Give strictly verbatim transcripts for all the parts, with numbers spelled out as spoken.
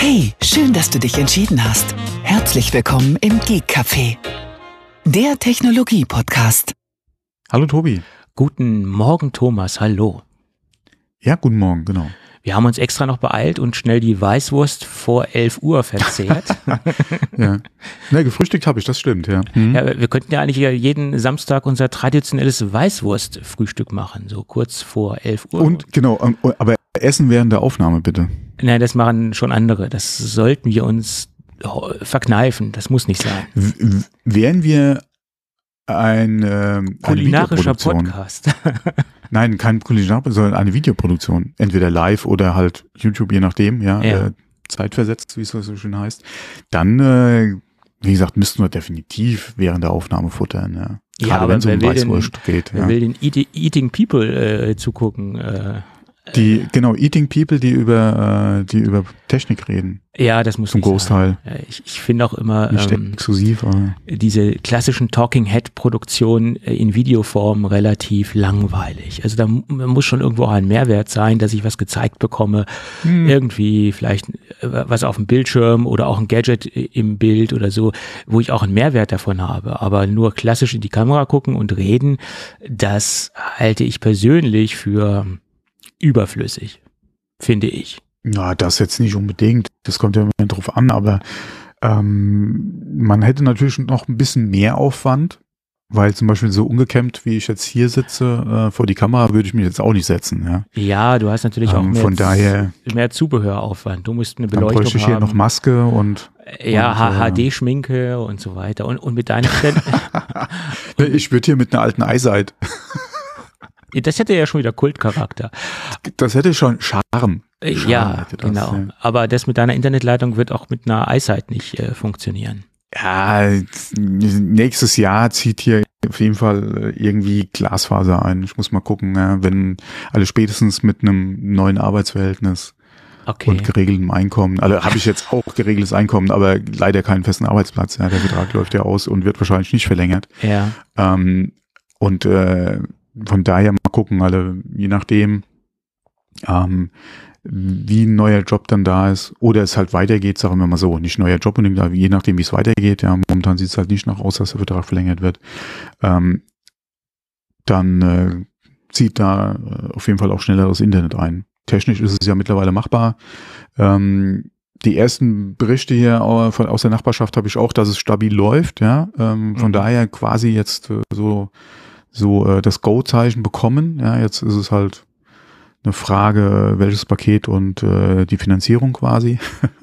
Hey, schön, dass du dich entschieden hast. Herzlich willkommen im Geek Café, der Technologie-Podcast. Hallo Tobi. Guten Morgen Thomas, hallo. Ja, guten Morgen, genau. Wir haben uns extra noch beeilt und schnell die Weißwurst vor elf Uhr verzehrt. Ja, ne, gefrühstückt habe ich, das stimmt, ja. Mhm. Ja. Wir könnten ja eigentlich jeden Samstag unser traditionelles Weißwurstfrühstück machen, so kurz vor elf Uhr. Und genau, aber essen während der Aufnahme bitte. Nein, das machen schon andere. Das sollten wir uns verkneifen. Das muss nicht sein. W- wären wir ein äh, kulinarischer Podcast. Nein, kein kulinarischer, sondern eine Videoproduktion. Entweder live oder halt YouTube, je nachdem, ja, ja. Äh, zeitversetzt, wie es so schön heißt. Dann, äh, wie gesagt, müssten wir definitiv während der Aufnahme futtern, ja. Ja, gerade aber wenn es um wer will Weißwurst den, geht. Wer ja. will den Eat- Eating People äh, zugucken? Äh, Die, genau, Eating People, die über, äh, die über Technik reden. Ja, das muss zum nicht Großteil. sein. Ich, ich finde auch immer Nicht ähm, exklusiv, aber diese klassischen Talking Head Produktionen in Videoform relativ langweilig. Also da muss schon irgendwo auch ein Mehrwert sein, dass ich was gezeigt bekomme. Hm. Irgendwie vielleicht was auf dem Bildschirm oder auch ein Gadget im Bild oder so, wo ich auch einen Mehrwert davon habe. Aber nur klassisch in die Kamera gucken und reden, das halte ich persönlich für überflüssig, finde ich. ja, das jetzt nicht unbedingt. Das kommt ja immer drauf an, aber ähm, man hätte natürlich noch ein bisschen mehr Aufwand, weil zum Beispiel so ungekämmt, wie ich jetzt hier sitze, äh, vor die Kamera würde ich mich jetzt auch nicht setzen. Ja, ja du hast natürlich auch ähm, mehr, von daher, mehr Zubehöraufwand. Du musst eine dann Beleuchtung bräuchte ich hier haben. noch Maske und Ja, und, H D-Schminke und so weiter. Und, und mit deiner Stelle. Ich würde hier mit einer alten iSight. Das hätte ja schon wieder Kultcharakter. Das hätte schon Charme. Charme Ja, hätte das, genau. ja. Aber das mit deiner Internetleitung wird auch mit einer iSight nicht äh, funktionieren. Ja, nächstes Jahr zieht hier auf jeden Fall irgendwie Glasfaser ein. Ich muss mal gucken, ja, wenn alle spätestens mit einem neuen Arbeitsverhältnis Okay. und geregeltem Einkommen. Also habe ich jetzt auch geregeltes Einkommen, aber leider keinen festen Arbeitsplatz. Ja, der Vertrag läuft ja aus und wird wahrscheinlich nicht verlängert. Ja. Ähm, und äh, von daher mal gucken, alle, je nachdem, ähm, wie ein neuer Job dann da ist oder es halt weitergeht, sagen wir mal so, nicht neuer Job unbedingt, aber je nachdem, wie es weitergeht, ja, momentan sieht es halt nicht nach aus, dass der Vertrag verlängert wird, ähm, dann äh, zieht da äh, auf jeden Fall auch schnelleres Internet ein. Technisch ist es ja mittlerweile machbar. Ähm, die ersten Berichte hier von, aus der Nachbarschaft habe ich auch, dass es stabil läuft, ja, ähm, von Mhm. daher quasi jetzt äh, so so äh, das Go-Zeichen bekommen. Ja, jetzt ist es halt eine Frage, welches Paket und äh, die Finanzierung quasi.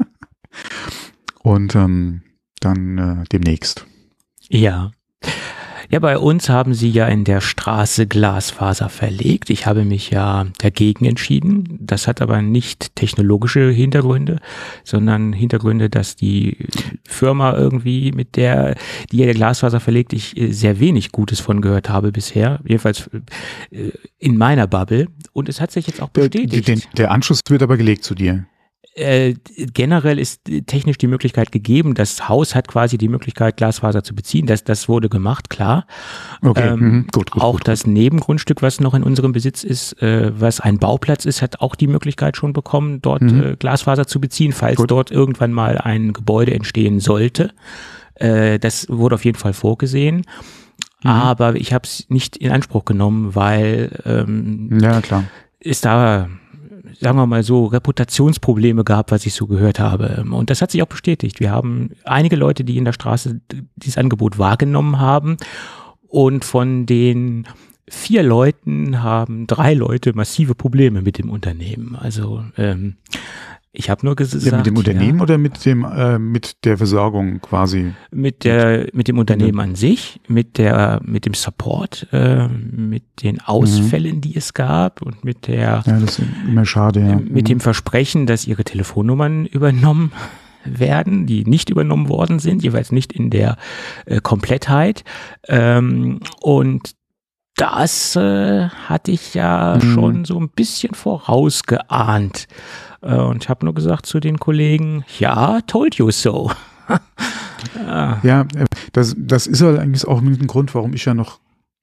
Und ähm, dann äh, demnächst. Ja. Ja, bei uns haben sie ja in der Straße Glasfaser verlegt. Ich habe mich ja dagegen entschieden. Das hat aber nicht technologische Hintergründe, sondern Hintergründe, dass die Firma irgendwie, mit der die ja der Glasfaser verlegt, ich sehr wenig Gutes von gehört habe bisher. Jedenfalls in meiner Bubble. Und es hat sich jetzt auch bestätigt. Der, der Anschluss wird aber gelegt zu dir. Äh, generell ist technisch die Möglichkeit gegeben, das Haus hat quasi die Möglichkeit, Glasfaser zu beziehen. Das, das wurde gemacht, klar. Okay, ähm, mhm. gut, gut. Auch gut, das gut. Nebengrundstück, was noch in unserem Besitz ist, äh, was ein Bauplatz ist, hat auch die Möglichkeit schon bekommen, dort Mhm. äh, Glasfaser zu beziehen, falls Gut. dort irgendwann mal ein Gebäude entstehen sollte. Äh, das wurde auf jeden Fall vorgesehen. Mhm. Aber ich habe es nicht in Anspruch genommen, weil ähm, Ja, klar. ist da, sagen wir mal so, Reputationsprobleme gab, was ich so gehört habe. Und das hat sich auch bestätigt. Wir haben einige Leute, die in der Straße dieses Angebot wahrgenommen haben. Und von den vier Leuten haben drei Leute massive Probleme mit dem Unternehmen. Also ähm, ich habe nur gesagt, Ja, mit dem Unternehmen ja, oder mit dem äh, mit der Versorgung quasi? mit der mit dem Unternehmen an sich, mit der mit dem Support, äh, mit den Ausfällen, die es gab und mit der Ja, das ist immer schade, ja. mit dem Versprechen, dass ihre Telefonnummern übernommen werden, die nicht übernommen worden sind, jeweils nicht in der äh, Komplettheit. Ähm, und das äh, hatte ich ja Mhm. schon so ein bisschen vorausgeahnt. Äh, und ich habe nur gesagt zu den Kollegen, ja, told you so. Ja, äh, das, das ist halt eigentlich auch mit dem Grund, warum ich ja noch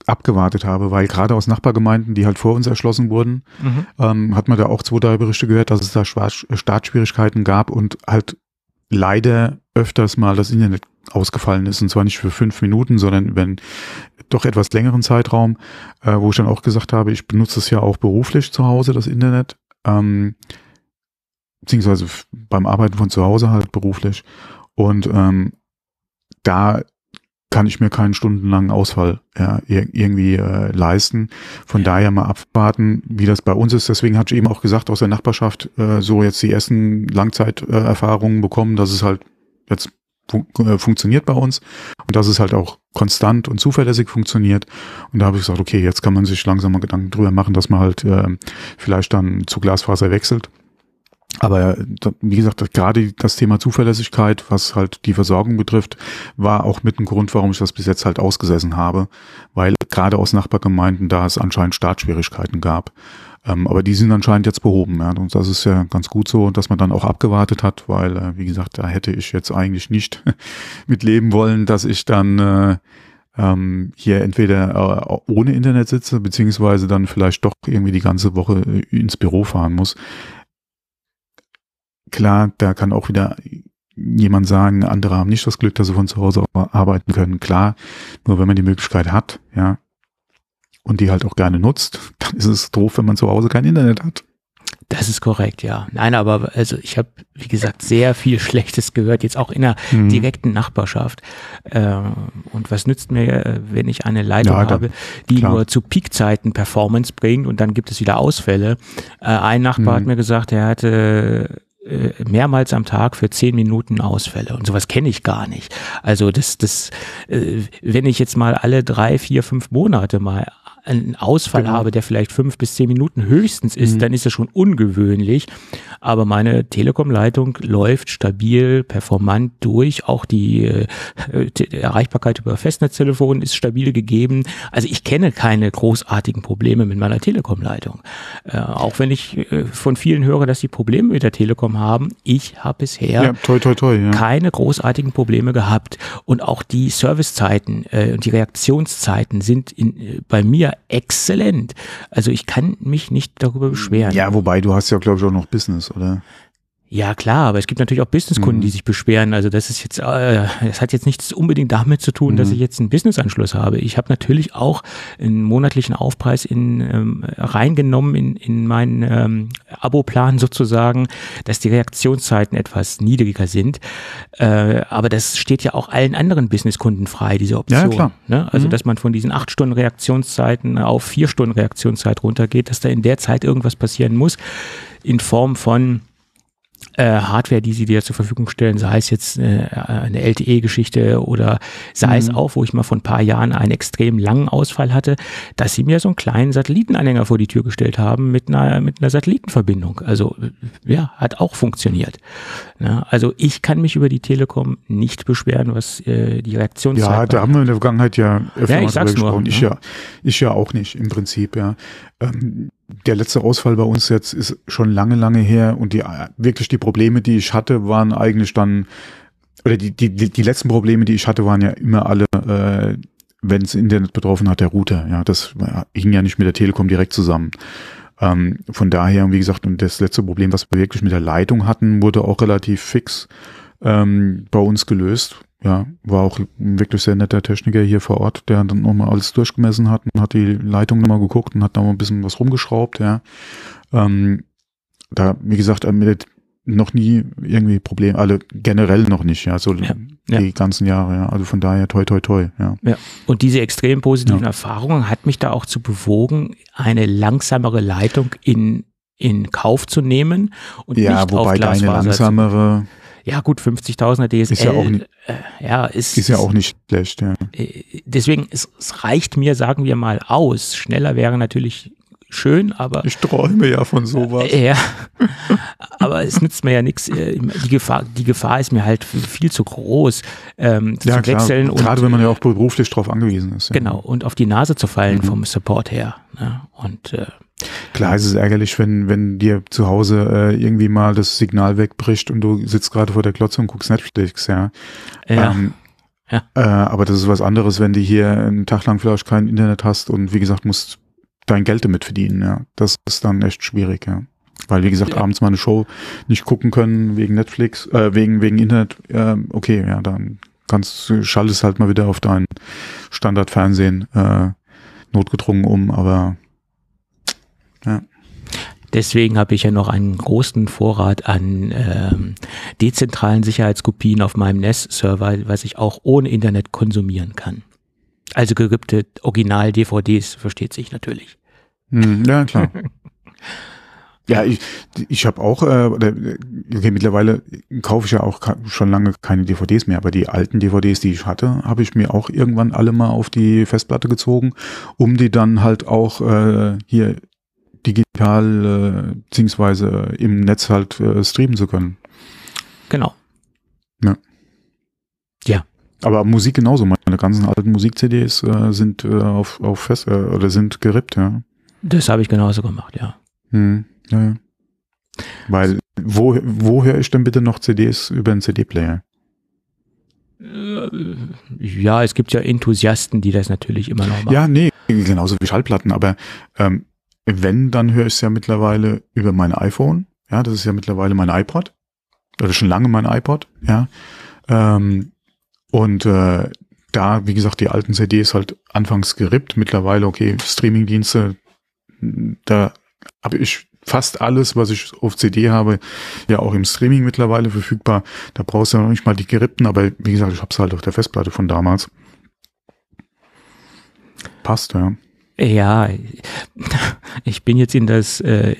abgewartet habe, weil gerade aus Nachbargemeinden, die halt vor uns erschlossen wurden, Mhm. ähm, hat man da auch zwei, drei Berichte gehört, dass es da Schwar- Startschwierigkeiten gab und halt leider öfters mal das Internet ausgefallen ist, und zwar nicht für fünf Minuten, sondern über einen doch etwas längeren Zeitraum, äh, wo ich dann auch gesagt habe, ich benutze es ja auch beruflich zu Hause, das Internet, ähm, beziehungsweise f- beim Arbeiten von zu Hause halt beruflich, und ähm, da kann ich mir keinen stundenlangen Ausfall ja, ir- irgendwie äh, leisten. Von Ja. daher mal abwarten, wie das bei uns ist. Deswegen hatte ich eben auch gesagt, aus der Nachbarschaft äh, so jetzt die ersten Langzeiterfahrungen äh, bekommen, dass es halt jetzt fun äh, funktioniert bei uns und dass es halt auch konstant und zuverlässig funktioniert. Und da habe ich gesagt, okay, jetzt kann man sich langsam mal Gedanken drüber machen, dass man halt äh, vielleicht dann zu Glasfaser wechselt. Aber da- wie gesagt, gerade das Thema Zuverlässigkeit, was halt die Versorgung betrifft, war auch mit ein Grund, warum ich das bis jetzt halt ausgesessen habe, weil gerade aus Nachbargemeinden da es anscheinend Startschwierigkeiten gab. Ähm, aber die sind anscheinend jetzt behoben, ja, und das ist ja ganz gut so, dass man dann auch abgewartet hat, weil, äh, wie gesagt, da hätte ich jetzt eigentlich nicht mit leben wollen, dass ich dann äh, ähm, hier entweder äh, ohne Internet sitze, beziehungsweise dann vielleicht doch irgendwie die ganze Woche äh, ins Büro fahren muss. Klar, da kann auch wieder jemand sagen, andere haben nicht das Glück, dass sie von zu Hause arbeiten können. Klar, nur wenn man die Möglichkeit hat, ja, und die halt auch gerne nutzt, dann ist es doof, wenn man zu Hause kein Internet hat. Das ist korrekt, ja. Nein, aber also ich habe, wie gesagt, sehr viel Schlechtes gehört, jetzt auch in der Mhm. direkten Nachbarschaft. Ähm, und was nützt mir, äh, wenn ich eine Leitung Ja, da- habe, die klar. nur zu Peakzeiten Performance bringt und dann gibt es wieder Ausfälle. Äh, ein Nachbar Mhm. hat mir gesagt, er hatte äh, mehrmals am Tag für zehn Minuten Ausfälle und sowas kenne ich gar nicht. Also das, das, äh, wenn ich jetzt mal alle drei, vier, fünf Monate mal einen Ausfall Genau. habe, der vielleicht fünf bis zehn Minuten höchstens ist, Mhm. dann ist das schon ungewöhnlich. Aber meine Telekom-Leitung läuft stabil, performant durch. Auch die äh, die Erreichbarkeit über Festnetztelefon ist stabil gegeben. Also ich kenne keine großartigen Probleme mit meiner Telekom-Leitung. Äh, auch wenn ich äh, von vielen höre, dass sie Probleme mit der Telekom haben. Ich habe bisher Ja, toi, toi, toi, ja. keine großartigen Probleme gehabt. Und auch die Servicezeiten äh, und die Reaktionszeiten sind in, äh, bei mir exzellent. Also ich kann mich nicht darüber beschweren. Ja, wobei, du hast ja, glaube ich, auch noch Business, oder? Ja, klar, aber es gibt natürlich auch Businesskunden, Mhm. die sich beschweren. Also das ist jetzt, äh, das hat jetzt nichts unbedingt damit zu tun, dass Mhm. ich jetzt einen Businessanschluss habe. Ich habe natürlich auch einen monatlichen Aufpreis in, ähm, reingenommen in, in meinen ähm, Aboplan sozusagen, dass die Reaktionszeiten etwas niedriger sind. Äh, aber das steht ja auch allen anderen Businesskunden frei, diese Option. Ja, klar. Ne? Also Mhm. dass man von diesen acht Stunden Reaktionszeiten auf vier Stunden Reaktionszeit runtergeht, dass da in der Zeit irgendwas passieren muss in Form von äh, Hardware, die sie dir zur Verfügung stellen, sei es jetzt äh, eine L T E-Geschichte oder sei es Mhm. auch, wo ich mal vor ein paar Jahren einen extrem langen Ausfall hatte, dass sie mir so einen kleinen Satellitenanhänger vor die Tür gestellt haben mit einer, mit einer Satellitenverbindung. Also ja, hat auch funktioniert. Ja, also ich kann mich über die Telekom nicht beschweren, was äh, die Reaktionszeit Ja, da haben wir in der Vergangenheit ja öfter Ja, ich mal sag's drüber nur, gesprochen. Ich ne? ja, ich ja auch nicht, im Prinzip, ja. Ähm, der letzte Ausfall bei uns jetzt ist schon lange, lange her, und die wirklich die Probleme, die ich hatte, waren eigentlich dann, oder die, die, die, die letzten Probleme, die ich hatte, waren ja immer alle, äh, wenn es Internet betroffen hat, der Router. Ja, das hing ja nicht mit der Telekom direkt zusammen. Ähm, von daher, wie gesagt, und das letzte Problem, was wir wirklich mit der Leitung hatten, wurde auch relativ fix ähm, bei uns gelöst. Ja, war auch ein wirklich sehr netter Techniker hier vor Ort, der dann nochmal alles durchgemessen hat und hat die Leitung nochmal geguckt und hat da mal ein bisschen was rumgeschraubt, ja. Ähm, da, wie gesagt, mit noch nie irgendwie Probleme, alle generell noch nicht, ja, so Ja, die ja. ganzen Jahre, ja. Also von daher toi toi toi, ja. Ja. Und diese extrem positiven Ja. Erfahrungen hat mich da auch zu bewogen, eine langsamere Leitung in, in Kauf zu nehmen und Ja, nicht auf wobei deine Glasfaser langsamere zu, ja gut, fünfzigtausender D S L Ist ja auch nicht- äh, ja, ist, ist ja auch nicht schlecht, ja. äh, deswegen, es, es reicht mir, sagen wir mal, aus. Schneller wäre natürlich schön, aber Ich träume ja von sowas. ja, aber es nützt mir ja nichts. Die Gefahr, die Gefahr ist mir halt viel zu groß, ähm, Ja, zu klar. wechseln und Gerade wenn man ja auch beruflich drauf angewiesen ist. Ja. genau und auf die Nase zu fallen Mhm. vom Support her. Ne? Und äh, Klar ist es ärgerlich, wenn, wenn dir zu Hause äh, irgendwie mal das Signal wegbricht und du sitzt gerade vor der Glotze und guckst Netflix, ja. ja, Ähm, Ja. Äh, aber das ist was anderes, wenn du hier einen Tag lang vielleicht kein Internet hast und wie gesagt, musst dein Geld damit verdienen, ja. Das ist dann echt schwierig, ja. Weil, wie gesagt, ja. abends mal eine Show nicht gucken können wegen Netflix, äh, wegen, wegen Internet, äh, okay, ja, dann kannst du, schaltest halt mal wieder auf dein Standardfernsehen, äh, notgedrungen um, aber, ja. Deswegen habe ich ja noch einen großen Vorrat an ähm, dezentralen Sicherheitskopien auf meinem N E S-Server, was ich auch ohne Internet konsumieren kann. Also gerippte Original-D V Ds, versteht sich natürlich. Hm, ja, klar. Ja, ich, ich habe auch, äh, okay, mittlerweile kaufe ich ja auch schon lange keine D V Ds mehr, aber die alten D V Ds, die ich hatte, habe ich mir auch irgendwann alle mal auf die Festplatte gezogen, um die dann halt auch äh, hier digital äh, beziehungsweise im Netz halt äh, streamen zu können. Genau. Ja. Ja. Aber Musik genauso. Meine ganzen alten Musik-C Ds äh, sind äh, auf, auf Fest äh, oder sind gerippt, ja. Das habe ich genauso gemacht, ja. Hm, ja, ja. Weil, wo, wo höre ich denn bitte noch C Ds über einen C D-Player? Ja, es gibt ja Enthusiasten, die das natürlich immer noch machen. Ja, nee, genauso wie Schallplatten, aber ähm, wenn, dann höre ich es ja mittlerweile über mein iPhone. Ja, das ist ja mittlerweile mein iPod. Oder schon lange mein iPod, ja. Ähm, und äh, da, wie gesagt, die alten C Ds halt anfangs gerippt. Mittlerweile, okay, Streamingdienste, da habe ich fast alles, was ich auf C D habe, ja auch im Streaming mittlerweile verfügbar. Da brauchst du noch nicht mal die gerippten, aber wie gesagt, ich habe es halt auf der Festplatte von damals. Passt, ja. Ja, ich bin jetzt in das, äh,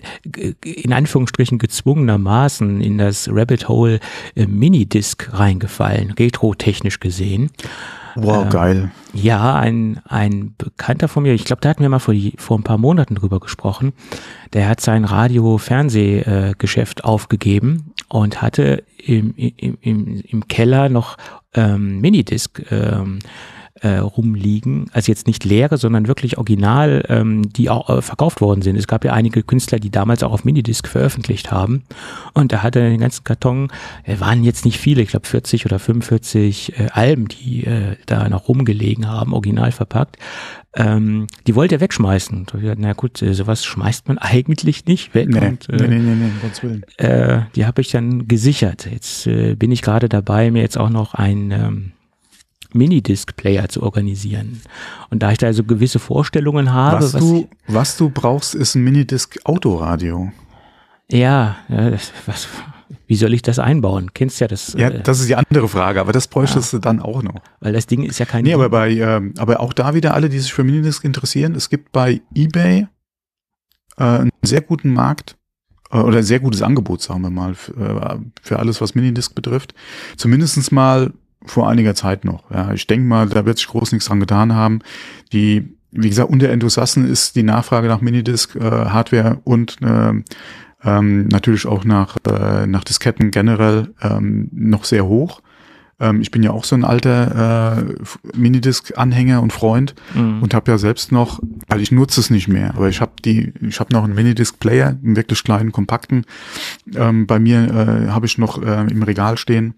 in Anführungsstrichen gezwungenermaßen in das Rabbit Hole äh, Minidisc reingefallen, retro-technisch gesehen. Wow, ähm, geil. Ja, ein, ein Bekannter von mir, ich glaube, da hatten wir mal vor, die, vor ein paar Monaten drüber gesprochen, der hat sein Radio-Fernsehgeschäft äh, aufgegeben und hatte im, im, im, im Keller noch ähm, Minidisc ähm, Äh, rumliegen, also jetzt nicht leere, sondern wirklich original, ähm, die auch äh, verkauft worden sind. Es gab ja einige Künstler, die damals auch auf Minidisc veröffentlicht haben und da hatte er den ganzen Karton, äh, waren jetzt nicht viele, ich glaube vierzig oder fünfundvierzig äh, Alben, die äh, da noch rumgelegen haben, original verpackt. Ähm, die wollte er wegschmeißen. Na gut, äh, sowas schmeißt man eigentlich nicht weg. Nee, und, äh, nee, nee, nee, um Gottes Willen. Äh, die habe ich dann gesichert. Jetzt äh, bin ich gerade dabei, mir jetzt auch noch ein ähm, Minidisc-Player zu organisieren. Und da ich da also gewisse Vorstellungen habe, was, was du, was du brauchst, ist ein Minidisc-Autoradio. Ja, ja das, was, wie soll ich das einbauen? Kennst ja das. Ja, das ist die andere Frage, aber das bräuchtest ja. du dann auch noch. Weil das Ding ist ja kein. Nee, aber bei, ähm, aber auch da wieder alle, die sich für Minidisc interessieren, es gibt bei eBay äh, einen sehr guten Markt äh, oder ein sehr gutes Angebot, sagen wir mal, für, äh, für alles, was Minidisc betrifft. Zumindestens mal vor einiger Zeit noch. Ja, ich denke mal, da wird sich groß nichts dran getan haben. Die, wie gesagt, unter Enthusiasten ist die Nachfrage nach Minidisc, äh, Hardware und äh, ähm, natürlich auch nach äh, nach Disketten generell ähm, noch sehr hoch. Ähm, ich bin ja auch so ein alter äh, Minidisc-Anhänger und Freund mhm. und habe ja selbst noch, also ich nutze es nicht mehr, aber ich habe die, ich habe noch einen Minidisc-Player, einen wirklich kleinen, kompakten. Ähm, bei mir äh, habe ich noch äh, im Regal stehen.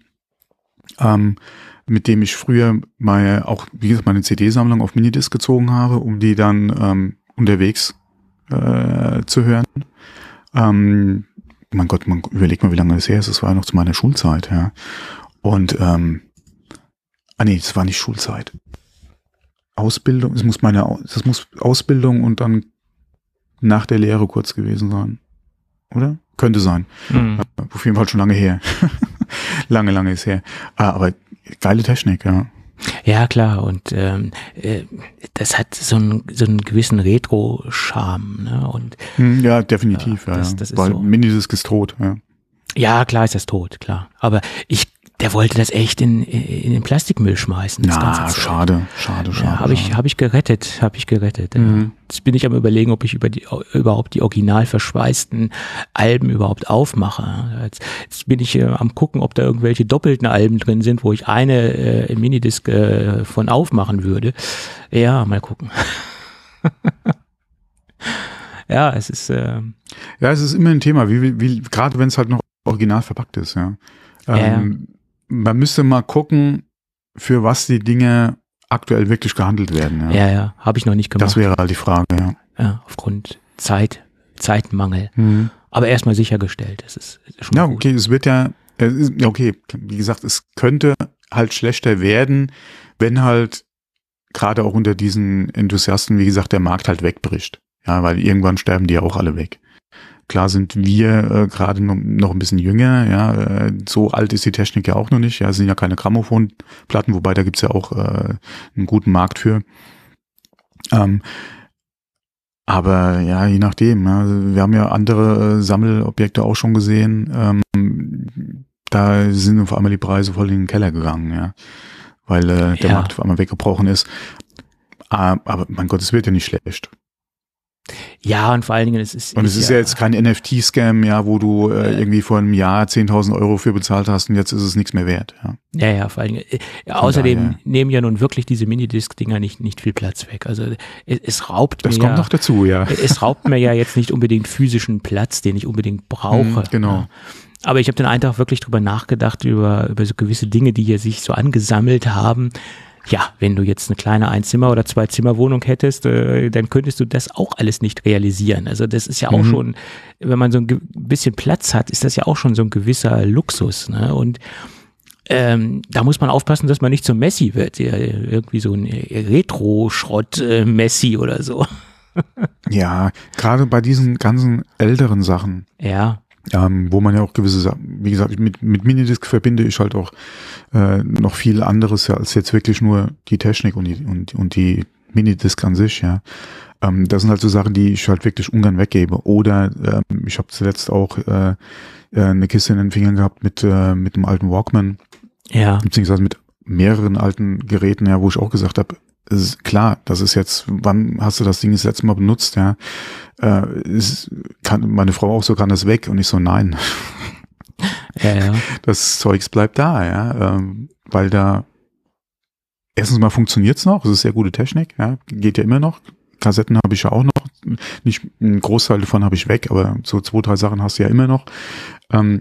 Ähm, mit dem ich früher meine, auch wie gesagt, meine C D-Sammlung auf Minidisc gezogen habe, um die dann ähm, unterwegs äh, zu hören. Ähm, mein Gott, man überlegt mal, wie lange das her ist. Das war ja noch zu meiner Schulzeit, ja. Und ähm, ah nee, das war nicht Schulzeit. Ausbildung, es muss meine, das muss Ausbildung und dann nach der Lehre kurz gewesen sein, oder? Könnte sein. Mhm. Auf jeden Fall schon lange her. lange, lange ist her. Ah, aber geile Technik, ja. Ja, klar. Und ähm, äh, das hat so einen, so einen gewissen Retro-Charme. Ne? Und, ja, definitiv. Ja, das, ja. Das ist Weil so. Minidisc ist tot. Ja. ja, klar ist das tot, klar. Aber ich Der wollte das echt in, in den Plastikmüll schmeißen. Das Na, schade, schade, schade. Ja, habe ich, hab ich gerettet, habe ich gerettet. Mhm. Jetzt bin ich am Überlegen, ob ich über die, überhaupt die original verschweißten Alben überhaupt aufmache. Jetzt, jetzt bin ich äh, am gucken, ob da irgendwelche doppelten Alben drin sind, wo ich eine äh, im Minidisc äh, von aufmachen würde. Ja, mal gucken. ja, es ist. Äh, ja, es ist immer ein Thema, wie, wie, wie gerade wenn es halt noch original verpackt ist, ja. Ähm, ja. Man müsste mal gucken, für was die Dinge aktuell wirklich gehandelt werden. Ja, ja, ja habe ich noch nicht gemacht. Das wäre halt die Frage, ja. Ja, aufgrund Zeit, Zeitmangel. Mhm. Aber erstmal sichergestellt. Das ist schon ja, gut. okay, es wird ja, es ist, ja, okay, wie gesagt, es könnte halt schlechter werden, wenn halt gerade auch unter diesen Enthusiasten, wie gesagt, der Markt halt wegbricht. Ja, weil irgendwann sterben die ja auch alle weg. Klar sind wir äh, gerade noch, noch ein bisschen jünger, ja, äh, so alt ist die Technik ja auch noch nicht, ja, es sind ja keine Grammophonplatten, wobei da gibt's ja auch äh, einen guten Markt für. Ähm, aber ja, je nachdem, ja, wir haben ja andere äh, Sammelobjekte auch schon gesehen, ähm, da sind auf einmal die Preise voll in den Keller gegangen, ja, weil äh, der ja. Markt auf einmal weggebrochen ist. Ah, aber mein Gott, es wird ja nicht schlecht. Ja, und vor allen Dingen, es ist. Und es ist ja, ja jetzt kein N F T-Scam, ja, wo du äh, äh, irgendwie vor einem Jahr zehntausend Euro für bezahlt hast und jetzt ist es nichts mehr wert. Ja, ja, ja vor allen Dingen. Äh, außerdem daher. nehmen ja nun wirklich diese Minidisc-Dinger nicht, nicht viel Platz weg. Also es, es raubt das mir. Das kommt ja, noch dazu, ja. Es raubt mir ja jetzt nicht unbedingt physischen Platz, den ich unbedingt brauche. Hm, genau. Ja. Aber ich habe dann einfach wirklich drüber nachgedacht, über, über so gewisse Dinge, die hier sich so angesammelt haben. Ja, wenn du jetzt eine kleine Einzimmer- oder Zwei-Zimmer-Wohnung hättest, äh, dann könntest du das auch alles nicht realisieren. Also das ist ja auch mhm. schon, wenn man so ein bisschen Platz hat, ist das ja auch schon so ein gewisser Luxus. Ne? Und ähm, da muss man aufpassen, dass man nicht zum Messi wird. Ja, irgendwie so ein Retro-Schrott-Messi oder so. Ja, gerade bei diesen ganzen älteren Sachen. Ja. Ähm, wo man ja auch gewisse Sachen, wie gesagt, mit, mit Minidisc verbinde ich halt auch äh, noch viel anderes ja, als jetzt wirklich nur die Technik und die, und, und die Minidisc an sich, ja. Ähm, das sind halt so Sachen, die ich halt wirklich ungern weggebe. Oder ähm, ich habe zuletzt auch äh, eine Kiste in den Fingern gehabt mit, äh, mit einem alten Walkman. Ja. Beziehungsweise mit mehreren alten Geräten, ja, wo ich auch gesagt habe, ist klar, das ist jetzt, wann hast du das Ding das letzte Mal benutzt, ja? Äh, ist, kann, meine Frau auch so, kann das weg? Und ich so, nein. Ja, ja. Das Zeugs bleibt da, ja, ähm, weil da erstens mal funktioniert's noch, es ist sehr gute Technik, ja, geht ja immer noch. Kassetten habe ich ja auch noch, nicht einen Großteil davon habe ich weg, aber so zwei, drei Sachen hast du ja immer noch. Ähm,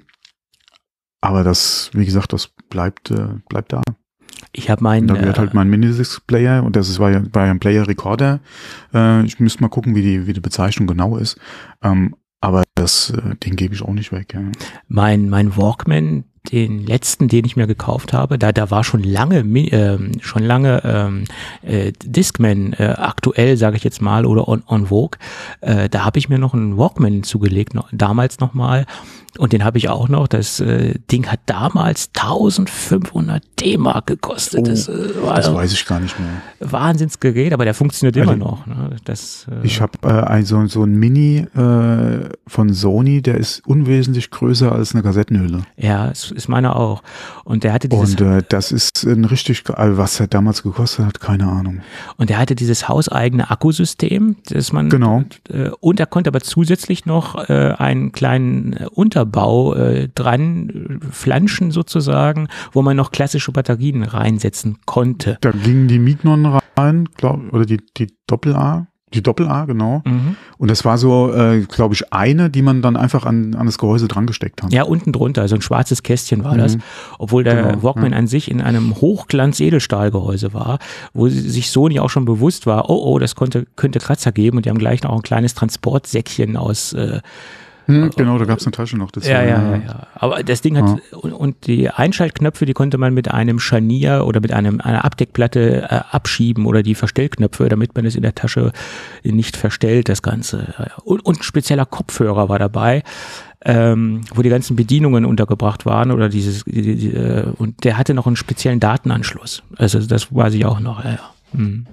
aber das, wie gesagt, das bleibt, äh, bleibt da. Ich habe meinen. Da gehört halt mein Minidisc-Player und das ist, war ja, war ja ein Player-Recorder. Äh, ich müsste mal gucken, wie die, wie die Bezeichnung genau ist. Ähm, aber das, äh, den gebe ich auch nicht weg. Ja. Mein, mein Walkman, den letzten, den ich mir gekauft habe, da, da war schon lange, äh, schon lange ähm, äh, Discman äh, aktuell, sage ich jetzt mal, oder on, on Vogue. Äh, da habe ich mir noch einen Walkman zugelegt, noch, damals nochmal. Und den habe ich auch noch. Das äh, Ding hat damals eintausendfünfhundert D-Mark gekostet. Oh, das äh, war das weiß ich gar nicht mehr. Wahnsinnsgerät, aber der funktioniert also, immer noch. Ne? Das, äh, ich habe äh, ein, so, so ein Mini äh, von Sony, der ist unwesentlich größer als eine Kassettenhülle. Ja, es ist meiner auch. Und der hatte dieses Und äh, das ist ein richtig, also was er damals gekostet hat, keine Ahnung. Und der hatte dieses hauseigene Akkusystem, das man genau. Äh, und er konnte aber zusätzlich noch äh, einen kleinen äh, Unterbau äh, dran äh, flanschen sozusagen, wo man noch klassische Batterien reinsetzen konnte. Da gingen die Mignon rein, glaub, oder die die Doppel-A. Die Doppel-A, genau. Mhm. Und das war so, äh, glaube ich, eine, die man dann einfach an, an das Gehäuse dran gesteckt hat. Ja, unten drunter, so ein schwarzes Kästchen war mhm. das. Obwohl der genau, Walkman ja. an sich in einem Hochglanz-Edelstahlgehäuse war, wo sich Sony auch schon bewusst war, oh, oh, das konnte, könnte Kratzer geben. Und die haben gleich noch ein kleines Transportsäckchen aus äh, Hm, genau, da gab es eine Tasche noch dazu. Ja, ja, ja, ja. Aber das Ding hat, ja. und, und die Einschaltknöpfe, die konnte man mit einem Scharnier oder mit einem, einer Abdeckplatte äh, abschieben oder die Verstellknöpfe, damit man es in der Tasche nicht verstellt, das Ganze. Und, und ein spezieller Kopfhörer war dabei, ähm, wo die ganzen Bedienungen untergebracht waren oder dieses, die, die, äh, und der hatte noch einen speziellen Datenanschluss. Also das weiß ich auch noch, ja, ja. Hm.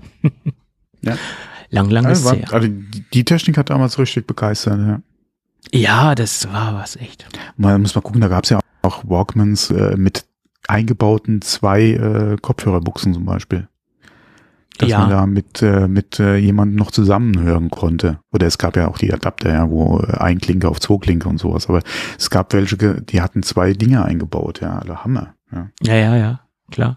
Ja. Lang, lang ist also, her. Also die Technik hat damals richtig begeistert, ja. Ja, das war was echt. Man muss mal gucken, da gab es ja auch Walkmans äh, mit eingebauten zwei äh, Kopfhörerbuchsen zum Beispiel. Dass ja. man da mit, äh, mit äh, jemandem noch zusammenhören konnte. Oder es gab ja auch die Adapter, ja, wo äh, ein Klinke auf zwei Klinke und sowas. Aber es gab welche, die hatten zwei Dinge eingebaut, ja, alle Hammer. Ja, ja, ja, ja, klar.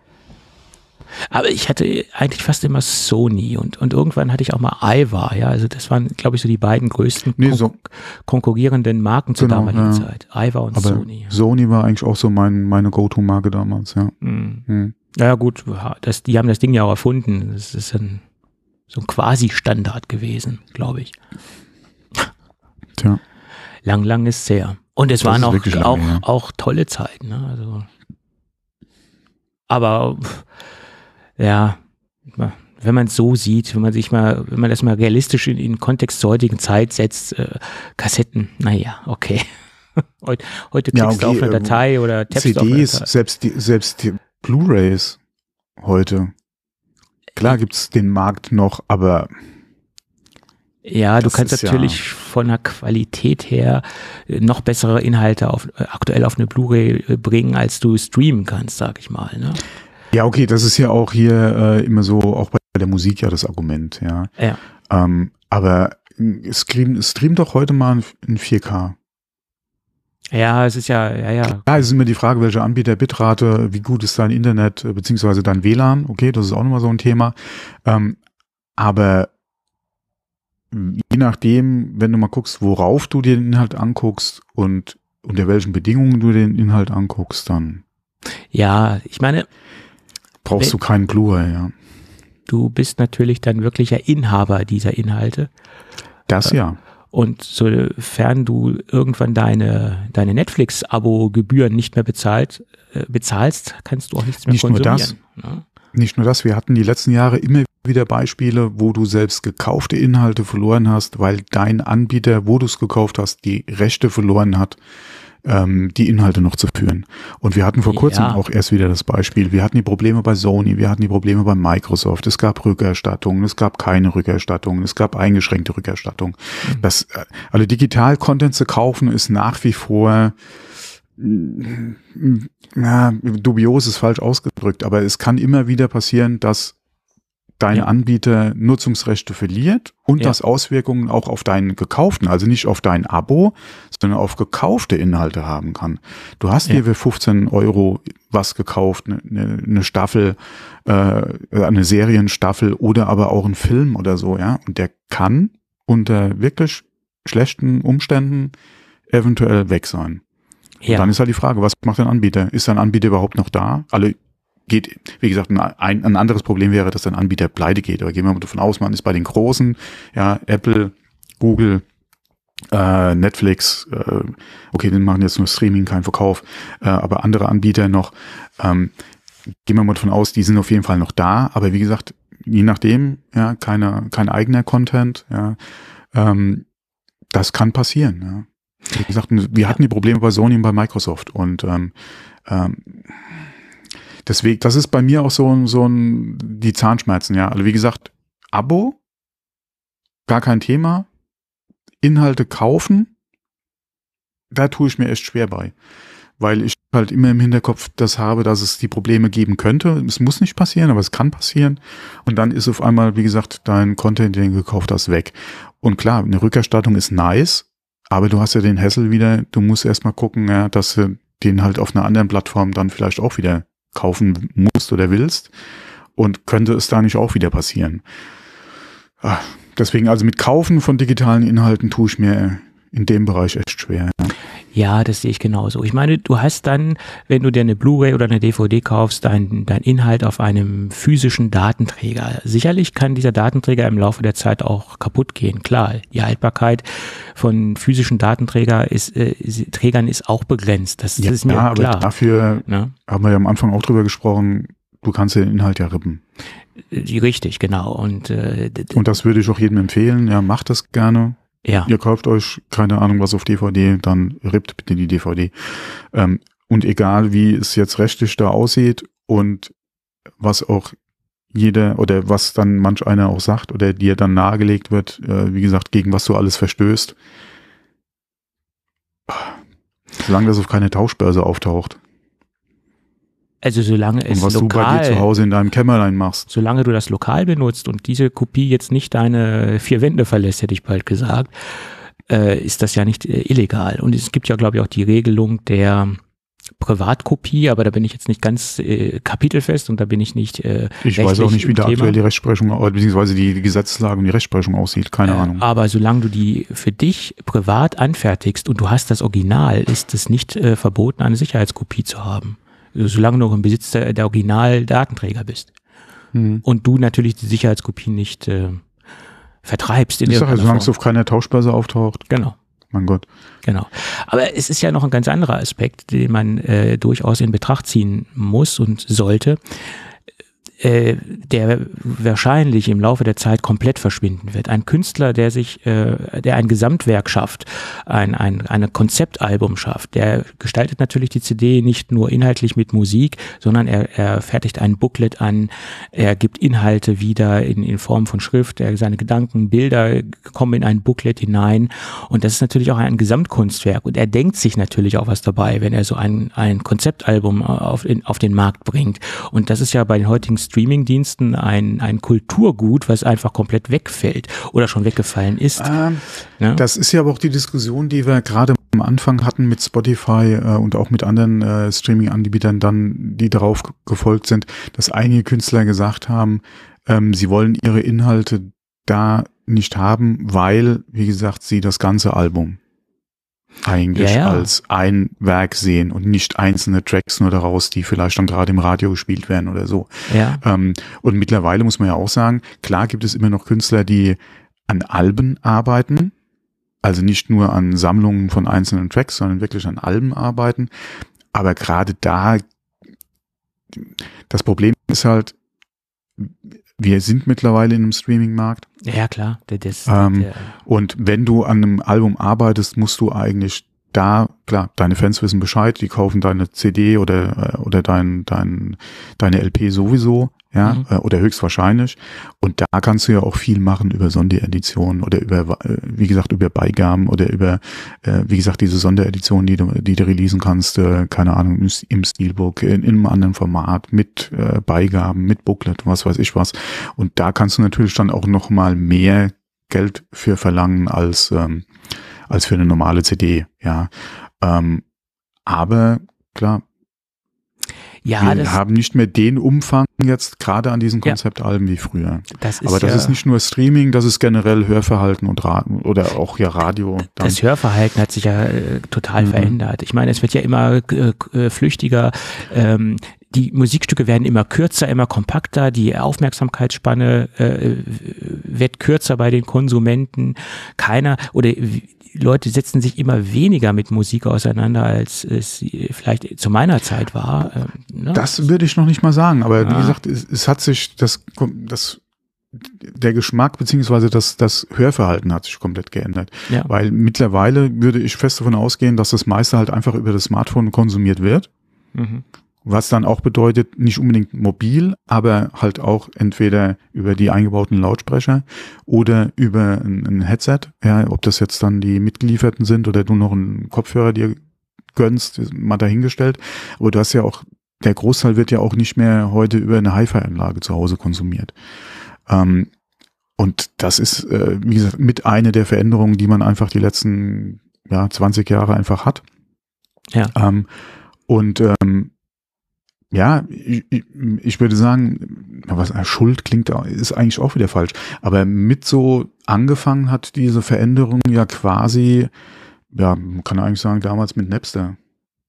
Aber ich hatte eigentlich fast immer Sony und, und irgendwann hatte ich auch mal Aiwa, ja, also das waren, glaube ich, so die beiden größten nee, kon- so, konkurrierenden Marken zur genau, damaligen ja. Zeit. Aiwa und aber Sony. Ja. Sony war eigentlich auch so mein, meine Go-To-Marke damals, ja. Mhm. Hm. Ja gut, das, die haben das Ding ja auch erfunden. Das ist ein, so ein Quasi-Standard gewesen, glaube ich. Tja. Lang, lang ist es her. Und es Das waren ist auch, wirklich lange, auch, ja. auch tolle Zeiten. Ne? Also, aber ja, wenn man es so sieht, wenn man sich mal, wenn man das mal realistisch in den Kontext zur heutigen Zeit setzt, äh, Kassetten, naja, okay. Heute, heute klickst Ja, okay, du auf eine äh, Datei oder tappst C auf eine Ds, Datei. selbst die, selbst die Blu-Rays heute. Klar gibt's den Markt noch, aber Ja, du das kannst ist natürlich ja- von der Qualität her äh, noch bessere Inhalte auf, äh, aktuell auf eine Blu-ray äh, bringen, als du streamen kannst, sag ich mal. Ne? ja, okay, das ist ja auch hier äh, immer so, auch bei der Musik ja das Argument, ja. Ja. Ähm, aber äh, stream, stream doch heute mal in vier K. Ja, es ist ja, ja, ja. Ja, es ist immer die Frage, welcher Anbieter, Bitrate, wie gut ist dein Internet, äh, beziehungsweise dein W L A N, okay, das ist auch nochmal so ein Thema. Ähm, aber je nachdem, wenn du mal guckst, worauf du dir den Inhalt anguckst und unter welchen Bedingungen du den Inhalt anguckst, dann Ja, ich meine, brauchst du keinen Blu-ray, ja. du bist natürlich dann wirklicher Inhaber dieser Inhalte. Das ja. Und sofern du irgendwann deine, deine Netflix-Abo-Gebühren nicht mehr bezahlt, äh, bezahlst, kannst du auch nichts mehr Nicht nur konsumieren. Ne? Nicht nur das, wir hatten die letzten Jahre immer wieder Beispiele, wo du selbst gekaufte Inhalte verloren hast, weil dein Anbieter, wo du es gekauft hast, die Rechte verloren hat, ähm, die Inhalte noch zu führen. Und wir hatten vor kurzem Ja. auch erst wieder das Beispiel. Wir hatten die Probleme bei Sony, wir hatten die Probleme bei Microsoft. Es gab Rückerstattungen, es gab keine Rückerstattungen, es gab eingeschränkte Rückerstattungen. Mhm. Das, äh, also Digital-Content zu kaufen ist nach wie vor na, dubios ist falsch ausgedrückt, aber es kann immer wieder passieren, dass dein Ja. Anbieter Nutzungsrechte verliert und Ja. das Auswirkungen auch auf deinen gekauften, also nicht auf dein Abo, sondern auf gekaufte Inhalte haben kann. Du hast Ja. dir für fünfzehn Euro was gekauft, eine, eine, eine Staffel, äh, eine Serienstaffel oder aber auch einen Film oder so, ja, und der kann unter wirklich schlechten Umständen eventuell weg sein. Und Ja. dann ist halt die Frage, was macht dein Anbieter? Ist dein Anbieter überhaupt noch da? Alle geht, wie gesagt, ein, ein anderes Problem wäre, dass dein Anbieter pleite geht. Aber gehen wir mal davon aus, man ist bei den Großen, ja, Apple, Google, äh, Netflix, äh, okay, die machen jetzt nur Streaming, keinen Verkauf, äh, aber andere Anbieter noch, ähm, gehen wir mal davon aus, die sind auf jeden Fall noch da. Aber wie gesagt, je nachdem, ja, keine, kein eigener Content, ja, ähm, das kann passieren, ja. Wie gesagt, wir hatten die Probleme bei Sony und bei Microsoft und ähm, ähm, deswegen, das ist bei mir auch so, so ein, die Zahnschmerzen, ja. Also wie gesagt, Abo, gar kein Thema. Inhalte kaufen, da tue ich mir echt schwer bei. Weil ich halt immer im Hinterkopf das habe, dass es die Probleme geben könnte. Es muss nicht passieren, aber es kann passieren. Und dann ist auf einmal, wie gesagt, dein Content, den du gekauft hast, weg. Und klar, eine Rückerstattung ist nice, aber du hast ja den Hassel wieder, du musst erstmal gucken, ja, dass du den halt auf einer anderen Plattform dann vielleicht auch wieder kaufen musst oder willst. Und könnte es da nicht auch wieder passieren. Ach, deswegen, also mit Kaufen von digitalen Inhalten tue ich mir in dem Bereich echt schwer. Ja. Ja, das sehe ich genauso. Ich meine, du hast dann, wenn du dir eine Blu-ray oder eine D V D kaufst, dein, dein Inhalt auf einem physischen Datenträger. Sicherlich kann dieser Datenträger im Laufe der Zeit auch kaputt gehen. Klar, die Haltbarkeit von physischen Datenträger ist, äh, Trägern ist auch begrenzt. Das, das Ja, ist mir aber klar. dafür Ne? haben wir ja am Anfang auch drüber gesprochen, du kannst den Inhalt ja rippen. Die, richtig, genau. Und, äh, d- d- Und das würde ich auch jedem empfehlen. Ja, macht das gerne. ja. Ihr kauft euch, keine Ahnung, was auf D V D, dann rippt bitte die D V D. Ähm, und egal, wie es jetzt rechtlich da aussieht und was auch jeder oder was dann manch einer auch sagt oder dir dann nahegelegt wird, äh, wie gesagt, gegen was du alles verstößt, solange das auf keine Tauschbörse auftaucht Also solange es und was du bei lokal, dir zu Hause in deinem Kämmerlein machst. solange du das lokal benutzt und diese Kopie jetzt nicht deine vier Wände verlässt, hätte ich bald gesagt, äh, ist das ja nicht äh, illegal. Und es gibt ja, glaube ich, auch die Regelung der Privatkopie, aber da bin ich jetzt nicht ganz äh, kapitelfest und da bin ich nicht äh, Ich weiß auch nicht, wie im da Thema. aktuell die Rechtsprechung, äh, beziehungsweise die, die Gesetzeslage und die Rechtsprechung aussieht. Keine Äh, Ahnung. Aber solange du die für dich privat anfertigst und du hast das Original, ist es nicht äh, verboten, eine Sicherheitskopie zu haben. solange du noch im Besitz der, der Original-Datenträger bist. Mhm. Und du natürlich die Sicherheitskopien nicht äh, vertreibst. In ich sage, solange es Form. auf keiner Tauschbörse auftaucht. Genau. Mein Gott. Genau. Aber es ist ja noch ein ganz anderer Aspekt, den man äh, durchaus in Betracht ziehen muss und sollte, äh, der wahrscheinlich im Laufe der Zeit komplett verschwinden wird. Ein Künstler, der sich, äh, der ein Gesamtwerk schafft, ein, ein, ein Konzeptalbum schafft, der gestaltet natürlich die C D nicht nur inhaltlich mit Musik, sondern er, er fertigt ein Booklet an, er gibt Inhalte wieder in, in Form von Schrift, er, seine Gedanken, Bilder kommen in ein Booklet hinein und das ist natürlich auch ein Gesamtkunstwerk und er denkt sich natürlich auch was dabei, wenn er so ein, ein Konzeptalbum auf, in, auf den Markt bringt und das ist ja bei den heutigen Streamingdiensten ein, ein Kulturgut, was einfach komplett wegfällt oder schon weggefallen ist. Ähm, ja? Das ist ja aber auch die Diskussion, die wir gerade am Anfang hatten mit Spotify äh, und auch mit anderen äh, Streaming-Anbietern dann, die darauf gefolgt sind, dass einige Künstler gesagt haben, ähm, sie wollen ihre Inhalte da nicht haben, weil, wie gesagt, sie das ganze Album eigentlich ja, ja. als ein Werk sehen und nicht einzelne Tracks nur daraus, die vielleicht dann gerade im Radio gespielt werden oder so. Ja. Ähm, und mittlerweile muss man ja auch sagen, klar gibt es immer noch Künstler, die an Alben arbeiten, also nicht nur an Sammlungen von einzelnen Tracks, sondern wirklich an Alben arbeiten. Aber gerade da, das Problem ist halt, wir sind mittlerweile in einem Streaming-Markt. Ja, klar. Das, das, Ähm, der, und wenn du an einem Album arbeitest, musst du eigentlich da, klar, deine Fans wissen Bescheid, die kaufen deine C D oder oder dein, dein, deine L P sowieso, ja, mhm. oder höchstwahrscheinlich. Und da kannst du ja auch viel machen über Sondereditionen oder über, wie gesagt, über Beigaben oder über, wie gesagt, diese Sondereditionen, die du, die du releasen kannst, keine Ahnung, im Steelbook, in, in einem anderen Format, mit Beigaben, mit Booklet, was weiß ich was. Und da kannst du natürlich dann auch noch mal mehr Geld für verlangen als, ähm, als für eine normale C D, ja. Ähm, aber klar, ja, wir das, haben nicht mehr den Umfang jetzt gerade an diesen Konzeptalben ja. wie früher. Das ist aber das ja, ist nicht nur Streaming, das ist generell Hörverhalten und Ra- oder auch ja Radio. Dann. Das Hörverhalten hat sich ja äh, total mhm. verändert. Ich meine, es wird ja immer äh, flüchtiger. Ähm, die Musikstücke werden immer kürzer, immer kompakter. Die Aufmerksamkeitsspanne äh, wird kürzer bei den Konsumenten. Keiner oder Leute setzen sich immer weniger mit Musik auseinander, als es vielleicht zu meiner Zeit war. Ähm, ne? Das würde ich noch nicht mal sagen, aber ja. wie gesagt, es, es hat sich das, das, der Geschmack beziehungsweise das, das Hörverhalten hat sich komplett geändert. Ja. Weil mittlerweile würde ich fest davon ausgehen, dass das meiste halt einfach über das Smartphone konsumiert wird. Mhm. Was dann auch bedeutet, nicht unbedingt mobil, aber halt auch entweder über die eingebauten Lautsprecher oder über ein, ein Headset. Ja, ob das jetzt dann die mitgelieferten sind oder du noch einen Kopfhörer dir gönnst, ist mal dahingestellt. Aber du hast ja auch, der Großteil wird ja auch nicht mehr heute über eine Hi-Fi-Anlage zu Hause konsumiert. Ähm, und das ist, äh, wie gesagt, mit einer der Veränderungen, die man einfach die letzten ja, zwanzig Jahre einfach hat. Ja. Ähm, und ähm, Ja, ich, ich würde sagen, was Schuld klingt, ist eigentlich auch wieder falsch. Aber mit so angefangen hat diese Veränderung ja quasi, ja, man kann eigentlich sagen, damals mit Napster.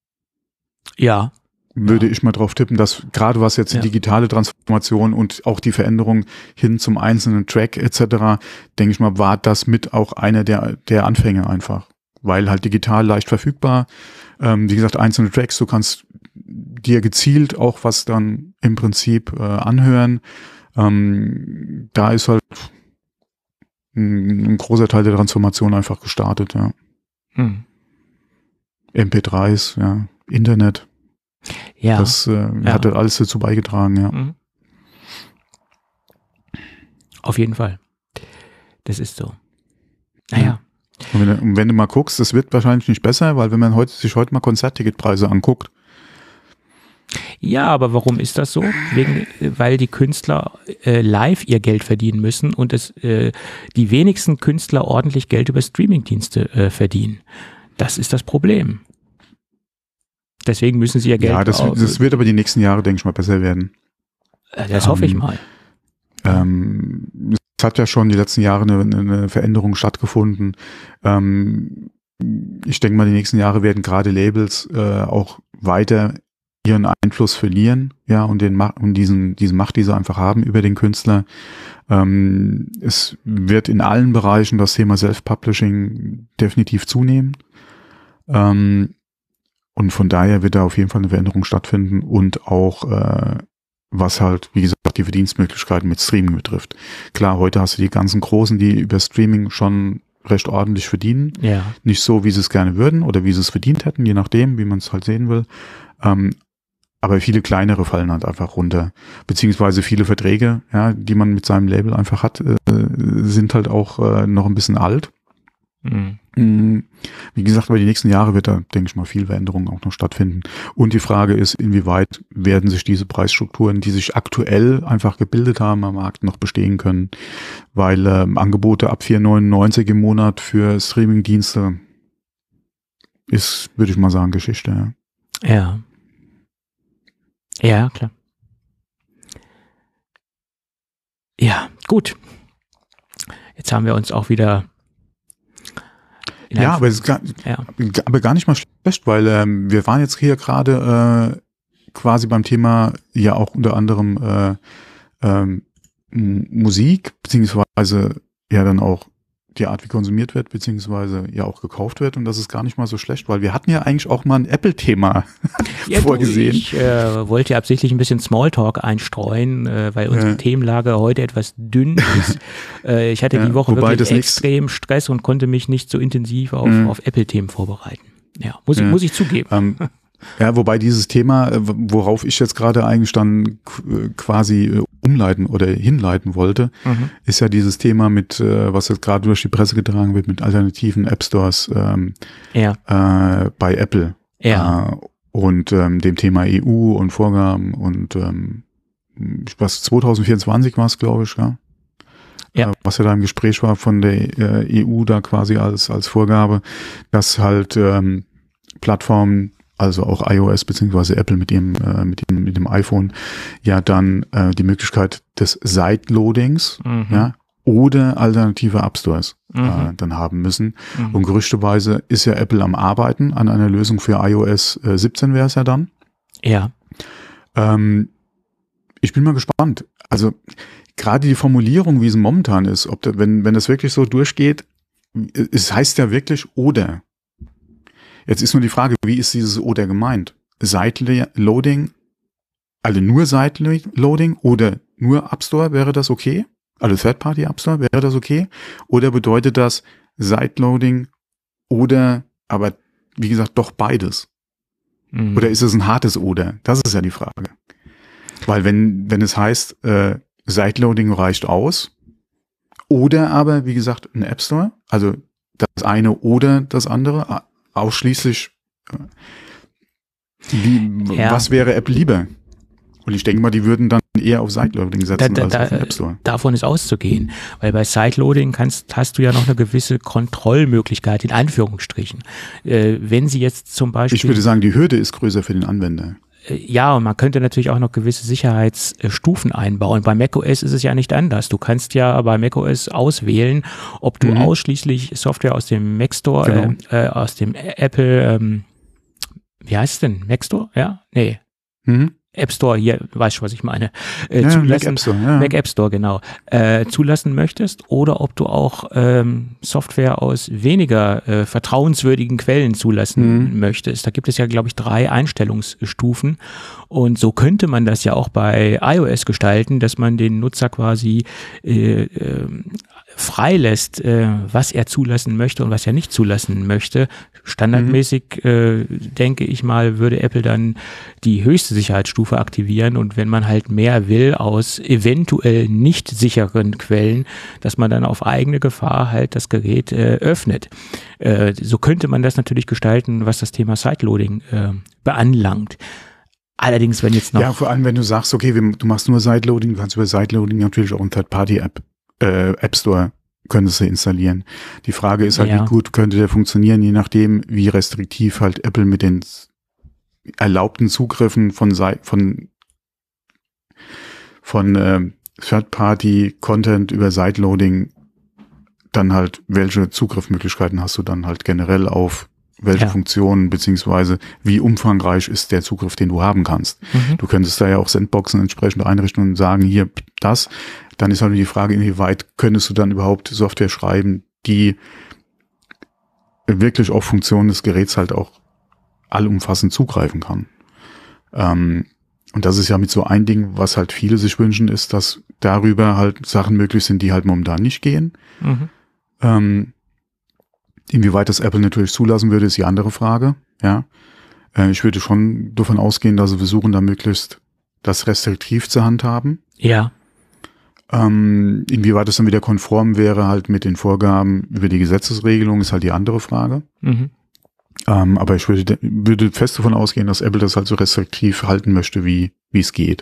Ja. Würde ja. ich mal drauf tippen, dass gerade was jetzt die ja. digitale Transformation und auch die Veränderung hin zum einzelnen Track et cetera, denke ich mal, war das mit auch einer der, der Anfänge einfach. Weil halt digital leicht verfügbar, ähm, wie gesagt, einzelne Tracks, du kannst dir gezielt auch was dann im Prinzip äh, anhören. Ähm, da ist halt ein, ein großer Teil der Transformation einfach gestartet, ja. Hm. M P dreis, ja, Internet. Ja. Das äh, ja. hat halt alles dazu beigetragen, ja. Mhm. Auf jeden Fall. Das ist so. Naja. Ja. Und wenn, du, und wenn du mal guckst, das wird wahrscheinlich nicht besser, weil wenn man heute, sich heute mal Konzertticketpreise anguckt. Ja, aber warum ist das so? Wegen, weil die Künstler äh, live ihr Geld verdienen müssen und es äh, die wenigsten Künstler ordentlich Geld über Streamingdienste äh, verdienen. Das ist das Problem. Deswegen müssen sie ihr Geld... Ja, das, das wird aber die nächsten Jahre, denke ich mal, besser werden. Das ähm, hoffe ich mal. Ähm, es hat ja schon die letzten Jahre eine, eine Veränderung stattgefunden. Ähm, ich denke mal, die nächsten Jahre werden gerade Labels äh, auch weiter ihren Einfluss verlieren, ja, und den und diesen diese Macht, die sie einfach haben über den Künstler. Ähm, es wird in allen Bereichen das Thema Self-Publishing definitiv zunehmen. Ähm, und von daher wird da auf jeden Fall eine Veränderung stattfinden und auch äh, was halt, wie gesagt, die Verdienstmöglichkeiten mit Streaming betrifft. Klar, heute hast du die ganzen Großen, die über Streaming schon recht ordentlich verdienen. Ja. Nicht so, wie sie es gerne würden oder wie sie es verdient hätten, je nachdem, wie man es halt sehen will. Ähm, aber viele kleinere fallen halt einfach runter. Beziehungsweise viele Verträge, ja, die man mit seinem Label einfach hat, äh, sind halt auch äh, noch ein bisschen alt. Mhm. Wie gesagt, über die nächsten Jahre wird da, denke ich mal, viel Veränderung auch noch stattfinden. Und die Frage ist, inwieweit werden sich diese Preisstrukturen, die sich aktuell einfach gebildet haben am Markt, noch bestehen können, weil ähm, Angebote ab vier neunundneunzig im Monat für Streamingdienste ist, würde ich mal sagen, Geschichte. Ja. Ja, ja, klar. Ja, gut. Jetzt haben wir uns auch wieder Ja, aber, es ist gar, ja. aber gar nicht mal schlecht, weil ähm, wir waren jetzt hier gerade äh, quasi beim Thema ja auch unter anderem äh, ähm, Musik, beziehungsweise ja dann auch die Art, wie konsumiert wird, beziehungsweise ja auch gekauft wird, und das ist gar nicht mal so schlecht, weil wir hatten ja eigentlich auch mal ein Apple-Thema ja, vorgesehen. Du, ich äh, wollte ja absichtlich ein bisschen Smalltalk einstreuen, äh, weil unsere ja. Themenlage heute etwas dünn ist. äh, ich hatte ja, die Woche wirklich extrem Stress und konnte mich nicht so intensiv auf, mhm. auf Apple-Themen vorbereiten. Ja, muss ich, ja. muss ich zugeben. Ähm, ja, wobei dieses Thema, worauf ich jetzt gerade eigentlich dann quasi umleiten oder hinleiten wollte, mhm. ist ja dieses Thema mit, was jetzt gerade durch die Presse getragen wird, mit alternativen App Stores ähm, ja. äh, bei Apple. Ja. Äh, und ähm, dem Thema E U und Vorgaben und ähm, was zwanzig vierundzwanzig war es, glaube ich, ja. Ja. Äh, was ja da im Gespräch war von der äh, E U da quasi als als Vorgabe, dass halt ähm, Plattformen, also auch iOS beziehungsweise Apple mit dem äh, mit dem mit dem iPhone ja dann äh, die Möglichkeit des Sideloadings, mhm. ja, oder alternative App Stores mhm. äh, dann haben müssen. Mhm. Und gerüchteweise ist ja Apple am Arbeiten an einer Lösung für iOS äh, siebzehn wäre es ja dann. Ja. Ähm, ich bin mal gespannt. Also gerade die Formulierung, wie es momentan ist, ob da, wenn wenn das wirklich so durchgeht, es heißt ja wirklich oder. Jetzt ist nur die Frage, wie ist dieses oder gemeint? Side-Loading, also nur Side-Loading oder nur App Store, wäre das okay? Also Third-Party App Store, wäre das okay? Oder bedeutet das Side-Loading oder, aber wie gesagt, doch beides? Mhm. Oder ist es ein hartes Oder? Das ist ja die Frage. Weil wenn wenn es heißt, äh, Side-Loading reicht aus, oder aber, wie gesagt, ein App Store, also das eine oder das andere, ausschließlich, wie, ja. was wäre Apple lieber? Und ich denke mal, die würden dann eher auf Sideloading setzen da, da, als da, auf den App Store. Davon ist auszugehen, weil bei Sideloading kannst, hast du ja noch eine gewisse Kontrollmöglichkeit, in Anführungsstrichen. Äh, wenn sie jetzt zum Beispiel... Ich würde sagen, die Hürde ist größer für den Anwender. Ja, und man könnte natürlich auch noch gewisse Sicherheitsstufen einbauen. Bei macOS ist es ja nicht anders. Du kannst ja bei macOS auswählen, ob du mhm. ausschließlich Software aus dem Mac Store, genau. äh, aus dem Apple, ähm, wie heißt es denn? Mac Store? Ja? Nee. Mhm. App Store, hier, weißt du, was ich meine, äh, ja, zulassen, Mac App Store, ja. Mac App Store, genau, äh, zulassen möchtest, oder ob du auch ähm, Software aus weniger äh, vertrauenswürdigen Quellen zulassen mhm. möchtest. Da gibt es ja, glaube ich, drei Einstellungsstufen, und so könnte man das ja auch bei iOS gestalten, dass man den Nutzer quasi äh, äh, freilässt, äh, was er zulassen möchte und was er nicht zulassen möchte. Standardmäßig, mhm. äh, denke ich mal, würde Apple dann die höchste Sicherheitsstufe aktivieren, und wenn man halt mehr will aus eventuell nicht sicheren Quellen, dass man dann auf eigene Gefahr halt das Gerät äh, öffnet. Äh, so könnte man das natürlich gestalten, was das Thema Sideloading äh, beanlangt. Allerdings, wenn jetzt noch... Ja, vor allem, wenn du sagst, okay, du machst nur Sideloading, du kannst über Sideloading natürlich auch ein Third-Party-App Äh, App Store könntest du installieren. Die Frage ist halt, ja. wie gut könnte der funktionieren, je nachdem, wie restriktiv halt Apple mit den erlaubten Zugriffen von von von äh, Third-Party-Content über Sideloading dann halt, welche Zugriffsmöglichkeiten hast du dann halt generell auf welche Ja. Funktionen beziehungsweise wie umfangreich ist der Zugriff, den du haben kannst. Mhm. Du könntest da ja auch Sandboxen entsprechend einrichten und sagen, hier das. Dann ist halt die Frage, inwieweit könntest du dann überhaupt Software schreiben, die wirklich auf Funktionen des Geräts halt auch allumfassend zugreifen kann. Ähm, und das ist ja mit so ein Ding, was halt viele sich wünschen, ist, dass darüber halt Sachen möglich sind, die halt momentan nicht gehen. Mhm. Ähm, inwieweit das Apple natürlich zulassen würde, ist die andere Frage. Ja, äh, ich würde schon davon ausgehen, dass sie versuchen, da möglichst das restriktiv zu handhaben. Ja. Ähm, inwieweit es dann wieder konform wäre halt mit den Vorgaben über die Gesetzesregelung, ist halt die andere Frage. Mhm. Ähm, aber ich würde, würde fest davon ausgehen, dass Apple das halt so restriktiv halten möchte, wie, wie es geht.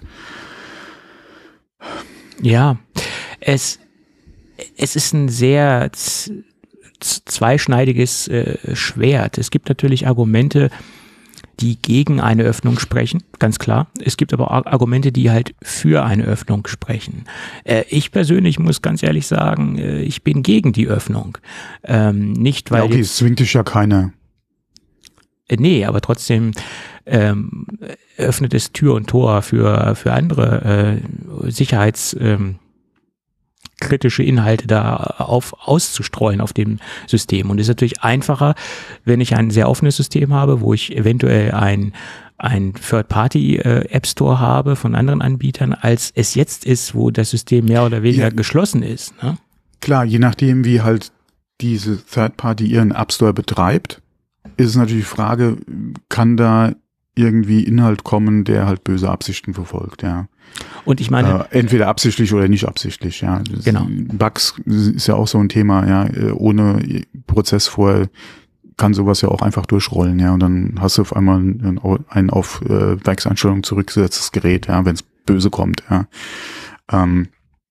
Ja, es, es ist ein sehr z- z- zweischneidiges äh, Schwert. Es gibt natürlich Argumente, die gegen eine Öffnung sprechen, ganz klar. Es gibt aber auch Argumente, die halt für eine Öffnung sprechen. Äh, ich persönlich muss ganz ehrlich sagen, äh, ich bin gegen die Öffnung. Ähm, nicht, weil Ja, okay, jetzt, es zwingt dich ja keiner. äh, nee, aber trotzdem ähm, öffnet es Tür und Tor für, für andere äh, Sicherheits- ähm, kritische Inhalte da auf auszustreuen auf dem System. Und es ist natürlich einfacher, wenn ich ein sehr offenes System habe, wo ich eventuell ein ein Third-Party-App Store habe von anderen Anbietern, als es jetzt ist, wo das System mehr oder weniger Ja. geschlossen ist. Ne? Klar, je nachdem, wie halt diese Third Party ihren App Store betreibt, ist es natürlich die Frage, kann da irgendwie Inhalt kommen, der halt böse Absichten verfolgt, ja. Und ich meine, Äh, entweder absichtlich oder nicht absichtlich, ja. Das Genau. Bugs ist ja auch so ein Thema, ja. Äh, Ohne Prozess vorher kann sowas ja auch einfach durchrollen, ja. Und dann hast du auf einmal ein, ein auf äh, Werkseinstellungen zurückgesetztes Gerät, ja, wenn es böse kommt, ja. Ähm,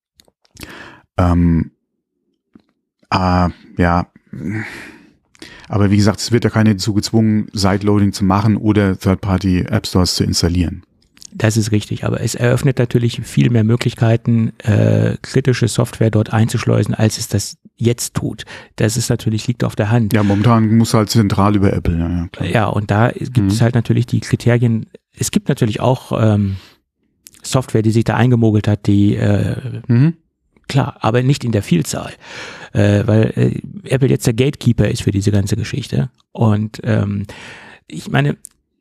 ähm, ah, ja. Aber wie gesagt, es wird ja keiner dazu gezwungen, Sideloading zu machen oder Third-Party-App-Stores zu installieren. das ist richtig, aber es eröffnet natürlich viel mehr Möglichkeiten, äh, kritische Software dort einzuschleusen, als es das jetzt tut. Das ist natürlich, liegt auf der Hand. Ja, momentan muss halt zentral über Apple. Ja, ja, klar. Ja, und da gibt Mhm. es halt natürlich die Kriterien. Es gibt natürlich auch ähm, Software, die sich da eingemogelt hat, die äh, Mhm. klar, aber nicht in der Vielzahl, äh, weil äh, Apple jetzt der Gatekeeper ist für diese ganze Geschichte. Und ähm, ich meine,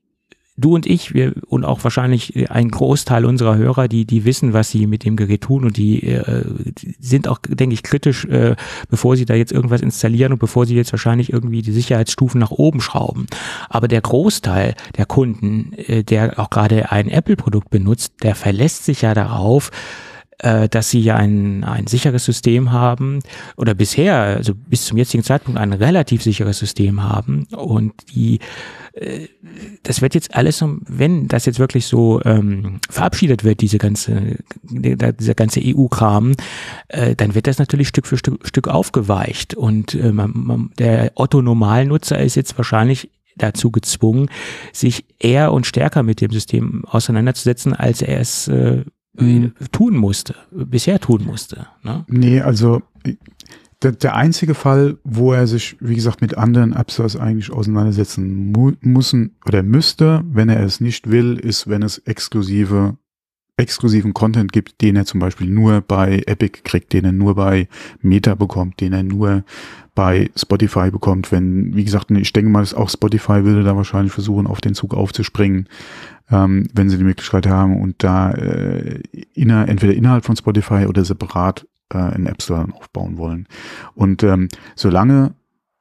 du und ich, wir und auch wahrscheinlich ein Großteil unserer Hörer, die die wissen, was sie mit dem Gerät tun und die, äh, die sind auch, denke ich, kritisch, äh, bevor sie da jetzt irgendwas installieren und bevor sie jetzt wahrscheinlich irgendwie die Sicherheitsstufen nach oben schrauben. Aber der Großteil der Kunden, äh, der auch gerade ein Apple-Produkt benutzt, der verlässt sich ja darauf, äh, dass sie ja ein, ein sicheres System haben oder bisher, also bis zum jetzigen Zeitpunkt ein relativ sicheres System haben und die äh, das wird jetzt alles, wenn das jetzt wirklich so ähm, verabschiedet wird, diese ganze, dieser ganze E U-Kram, äh, dann wird das natürlich Stück für Stück, Stück aufgeweicht und äh, man, man, der Otto-Normalnutzer ist jetzt wahrscheinlich dazu gezwungen, sich eher und stärker mit dem System auseinanderzusetzen, als er es äh, Mhm. tun musste, bisher tun musste. Ne? Nee, also der, der einzige Fall, wo er sich, wie gesagt, mit anderen App Stores eigentlich auseinandersetzen mu müssen oder müsste, wenn er es nicht will, ist, wenn es exklusive exklusiven Content gibt, den er zum Beispiel nur bei Epic kriegt, den er nur bei Meta bekommt, den er nur bei Spotify bekommt. Wenn, wie gesagt, ich denke mal, dass auch Spotify würde da wahrscheinlich versuchen, auf den Zug aufzuspringen, ähm, wenn sie die Möglichkeit haben und da äh, inner, entweder innerhalb von Spotify oder separat äh, einen App Store aufbauen wollen. Und ähm, solange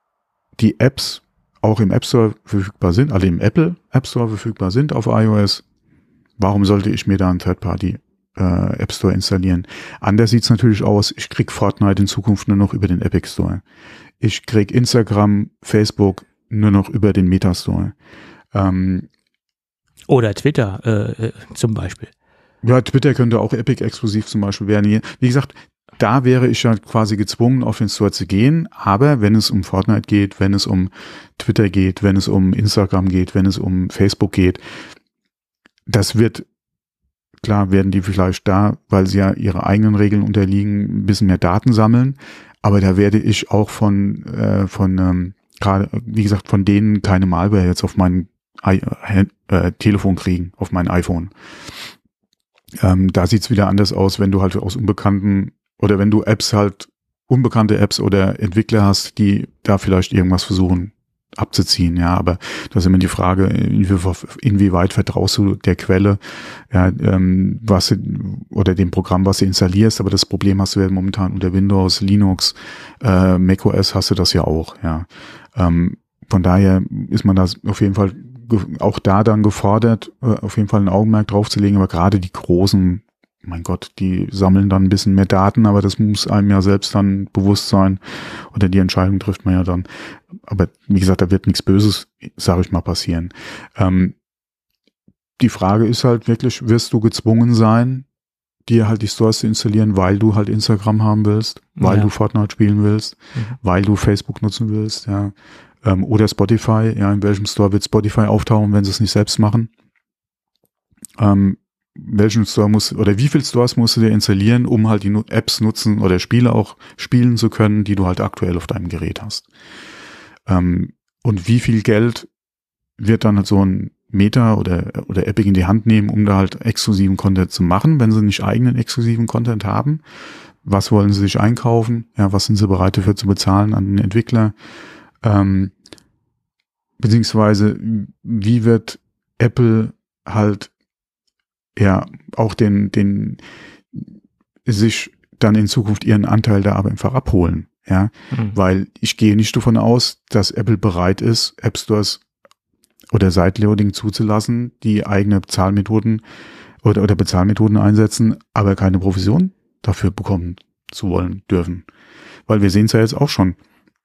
die Apps auch im App Store verfügbar sind, also im Apple App Store verfügbar sind auf iOS, warum sollte ich mir da einen Third-Party äh, App Store installieren? Anders sieht's natürlich aus, ich krieg Fortnite in Zukunft nur noch über den Epic Store. Ich krieg Instagram, Facebook nur noch über den Meta Store. Ähm, Oder Twitter äh, zum Beispiel. ja, Twitter könnte auch Epic exklusiv zum Beispiel werden. Wie gesagt, da wäre ich ja quasi gezwungen, auf den Store zu gehen. Aber wenn es um Fortnite geht, wenn es um Twitter geht, wenn es um Instagram geht, wenn es um Facebook geht, das wird, klar werden die vielleicht da, weil sie ja ihre eigenen Regeln unterliegen, ein bisschen mehr Daten sammeln. Aber da werde ich auch von, äh, von ähm, gerade, wie gesagt, von denen keine Malware jetzt auf mein I- äh, Telefon kriegen, auf mein iPhone. Ähm, da sieht's wieder anders aus, wenn du halt aus unbekannten oder wenn du Apps halt, unbekannte Apps oder Entwickler hast, die da vielleicht irgendwas versuchen abzuziehen, ja, aber das ist immer die Frage, inwieweit vertraust du der Quelle, ja, ähm, was oder dem Programm, was du installierst, aber das Problem hast du ja momentan unter Windows, Linux, äh, macOS hast du das ja auch, ja. Ähm, von daher ist man da auf jeden Fall auch da dann gefordert, äh, auf jeden Fall ein Augenmerk drauf zu legen, aber gerade die großen, mein Gott, die sammeln dann ein bisschen mehr Daten, aber das muss einem ja selbst dann bewusst sein oder die Entscheidung trifft man ja dann. Aber wie gesagt, da wird nichts Böses, sage ich mal, passieren. Ähm, die Frage ist halt wirklich, wirst du gezwungen sein, dir halt die Stores zu installieren, weil du halt Instagram haben willst, weil ja. du Fortnite spielen willst, mhm. weil du Facebook nutzen willst, ja, ähm, oder Spotify, ja, in welchem Store wird Spotify auftauchen, wenn sie es nicht selbst machen? Ähm, welchen Store muss oder wie viel Stores musst du dir installieren, um halt die Apps nutzen oder Spiele auch spielen zu können, die du halt aktuell auf deinem Gerät hast. Ähm, und wie viel Geld wird dann halt so ein Meta oder oder Epic in die Hand nehmen, um da halt exklusiven Content zu machen, wenn sie nicht eigenen exklusiven Content haben? Was wollen sie sich einkaufen? Ja, was sind sie bereit dafür zu bezahlen an den Entwickler? Ähm, beziehungsweise wie wird Apple halt ja auch den den sich dann in Zukunft ihren Anteil da aber einfach abholen, ja, mhm. weil ich gehe nicht davon aus, dass Apple bereit ist, App Stores oder Sideloading zuzulassen, die eigene Bezahlmethoden oder oder Bezahlmethoden einsetzen, aber keine Provision dafür bekommen zu wollen dürfen, weil wir sehen es ja jetzt auch schon.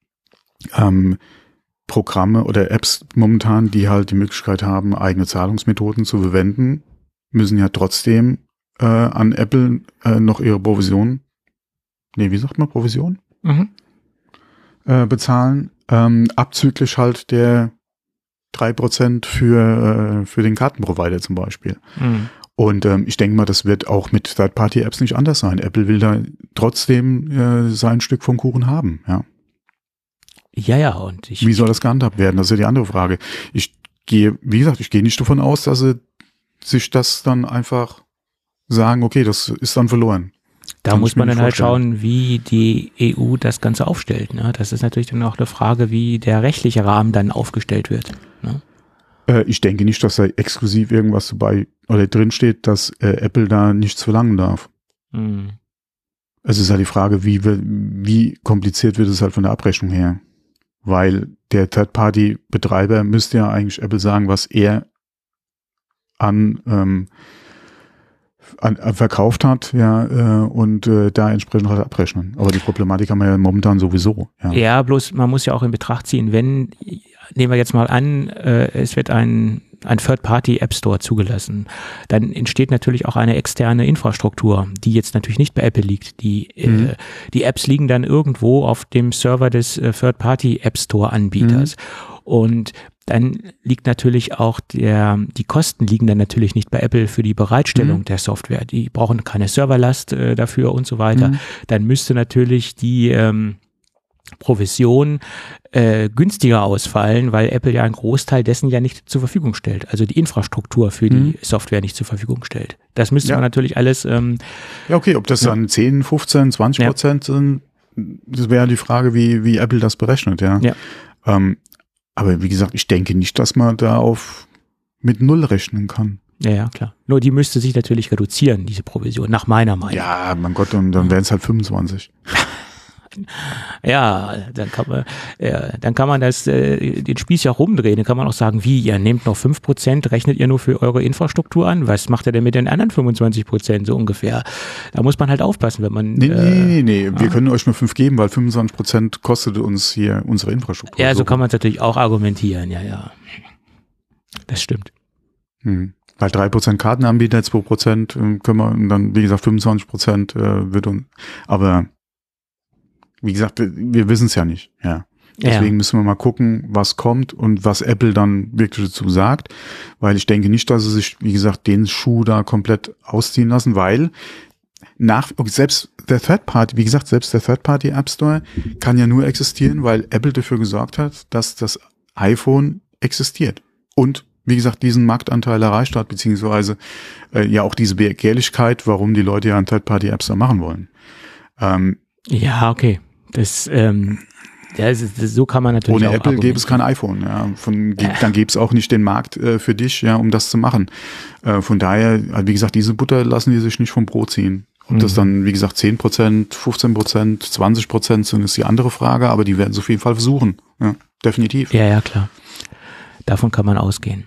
Ähm, Programme oder Apps momentan, die halt die Möglichkeit haben, eigene Zahlungsmethoden zu verwenden, müssen ja trotzdem äh, an Apple äh, noch ihre Provision, nee, wie sagt man, Provision? Mhm. Äh, bezahlen, ähm, abzüglich halt der drei Prozent für, äh, für den Kartenprovider zum Beispiel. Mhm. Und ähm, ich denke mal, das wird auch mit Third-Party-Apps nicht anders sein. Apple will da trotzdem äh, sein Stück vom Kuchen haben, ja. Ja, ja, und ich. Wie soll das gehandhabt werden? Das ist ja die andere Frage. Ich gehe, wie gesagt, ich gehe nicht davon aus, dass sie sich das dann einfach sagen, okay, das ist dann verloren. Da Kann muss man dann halt schauen, wie die E U das Ganze aufstellt. Ne? Das ist natürlich dann auch eine Frage, wie der rechtliche Rahmen dann aufgestellt wird. Ne? Äh, ich denke nicht, dass da exklusiv irgendwas dabei oder drin steht, dass äh, Apple da nichts verlangen darf. Mhm. Es ist halt die Frage, wie, wie kompliziert wird es halt von der Abrechnung her. Weil der Third-Party-Betreiber müsste ja eigentlich Apple sagen, was er an, ähm, an, an verkauft hat, ja, äh, und äh, da entsprechend halt abrechnen. Aber die Problematik haben wir ja momentan sowieso. Ja, ja, bloß man muss ja auch in Betracht ziehen, wenn, nehmen wir jetzt mal an, äh, es wird ein ein Third-Party-App-Store zugelassen, dann entsteht natürlich auch eine externe Infrastruktur, die jetzt natürlich nicht bei Apple liegt. Die, mhm. äh, die Apps liegen dann irgendwo auf dem Server des äh, Third-Party-App-Store-Anbieters. Mhm. Und dann liegt natürlich auch der, die Kosten liegen dann natürlich nicht bei Apple für die Bereitstellung mhm. der Software. Die brauchen keine Serverlast äh, dafür und so weiter. Mhm. Dann müsste natürlich die ähm, Provision äh, günstiger ausfallen, weil Apple ja einen Großteil dessen ja nicht zur Verfügung stellt. Also die Infrastruktur für mhm. die Software nicht zur Verfügung stellt. Das müsste ja. man natürlich alles... Ähm, ja, okay, ob das ja. dann zehn, fünfzehn, zwanzig ja. Prozent sind, das wäre die Frage, wie, wie Apple das berechnet. Ja. ja. Ähm, aber wie gesagt, ich denke nicht, dass man da auf mit Null rechnen kann. Ja, ja, klar. Nur die müsste sich natürlich reduzieren, diese Provision, nach meiner Meinung. Ja, mein Gott, und dann wären es halt fünfundzwanzig. Ja, dann kann man, ja, dann kann man das, äh, den Spieß ja rumdrehen. Dann kann man auch sagen, wie, ihr nehmt noch fünf Prozent, rechnet ihr nur für eure Infrastruktur an? Was macht ihr denn mit den anderen fünfundzwanzig Prozent so ungefähr? Da muss man halt aufpassen, wenn man... Nee, äh, nee, nee, nee. Ja. Wir können euch nur fünf geben, weil fünfundzwanzig Prozent kostet uns hier unsere Infrastruktur. Ja, so, so kann man es natürlich auch argumentieren, ja, ja. Das stimmt. Hm. Weil drei Prozent Kartenanbieter, zwei Prozent können wir, und dann, wie gesagt, fünfundzwanzig Prozent äh, wird uns, aber wie gesagt, wir, wir wissen es ja nicht, ja. Deswegen ja. müssen wir mal gucken, was kommt und was Apple dann wirklich dazu sagt, weil ich denke nicht, dass sie sich, wie gesagt, den Schuh da komplett ausziehen lassen, weil nach, selbst der Third-Party, wie gesagt, selbst der Third-Party-App Store kann ja nur existieren, weil Apple dafür gesorgt hat, dass das iPhone existiert. Und, wie gesagt, diesen Marktanteil erreicht hat, beziehungsweise äh, ja auch diese Begehrlichkeit, warum die Leute ja einen Third-Party-App Store machen wollen. Ähm, ja, okay. Das, ähm, ja, das, das, so kann man natürlich ohne auch Apple gäbe es kein iPhone. Ja. Von, äh. Dann gäbe es auch nicht den Markt äh, für dich, ja, um das zu machen. Äh, von daher, wie gesagt, diese Butter lassen die sich nicht vom Brot ziehen. Ob mhm. das dann, wie gesagt, zehn Prozent, fünfzehn Prozent, zwanzig Prozent sind, ist die andere Frage, aber die werden es auf jeden Fall versuchen. Ja, definitiv. Ja, ja, klar. Davon kann man ausgehen.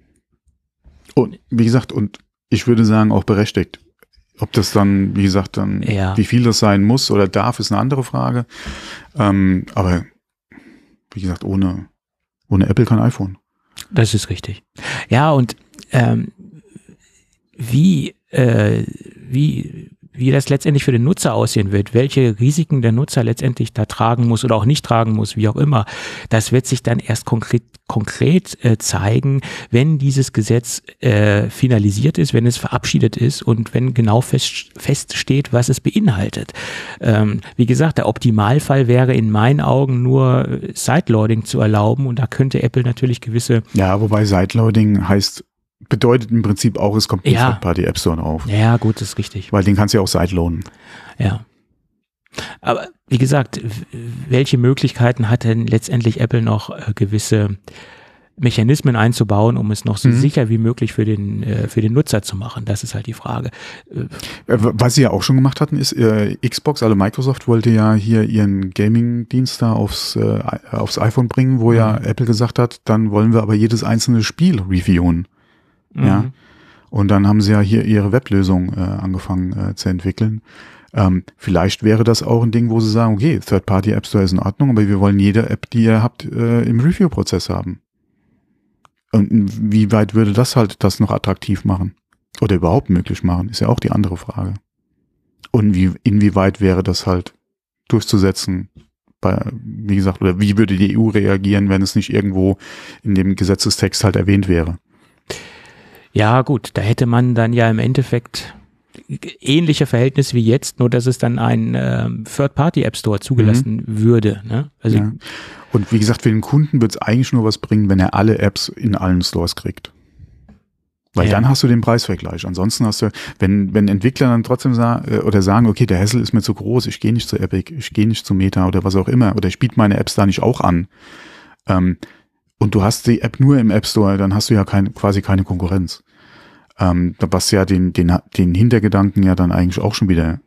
Und wie gesagt, und ich würde sagen, auch berechtigt. Ob das dann, wie gesagt, dann, ja. wie viel das sein muss oder darf, ist eine andere Frage. Ähm, aber wie gesagt, ohne, ohne Apple kein iPhone. Das ist richtig. Ja, und ähm, wie, äh, wie, wie das letztendlich für den Nutzer aussehen wird, welche Risiken der Nutzer letztendlich da tragen muss oder auch nicht tragen muss, wie auch immer, das wird sich dann erst konkret konkret äh, zeigen, wenn dieses Gesetz äh, finalisiert ist, wenn es verabschiedet ist und wenn genau fest, feststeht, was es beinhaltet. Ähm, wie gesagt, der Optimalfall wäre in meinen Augen nur Sideloading zu erlauben und da könnte Apple natürlich gewisse... Ja, wobei Sideloading heißt, bedeutet im Prinzip auch, es kommt ein ja. Third-Party App Store drauf. Ja, gut, das ist richtig. Weil den kannst du ja auch sideloaden. Ja. Aber wie gesagt, welche Möglichkeiten hat denn letztendlich Apple noch, äh, gewisse Mechanismen einzubauen, um es noch so mhm. sicher wie möglich für den äh, für den Nutzer zu machen? Das ist halt die Frage. Was sie ja auch schon gemacht hatten, ist äh, Xbox, also Microsoft wollte ja hier ihren Gaming-Dienst da aufs äh, aufs iPhone bringen, wo mhm. ja Apple gesagt hat, dann wollen wir aber jedes einzelne Spiel reviewen. Mhm. Ja. Und dann haben sie ja hier ihre Weblösung äh, angefangen äh, zu entwickeln. Ähm, vielleicht wäre das auch ein Ding, wo sie sagen, okay, Third-Party App Store ist in Ordnung, aber wir wollen jede App, die ihr habt, äh, im Review-Prozess haben. Und wie weit würde das halt das noch attraktiv machen? Oder überhaupt möglich machen, ist ja auch die andere Frage. Und wie, inwieweit wäre das halt durchzusetzen? Bei, wie gesagt, oder wie würde die E U reagieren, wenn es nicht irgendwo in dem Gesetzestext halt erwähnt wäre? Ja, gut, da hätte man dann ja im Endeffekt ähnliche Verhältnisse wie jetzt, nur dass es dann ein äh, Third-Party-App Store zugelassen mhm. würde. Ne? Also ja. Und wie gesagt, für den Kunden wird es eigentlich nur was bringen, wenn er alle Apps in allen Stores kriegt. Weil ja. dann hast du den Preisvergleich. Ansonsten hast du, wenn wenn Entwickler dann trotzdem sagen oder sagen, okay, der Hassel ist mir zu groß, ich gehe nicht zu Epic, ich gehe nicht zu Meta oder was auch immer, oder ich biete meine Apps da nicht auch an. Ähm, und du hast die App nur im App Store, dann hast du ja keine, quasi keine Konkurrenz. Ähm, was ja den, den, den Hintergedanken ja dann eigentlich auch schon wieder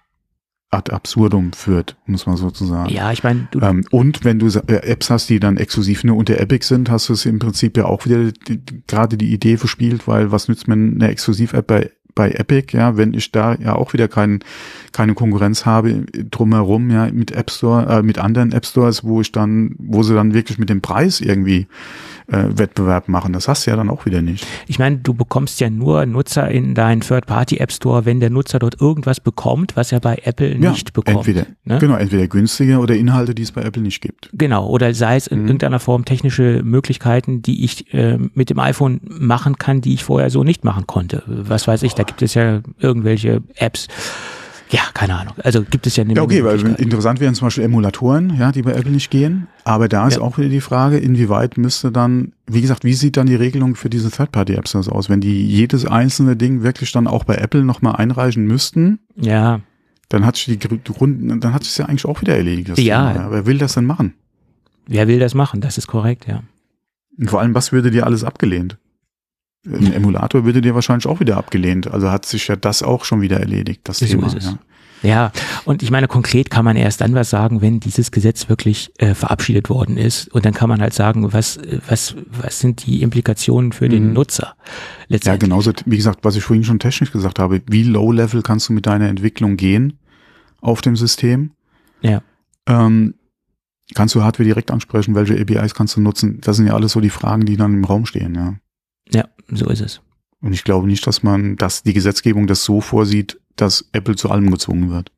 ad absurdum führt, muss man sozusagen. Ja, ich meine, du ähm, und wenn du Apps hast, die dann exklusiv nur unter Epic sind, hast du es im Prinzip ja auch wieder die, die, gerade die Idee verspielt, weil was nützt mir eine Exklusiv-App bei bei Epic, ja, wenn ich da ja auch wieder kein, keine Konkurrenz habe drumherum, ja, mit App Store, äh, mit anderen App Stores, wo ich dann, wo sie dann wirklich mit dem Preis irgendwie äh, Wettbewerb machen. Das hast du ja dann auch wieder nicht. Ich meine, du bekommst ja nur Nutzer in deinen Third-Party-App Store, wenn der Nutzer dort irgendwas bekommt, was er bei Apple ja, nicht bekommt. Entweder, ne? Genau, entweder günstige oder Inhalte, die es bei Apple nicht gibt. Genau, oder sei es in mhm. irgendeiner Form technische Möglichkeiten, die ich äh, mit dem iPhone machen kann, die ich vorher so nicht machen konnte. Was weiß ich, da gibt es ja irgendwelche Apps. Ja, keine Ahnung. Also gibt es ja eine Ja, okay, weil interessant wären zum Beispiel Emulatoren, ja, die bei Apple nicht gehen. Aber da ist ja. auch wieder die Frage, inwieweit müsste dann, wie gesagt, wie sieht dann die Regelung für diese Third-Party-Apps aus? Wenn die jedes einzelne Ding wirklich dann auch bei Apple nochmal einreichen müssten, ja, dann hat sich die Grund, dann hat sich ja eigentlich auch wieder erledigt. Das ja. Thema. Wer will das denn machen? Wer will das machen? Das ist korrekt, ja. Und vor allem, was würde dir alles abgelehnt? Ein Emulator würde dir wahrscheinlich auch wieder abgelehnt. Also hat sich ja das auch schon wieder erledigt, das so Thema. Ist es. Ja. Ja, und ich meine, konkret kann man erst dann was sagen, wenn dieses Gesetz wirklich äh, verabschiedet worden ist. Und dann kann man halt sagen, was, was, was sind die Implikationen für mhm. den Nutzer? Ja, genauso, wie gesagt, was ich vorhin schon technisch gesagt habe, wie low-level kannst du mit deiner Entwicklung gehen auf dem System? Ja. Ähm, kannst du Hardware direkt ansprechen? Welche A P Is kannst du nutzen? Das sind ja alles so die Fragen, die dann im Raum stehen, ja. Ja, so ist es. Und ich glaube nicht, dass man, dass die Gesetzgebung das so vorsieht, dass Apple zu allem gezwungen wird.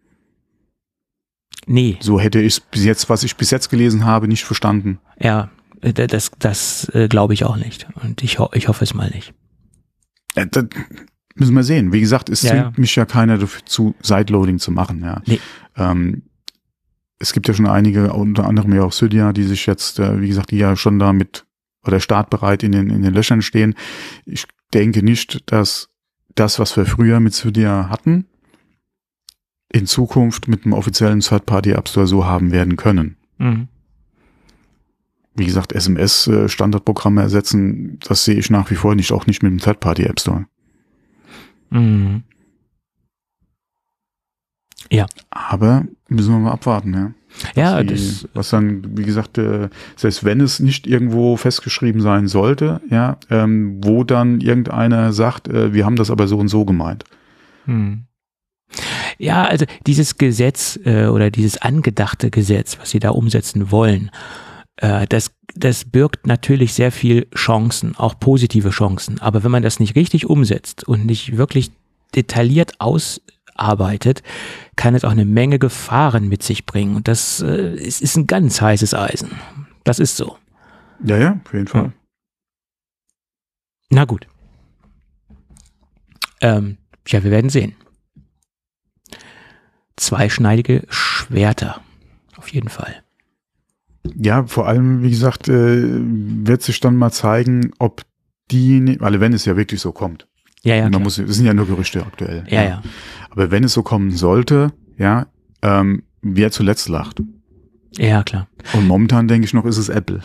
Nee. So hätte ich bis jetzt, was ich bis jetzt gelesen habe, nicht verstanden. Ja, das, das äh, glaube ich auch nicht. Und ich, ho- ich hoffe es mal nicht. Äh, das, müssen wir sehen. Wie gesagt, es ja, zwingt ja. mich ja keiner dazu, Sideloading zu machen. Ja. Nee. Ähm, es gibt ja schon einige, unter anderem ja auch Cydia, die sich jetzt, äh, wie gesagt, die ja schon da mit oder startbereit in den, in den Löchern stehen. Ich denke nicht, dass das, was wir früher mit Cydia hatten, in Zukunft mit einem offiziellen Third-Party-App Store so haben werden können. Mhm. Wie gesagt, S M S-Standardprogramme ersetzen, das sehe ich nach wie vor nicht, auch nicht mit dem Third-Party-App Store. Mhm. Ja. Aber müssen wir mal abwarten, ja. Ja, die, das, was dann, wie gesagt, äh, selbst wenn es nicht irgendwo festgeschrieben sein sollte, ja, ähm, wo dann irgendeiner sagt, äh, wir haben das aber so und so gemeint. hm. Ja, also dieses Gesetz äh, oder dieses angedachte Gesetz, was sie da umsetzen wollen, äh, das, das birgt natürlich sehr viel Chancen, auch positive Chancen. Aber wenn man das nicht richtig umsetzt und nicht wirklich detailliert ausarbeitet, kann es auch eine Menge Gefahren mit sich bringen. Und das äh, ist, ist ein ganz heißes Eisen. Das ist so. Ja, ja, auf jeden Fall. Ja. Na gut. Ähm, ja, wir werden sehen. Zweischneidige Schwerter. Auf jeden Fall. Ja, vor allem, wie gesagt, äh, wird sich dann mal zeigen, ob die, also wenn es ja wirklich so kommt. Ja, ja. Man muss, es sind ja nur Gerüchte aktuell. Ja, ja. Aber wenn es so kommen sollte, ja, ähm, wer zuletzt lacht. Ja, klar. Und momentan denke ich noch, ist es Apple.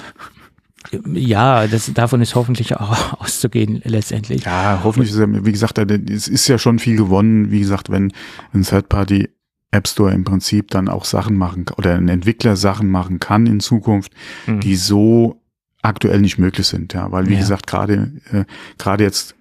Ja, das, davon ist hoffentlich auch auszugehen letztendlich. Ja, hoffentlich ist ja, wie gesagt, es ist ja schon viel gewonnen, wie gesagt, wenn ein Third-Party App Store im Prinzip dann auch Sachen machen oder ein Entwickler Sachen machen kann in Zukunft, mhm. die so aktuell nicht möglich sind, ja, weil wie ja. gesagt, gerade äh, gerade jetzt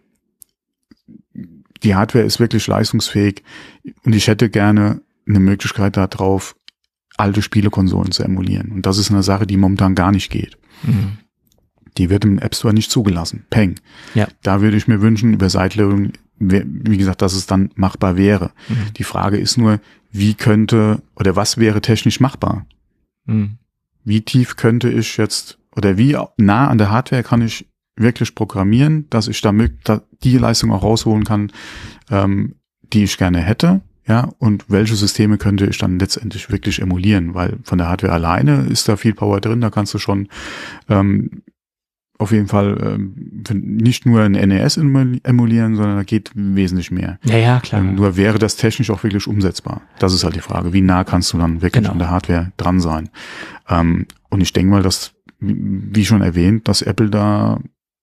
die Hardware ist wirklich leistungsfähig und ich hätte gerne eine Möglichkeit darauf, alte Spielekonsolen zu emulieren und das ist eine Sache, die momentan gar nicht geht. Mhm. Die wird im App Store nicht zugelassen. Peng. Ja. Da würde ich mir wünschen, über Sideloading, wie gesagt, dass es dann machbar wäre. Mhm. Die Frage ist nur, wie könnte oder was wäre technisch machbar? Mhm. Wie tief könnte ich jetzt oder wie nah an der Hardware kann ich wirklich programmieren, dass ich da die Leistung auch rausholen kann, ähm, die ich gerne hätte? Ja, und welche Systeme könnte ich dann letztendlich wirklich emulieren? Weil von der Hardware alleine ist da viel Power drin, da kannst du schon ähm, auf jeden Fall ähm, nicht nur ein N E S emulieren, sondern da geht wesentlich mehr. Ja, ja, klar. Ähm, nur wäre das technisch auch wirklich umsetzbar. Das ist halt die Frage. Wie nah kannst du dann wirklich genau. an der Hardware dran sein? Ähm, und ich denke mal, dass, wie schon erwähnt, dass Apple da,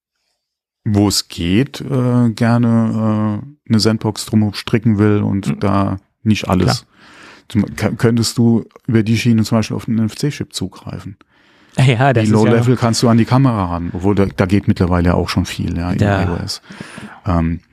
wo es geht, äh, gerne äh, eine Sandbox drum stricken will und mhm. da nicht alles. Zum, könntest du über die Schiene zum Beispiel auf einen N F C-Chip zugreifen? Ja, das die Low-Level ja kannst du an die Kamera ran, obwohl da, da geht mittlerweile auch schon viel, ja, in da. iOS. Ähm,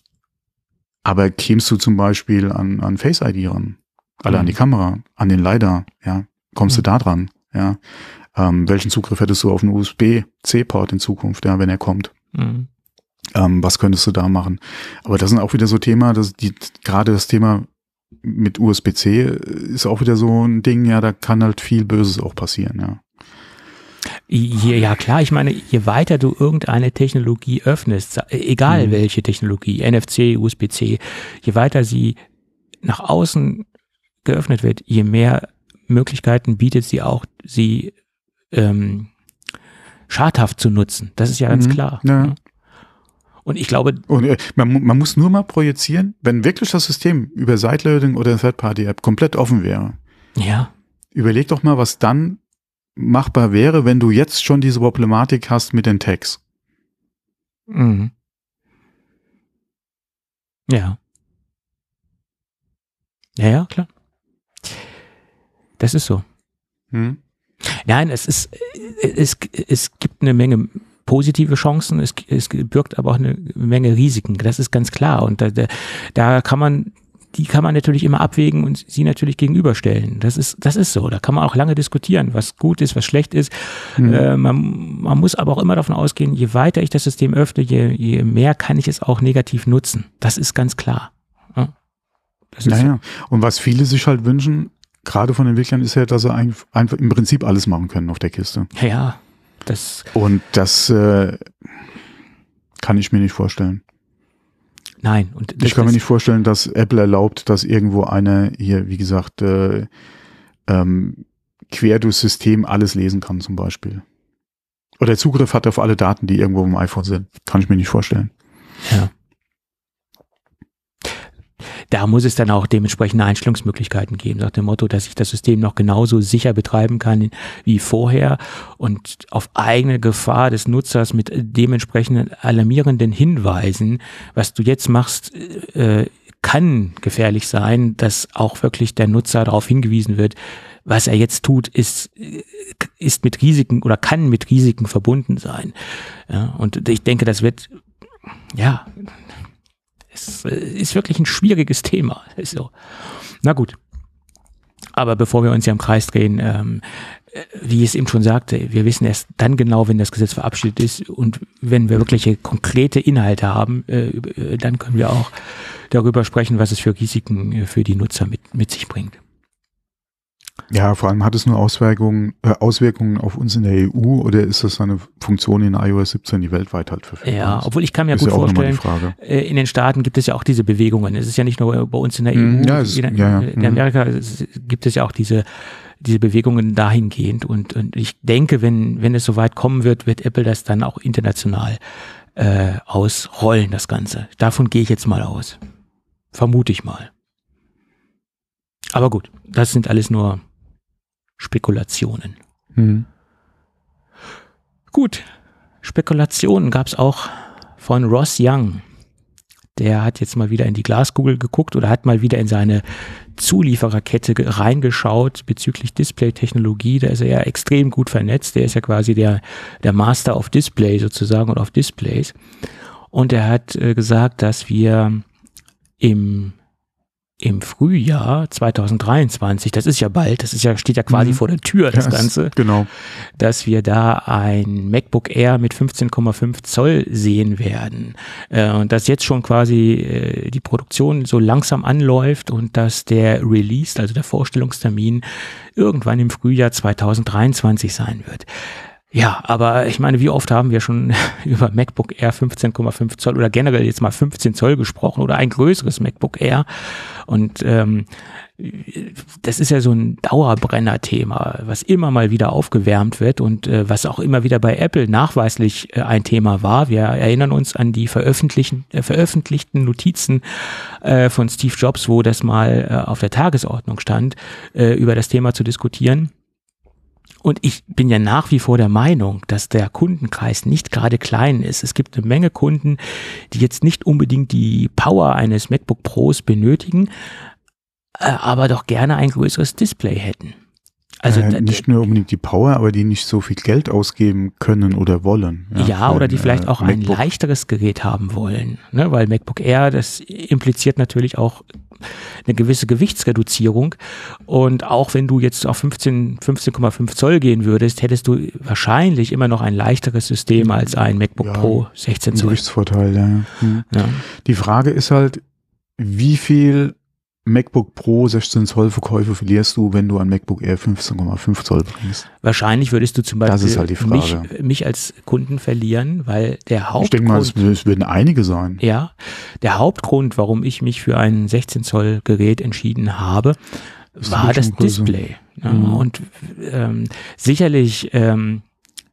aber kämst du zum Beispiel an, an Face I D ran, alle mhm. an die Kamera, an den LiDAR, ja, kommst mhm. du da dran, ja. Ähm, welchen Zugriff hättest du auf einen U S B-C-Port in Zukunft, ja, wenn er kommt? Mhm. Ähm, was könntest du da machen? Aber das sind auch wieder so Themen, dass die, gerade das Thema mit U S B-C ist auch wieder so ein Ding, ja, da kann halt viel Böses auch passieren, ja. Ja, klar, ich meine, je weiter du irgendeine Technologie öffnest, egal mhm. welche Technologie, N F C, U S B-C, je weiter sie nach außen geöffnet wird, je mehr Möglichkeiten bietet sie auch, sie ähm, schadhaft zu nutzen. Das ist ja ganz mhm. klar. Ja. Ne? Und ich glaube... Und, äh, man, man muss nur mal projizieren, wenn wirklich das System über Sideloading oder Third-Party-App komplett offen wäre. Ja. Überleg doch mal, was dann machbar wäre, wenn du jetzt schon diese Problematik hast mit den Tags. Mhm. Ja. Ja, ja, klar. Das ist so. Hm? Nein, es ist, es, es gibt eine Menge positive Chancen, es, es birgt aber auch eine Menge Risiken. Das ist ganz klar. Und da, da, da kann man die kann man natürlich immer abwägen und sie natürlich gegenüberstellen. Das ist, das ist so. Da kann man auch lange diskutieren, was gut ist, was schlecht ist. Mhm. Äh, man, man muss aber auch immer davon ausgehen, je weiter ich das System öffne, je, je mehr kann ich es auch negativ nutzen. Das ist ganz klar. Ja, das ist naja. so. Und was viele sich halt wünschen, gerade von Entwicklern, ist ja, dass sie einfach, einfach im Prinzip alles machen können auf der Kiste. Ja, ja. Das und das äh, kann ich mir nicht vorstellen. Nein. Und das, ich kann das, mir nicht vorstellen, dass Apple erlaubt, dass irgendwo eine hier, wie gesagt, äh, ähm, quer durchs System alles lesen kann zum Beispiel. Oder Zugriff hat auf alle Daten, die irgendwo im iPhone sind. Kann ich mir nicht vorstellen. Ja. Da muss es dann auch dementsprechende Einstellungsmöglichkeiten geben, nach dem Motto, dass ich das System noch genauso sicher betreiben kann wie vorher und auf eigene Gefahr des Nutzers mit dementsprechenden alarmierenden Hinweisen, was du jetzt machst, äh, kann gefährlich sein, dass auch wirklich der Nutzer darauf hingewiesen wird, was er jetzt tut, ist, ist mit Risiken oder kann mit Risiken verbunden sein. Ja, und ich denke, das wird, ja, es ist wirklich ein schwieriges Thema. So. Na gut. Aber bevor wir uns ja im Kreis drehen, ähm, wie ich es eben schon sagte, wir wissen erst dann genau, wenn das Gesetz verabschiedet ist und wenn wir wirkliche konkrete Inhalte haben, äh, dann können wir auch darüber sprechen, was es für Risiken für die Nutzer mit, mit sich bringt. Ja, vor allem hat es nur Auswirkungen, äh, Auswirkungen auf uns in der E U oder ist das eine Funktion in iOS siebzehn, die weltweit halt verfügbar ist? Ja, obwohl ich kann mir ist gut ja vorstellen, in den Staaten gibt es ja auch diese Bewegungen. Es ist ja nicht nur bei uns in der mm, E U, ja, es, in, ja, ja. in Amerika gibt es ja auch diese diese Bewegungen dahingehend und, und ich denke, wenn wenn es soweit kommen wird, wird Apple das dann auch international äh, ausrollen, das Ganze. Davon gehe ich jetzt mal aus. Vermute ich mal. Aber gut, das sind alles nur Spekulationen. Mhm. Gut, Spekulationen gab es auch von Ross Young. Der hat jetzt mal wieder in die Glaskugel geguckt oder hat mal wieder in seine Zuliefererkette reingeschaut bezüglich Display-Technologie. Da ist er ja extrem gut vernetzt. Der ist ja quasi der, der Master of Display sozusagen und auf Displays. Und er hat äh, gesagt, dass wir im im Frühjahr zwanzig dreiundzwanzig, das ist ja bald, das ist ja, steht ja quasi mhm. vor der Tür, das ja, Ganze, genau. dass wir da ein MacBook Air mit fünfzehn Komma fünf Zoll sehen werden. Äh, und dass jetzt schon quasi äh, die Produktion so langsam anläuft und dass der Release, also der Vorstellungstermin, irgendwann im Frühjahr zwanzig dreiundzwanzig sein wird. Ja, aber ich meine, wie oft haben wir schon über MacBook Air fünfzehn Komma fünf Zoll oder generell jetzt mal fünfzehn Zoll gesprochen oder ein größeres MacBook Air und ähm, das ist ja so ein Dauerbrenner-Thema, was immer mal wieder aufgewärmt wird und äh, was auch immer wieder bei Apple nachweislich äh, ein Thema war. Wir erinnern uns an die veröffentlichten, äh, veröffentlichten Notizen äh, von Steve Jobs, wo das mal äh, auf der Tagesordnung stand, äh, über das Thema zu diskutieren. Und ich bin ja nach wie vor der Meinung, dass der Kundenkreis nicht gerade klein ist. Es gibt eine Menge Kunden, die jetzt nicht unbedingt die Power eines MacBook Pros benötigen, aber doch gerne ein größeres Display hätten. Also äh, nicht nur unbedingt die Power, aber die nicht so viel Geld ausgeben können oder wollen. Ja, ja für, oder die vielleicht äh, auch MacBook. ein leichteres Gerät haben wollen, ne? Weil MacBook Air, das impliziert natürlich auch eine gewisse Gewichtsreduzierung und auch wenn du jetzt auf fünfzehn Komma fünf Zoll gehen würdest, hättest du wahrscheinlich immer noch ein leichteres System als ein MacBook ja, Pro sechzehn Zoll. Gewichtsvorteil, ja. Hm. Ja. Die Frage ist halt, wie viel MacBook Pro sechzehn Zoll Verkäufe verlierst du, wenn du ein MacBook Air fünfzehn Komma fünf Zoll bringst? Wahrscheinlich würdest du zum Beispiel das ist halt die Frage. Mich, mich als Kunden verlieren, weil der Hauptgrund... Ich denke mal, es, es werden einige sein. Ja, der Hauptgrund, warum ich mich für ein sechzehn Zoll Gerät entschieden habe, ist war das Display. Ja, mhm. Und ähm, sicherlich... Ähm,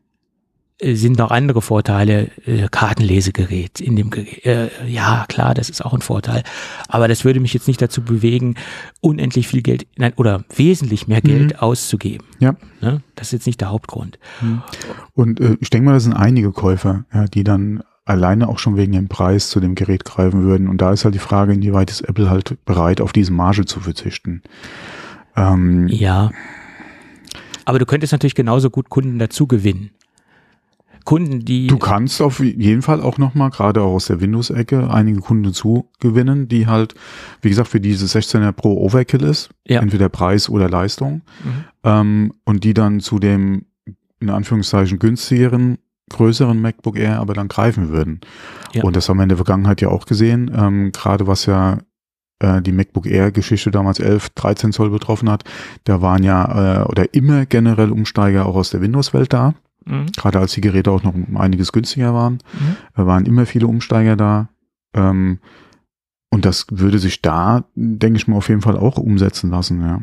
sind noch andere Vorteile, äh, Kartenlesegerät in dem Gerät. Äh, ja, klar, das ist auch ein Vorteil. Aber das würde mich jetzt nicht dazu bewegen, unendlich viel Geld, nein, oder wesentlich mehr Geld mhm. auszugeben. Ja. Ne? Das ist jetzt nicht der Hauptgrund. Mhm. Und äh, ich denke mal, das sind einige Käufer, ja, die dann alleine auch schon wegen dem Preis zu dem Gerät greifen würden. Und da ist halt die Frage, inwieweit ist Apple halt bereit, auf diese Marge zu verzichten. Ähm, ja. Aber du könntest natürlich genauso gut Kunden dazu gewinnen. Kunden, die... Du kannst auf jeden Fall auch nochmal, gerade auch aus der Windows-Ecke, einige Kunden zugewinnen, die halt, wie gesagt, für diese sechzehner Pro Overkill ist, ja. entweder Preis oder Leistung, mhm. ähm, und die dann zu dem, in Anführungszeichen, günstigeren, größeren MacBook Air aber dann greifen würden. Ja. Und das haben wir in der Vergangenheit ja auch gesehen, ähm, gerade was ja äh, die MacBook Air-Geschichte damals elf, dreizehn Zoll betroffen hat, da waren ja, äh, oder immer generell Umsteiger auch aus der Windows-Welt da. Mhm. Gerade als die Geräte auch noch um einiges günstiger waren, mhm. waren immer viele Umsteiger da. Ähm, und das würde sich da, denke ich mal, auf jeden Fall auch umsetzen lassen, ja.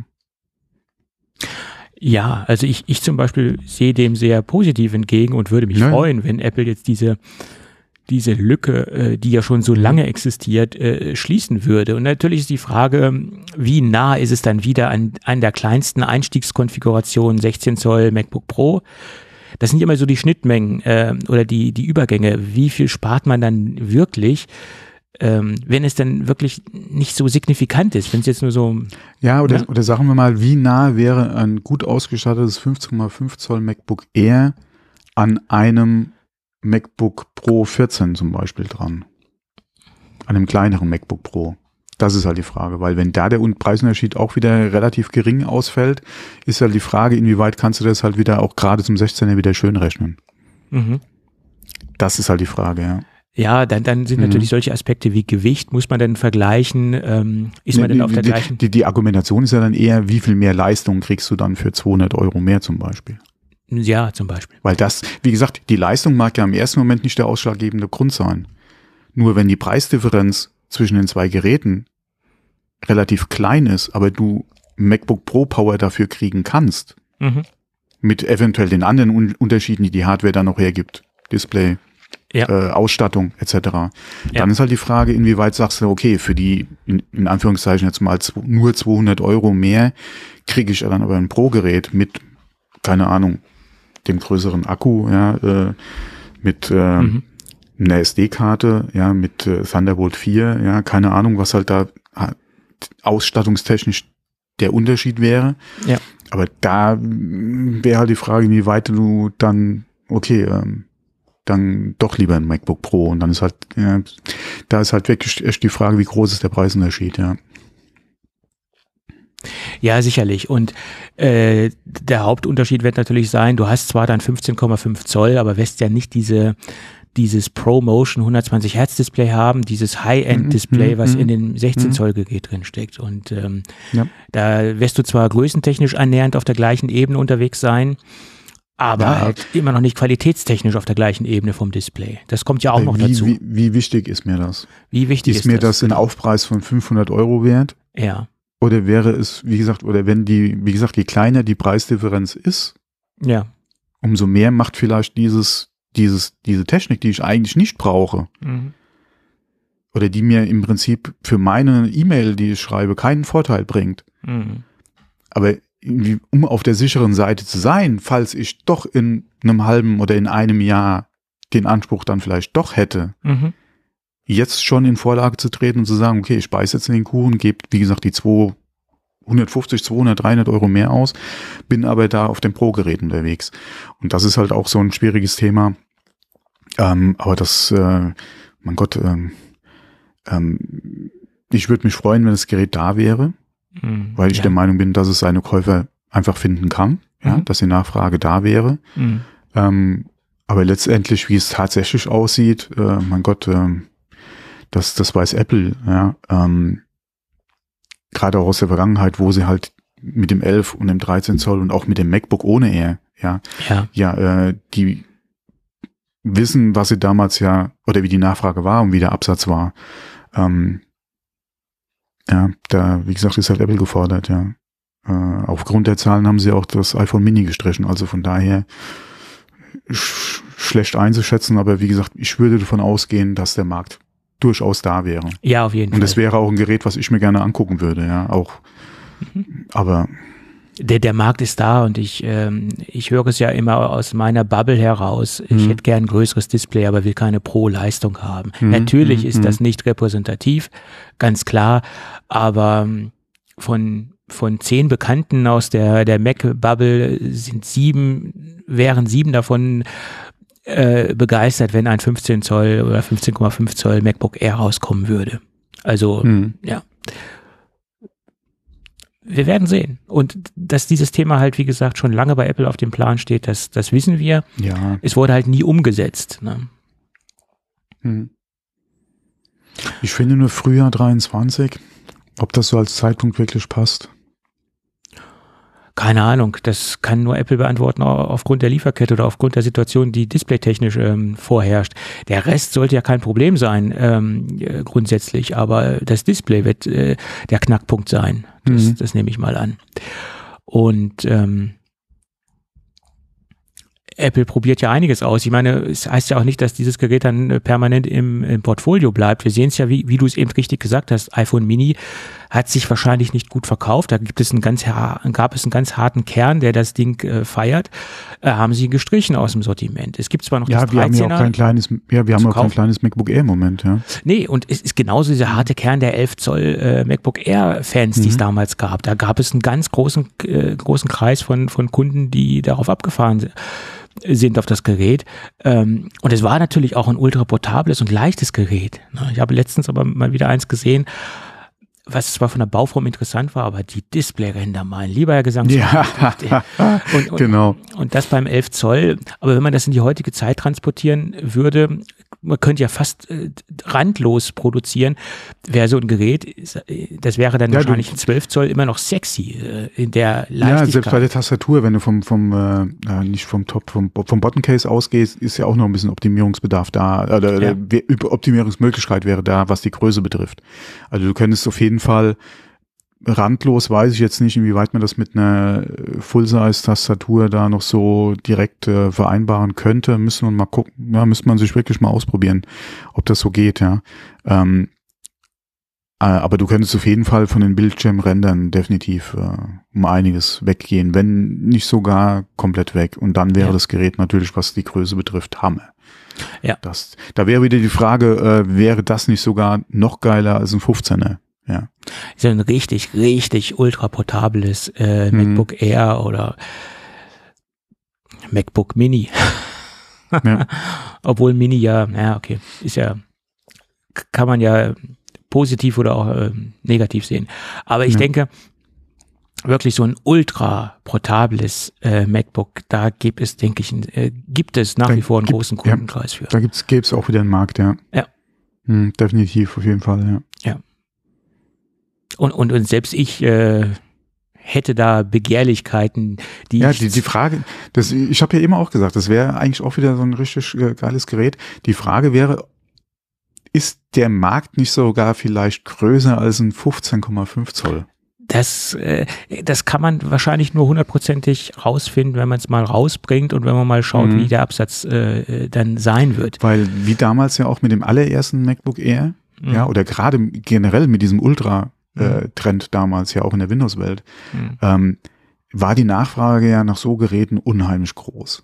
Ja, also ich, ich zum Beispiel sehe dem sehr positiv entgegen und würde mich ja. freuen, wenn Apple jetzt diese diese Lücke, äh, die ja schon so lange existiert, äh, schließen würde. Und natürlich ist die Frage, wie nah ist es dann wieder an, an der kleinsten Einstiegskonfiguration sechzehn Zoll MacBook Pro? Das sind immer so die Schnittmengen äh, oder die, die Übergänge. Wie viel spart man dann wirklich, ähm, wenn es dann wirklich nicht so signifikant ist, wenn es jetzt nur so... Ja, oder, ja? oder sagen wir mal, wie nah wäre ein gut ausgestattetes fünfzehn Komma fünf Zoll MacBook Air an einem MacBook Pro vierzehn zum Beispiel dran. An einem kleineren MacBook Pro. Das ist halt die Frage, weil wenn da der Preisunterschied auch wieder relativ gering ausfällt, ist halt die Frage, inwieweit kannst du das halt wieder auch gerade zum sechzehner wieder schön rechnen. Mhm. Das ist halt die Frage, ja. Ja, dann, dann sind Mhm. natürlich solche Aspekte wie Gewicht, muss man dann vergleichen, ähm, ist man die, denn auf der die, gleichen... Die, die Argumentation ist ja dann eher, wie viel mehr Leistung kriegst du dann für zweihundert Euro mehr zum Beispiel. Ja, zum Beispiel. Weil das, wie gesagt, die Leistung mag ja im ersten Moment nicht der ausschlaggebende Grund sein. Nur wenn die Preisdifferenz zwischen den zwei Geräten relativ klein ist, aber du MacBook Pro Power dafür kriegen kannst, Mhm. mit eventuell den anderen Un- Unterschieden, die die Hardware dann noch hergibt, Display, Ja. äh, Ausstattung et cetera. Ja. Dann ist halt die Frage, inwieweit sagst du, okay, für die, in, in Anführungszeichen jetzt mal zw- nur zweihundert Euro mehr, kriege ich dann aber ein Pro-Gerät mit, keine Ahnung, dem größeren Akku, ja, äh, mit äh, Mhm. einer S D-Karte, ja, mit äh, Thunderbolt vier, ja, keine Ahnung, was halt da äh, ausstattungstechnisch der Unterschied wäre. Ja. Aber da wäre halt die Frage, wie weit du dann, okay, ähm, dann doch lieber ein MacBook Pro und dann ist halt, ja, da ist halt wirklich echt die Frage, wie groß ist der Preisunterschied, ja. Ja, sicherlich. Und äh, der Hauptunterschied wird natürlich sein, du hast zwar dann fünfzehn Komma fünf Zoll, aber wirst ja nicht diese dieses ProMotion hundertzwanzig Hertz Display haben, dieses High-End-Display, was in dem sechzehn Zoll Gerät drin steckt. Und ähm, Ja. da wirst du zwar größentechnisch annähernd auf der gleichen Ebene unterwegs sein, aber Ja. halt immer noch nicht qualitätstechnisch auf der gleichen Ebene vom Display. Das kommt ja auch noch wie, dazu. Wie, wie wichtig ist mir das? Wie wichtig Ist, ist mir das? das ein Aufpreis von fünfhundert Euro wert? Ja, Oder wäre es, wie gesagt, oder wenn die, wie gesagt, je kleiner die Preisdifferenz ist, ja. umso mehr macht vielleicht dieses, dieses, diese Technik, die ich eigentlich nicht brauche, Mhm. oder die mir im Prinzip für meine E-Mail, die ich schreibe, keinen Vorteil bringt. Mhm. Aber irgendwie, um auf der sicheren Seite zu sein, falls ich doch in einem halben oder in einem Jahr den Anspruch dann vielleicht doch hätte, Mhm. jetzt schon in Vorlage zu treten und zu sagen, okay, ich beiße jetzt in den Kuchen, gebe, wie gesagt, die hundertfünfzig, zweihundert, dreihundert Euro mehr aus, bin aber da auf dem Pro-Gerät unterwegs. Und das ist halt auch so ein schwieriges Thema. Ähm, aber das, äh, mein Gott, ähm, ähm, ich würde mich freuen, wenn das Gerät da wäre, Mhm. weil ich ja. der Meinung bin, dass es seine Käufer einfach finden kann, ja, Mhm. dass die Nachfrage da wäre. Mhm. Ähm, aber letztendlich, wie es tatsächlich aussieht, äh, mein Gott, ähm, das, das weiß Apple, ja, ähm, gerade auch aus der Vergangenheit, wo sie halt mit dem elf und dem dreizehn Zoll und auch mit dem MacBook ohne Air, ja, Ja. ja, äh, die wissen, was sie damals ja, oder wie die Nachfrage war und wie der Absatz war. Ähm, ja, da, wie gesagt, ist halt Apple gefordert, ja. Äh, aufgrund der Zahlen haben sie auch das iPhone Mini gestrichen, also von daher sch schlecht einzuschätzen, aber wie gesagt, ich würde davon ausgehen, dass der Markt durchaus da wäre. Ja, auf jeden Und Fall. das wäre auch ein Gerät, was ich mir gerne angucken würde, ja, auch. Mhm. Aber Der, der Markt ist da und ich, ähm, ich höre es ja immer aus meiner Bubble heraus. Ich Mhm. hätte gern ein größeres Display, aber will keine Pro-Leistung haben. Mhm. Natürlich Mhm. ist das nicht repräsentativ, ganz klar, aber ähm, von, von zehn Bekannten aus der, der Mac-Bubble sind sieben, wären sieben davon äh, begeistert, wenn ein fünfzehn Zoll oder fünfzehn Komma fünf Zoll MacBook Air rauskommen würde. Also, mhm. ja. Wir werden sehen. Und dass dieses Thema halt, wie gesagt, schon lange bei Apple auf dem Plan steht, das, das wissen wir. ja. Es wurde halt nie umgesetzt. Ne? Mhm. Ich finde nur Frühjahr dreiundzwanzig, ob das so als Zeitpunkt wirklich passt. Keine Ahnung, das kann nur Apple beantworten aufgrund der Lieferkette oder aufgrund der Situation, die displaytechnisch ähm, vorherrscht. Der Rest sollte ja kein Problem sein, ähm, äh, grundsätzlich, aber das Display wird äh, der Knackpunkt sein. Das, mhm. das nehme ich mal an. Und ähm, Apple probiert ja einiges aus. Ich meine, es heißt ja auch nicht, dass dieses Gerät dann permanent im, im Portfolio bleibt. Wir sehen es ja, wie, wie du es eben richtig gesagt hast, iPhone Mini hat sich wahrscheinlich nicht gut verkauft. Da gibt es einen ganz, gab es einen ganz harten Kern, der das Ding äh, feiert. Äh, haben sie gestrichen aus dem Sortiment. Es gibt zwar noch ja, das dreizehner. Ja, wir haben ja auch kein kleines, ja, wir haben auch kein kleines MacBook Air im Moment, ja. Nee, und es ist genauso dieser harte Kern der elf Zoll äh, MacBook Air Fans, mhm. die es damals gab. Da gab es einen ganz großen, äh, großen Kreis von, von Kunden, die darauf abgefahren sind. sind auf das Gerät. Und es war natürlich auch ein ultra portables und leichtes Gerät. Ich habe letztens aber mal wieder eins gesehen, was zwar von der Bauform interessant war, aber die Displayränder, mein lieber Herr Gesang. Ja, und, und, genau. Und das beim elf Zoll. Aber wenn man das in die heutige Zeit transportieren würde, man könnte ja fast äh, randlos produzieren, wäre so ein Gerät, das wäre dann ja, wahrscheinlich ein zwölf Zoll immer noch sexy äh, in der Leichtigkeit. Ja, selbst bei der Tastatur, wenn du vom, vom äh, nicht vom Top, vom, vom Bottom Case ausgehst, ist ja auch noch ein bisschen Optimierungsbedarf da, oder, ja. oder Optimierungsmöglichkeit wäre da, was die Größe betrifft. Also du könntest auf jeden Fall randlos, weiß ich jetzt nicht, inwieweit man das mit einer Full-Size-Tastatur da noch so direkt äh, vereinbaren könnte. Müssen wir mal gucken, ja, müsste man sich wirklich mal ausprobieren, ob das so geht, ja. Ähm, äh, aber du könntest auf jeden Fall von den Bildschirmrändern definitiv äh, um einiges weggehen, wenn nicht sogar komplett weg. Und dann wäre ja. das Gerät natürlich, was die Größe betrifft, Hammer. Ja. Das, da wäre wieder die Frage, äh, wäre das nicht sogar noch geiler als ein fünfzehner? Ja. So ein richtig, richtig ultra portables äh, mhm. MacBook Air oder MacBook Mini. Ja. Obwohl Mini ja, ja, okay, ist ja, kann man ja positiv oder auch äh, negativ sehen. Aber ich ja. denke, wirklich so ein ultra portables äh, MacBook, da gibt es, denke ich, äh, gibt es nach da wie vor einen gibt, großen Kundenkreis ja, für. Da gibt's, gäbe es auch wieder einen Markt, ja. Ja. Hm, definitiv, auf jeden Fall, ja. Ja. Und, und, und selbst ich äh, hätte da Begehrlichkeiten, die ja, ich... die, die Frage, das, ich habe ja immer auch gesagt, das wäre eigentlich auch wieder so ein richtig äh, geiles Gerät. Die Frage wäre, ist der Markt nicht sogar vielleicht größer als ein fünfzehn Komma fünf Zoll? Das, äh, das kann man wahrscheinlich nur hundertprozentig rausfinden, wenn man es mal rausbringt und wenn man mal schaut, mhm. wie der Absatz äh, dann sein wird. Weil wie damals ja auch mit dem allerersten MacBook Air, mhm. ja, oder gerade generell mit diesem Ultra Äh, Trend damals ja auch in der Windows-Welt, mhm. ähm, war die Nachfrage ja nach so Geräten unheimlich groß.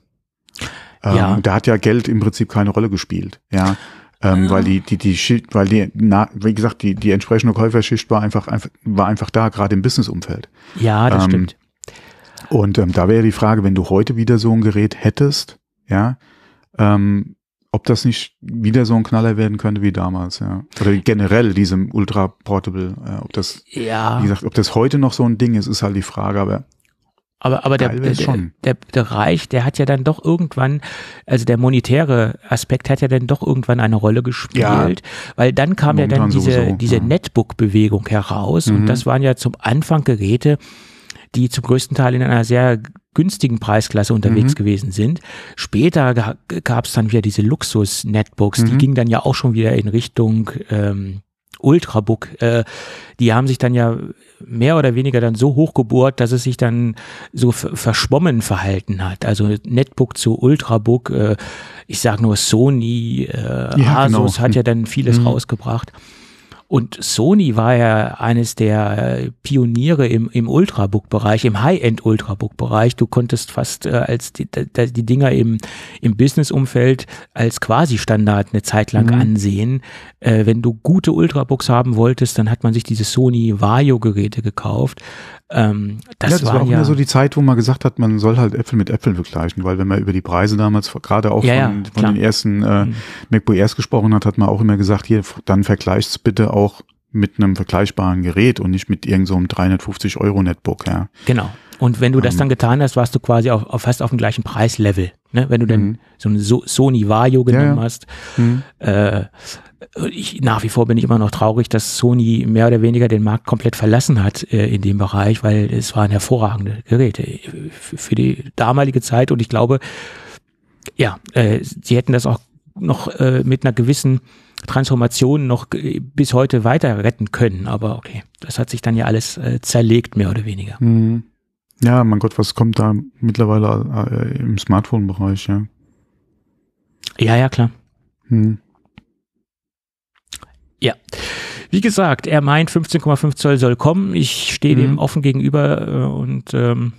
Ähm, ja. Da hat ja Geld im Prinzip keine Rolle gespielt, ja, ähm, ja. weil die die die Schicht, weil die na, wie gesagt die die entsprechende Käuferschicht war einfach einfach war einfach da, gerade im Business-Umfeld. Ja, das ähm, stimmt. Und ähm, da wäre die Frage, wenn du heute wieder so ein Gerät hättest, ja, ähm, ob das nicht wieder so ein Knaller werden könnte wie damals, ja. Oder generell diesem Ultra Portable, äh, ob das, ja. wie gesagt, ob das heute noch so ein Ding ist, ist halt die Frage, aber Aber, aber der, der, der Bereich, der hat ja dann doch irgendwann, also der monetäre Aspekt hat ja dann doch irgendwann eine Rolle gespielt, ja, weil dann kam ja dann diese, sowieso, diese ja. Netbook-Bewegung heraus mhm. und das waren ja zum Anfang Geräte, die zum größten Teil in einer sehr günstigen Preisklasse unterwegs mhm. gewesen sind. Später gab es dann wieder diese Luxus-Netbooks, mhm. die gingen dann ja auch schon wieder in Richtung ähm, Ultrabook. Äh, die haben sich dann ja mehr oder weniger dann so hochgebohrt, dass es sich dann so verschwommen verhalten hat. Also Netbook zu Ultrabook, äh, ich sage nur Sony, äh, ja, Asus genau. hat ja dann vieles mhm. rausgebracht. Und Sony war ja eines der Pioniere im, im Ultrabook-Bereich, im High-End-Ultrabook-Bereich. Du konntest fast äh, als die, die Dinger im, im Business-Umfeld als Quasi-Standard eine Zeit lang mhm. ansehen. Äh, wenn du gute Ultrabooks haben wolltest, dann hat man sich diese Sony Vario-Geräte gekauft. Ähm, das, ja, das war auch ja, immer so die Zeit, wo man gesagt hat, man soll halt Äpfel mit Äpfeln vergleichen, weil wenn man über die Preise damals, gerade auch ja, von, ja, von den ersten äh, mhm. MacBook Airs gesprochen hat, hat man auch immer gesagt, hier, dann vergleich's bitte auch mit einem vergleichbaren Gerät und nicht mit irgend so einem dreihundertfünfzig Euro Netbook. Ja. Genau. Und wenn du das dann getan hast, warst du quasi auf, auf fast auf dem gleichen Preislevel. Ne? Wenn du dann mhm. so eine so Sony Vario genommen ja, ja. hast, mhm. äh, Ich, nach wie vor bin ich immer noch traurig, dass Sony mehr oder weniger den Markt komplett verlassen hat äh, in dem Bereich, weil es waren hervorragende Geräte für, für die damalige Zeit und ich glaube, ja, äh, sie hätten das auch noch äh, mit einer gewissen Transformation noch äh, bis heute weiter retten können, aber okay, das hat sich dann ja alles äh, zerlegt, mehr oder weniger. Mhm. Ja, mein Gott, was kommt da mittlerweile äh, im Smartphone-Bereich, ja? Ja, ja, klar. Mhm. Ja, wie gesagt, er meint, fünfzehn Komma fünf Zoll soll kommen. Ich stehe dem Mhm. offen gegenüber äh, und ähm,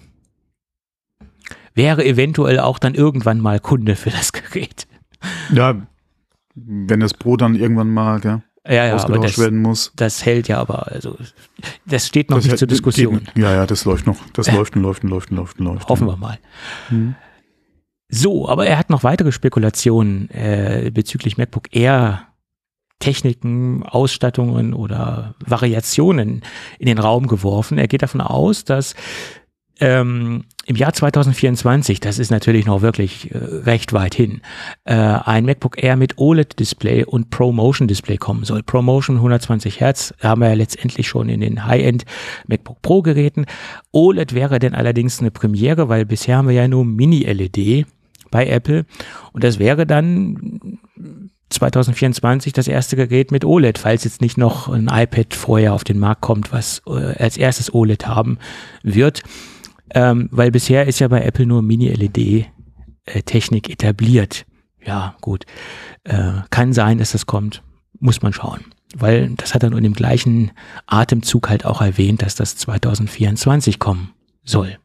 wäre eventuell auch dann irgendwann mal Kunde für das Gerät. Ja, wenn das Pro dann irgendwann mal gell, Ja, ja, aber ausgetauscht das, werden muss. das hält ja aber, also das steht noch Das nicht hält- zur Diskussion. geht- Ja, ja, das läuft noch. Das läuft und läuft und läuft und läuft und läuft. Hoffen wir mal. Mhm. So, aber er hat noch weitere Spekulationen äh, bezüglich MacBook Air Techniken, Ausstattungen oder Variationen in den Raum geworfen. Er geht davon aus, dass ähm, im Jahr zwanzig vierundzwanzig, das ist natürlich noch wirklich äh, recht weit hin, äh, ein MacBook Air mit O L E D-Display und ProMotion-Display kommen soll. ProMotion hundertzwanzig Hertz haben wir ja letztendlich schon in den High-End MacBook Pro-Geräten. O L E D wäre denn allerdings eine Premiere, weil bisher haben wir ja nur Mini-L E D bei Apple und das wäre dann zwanzig vierundzwanzig das erste Gerät mit O L E D, falls jetzt nicht noch ein iPad vorher auf den Markt kommt, was äh, als erstes O L E D haben wird, ähm, weil bisher ist ja bei Apple nur Mini-L E D-Technik etabliert. Ja, gut, äh, kann sein, dass das kommt, muss man schauen, weil das hat er nur in dem gleichen Atemzug halt auch erwähnt, dass das zwanzig vierundzwanzig kommen soll.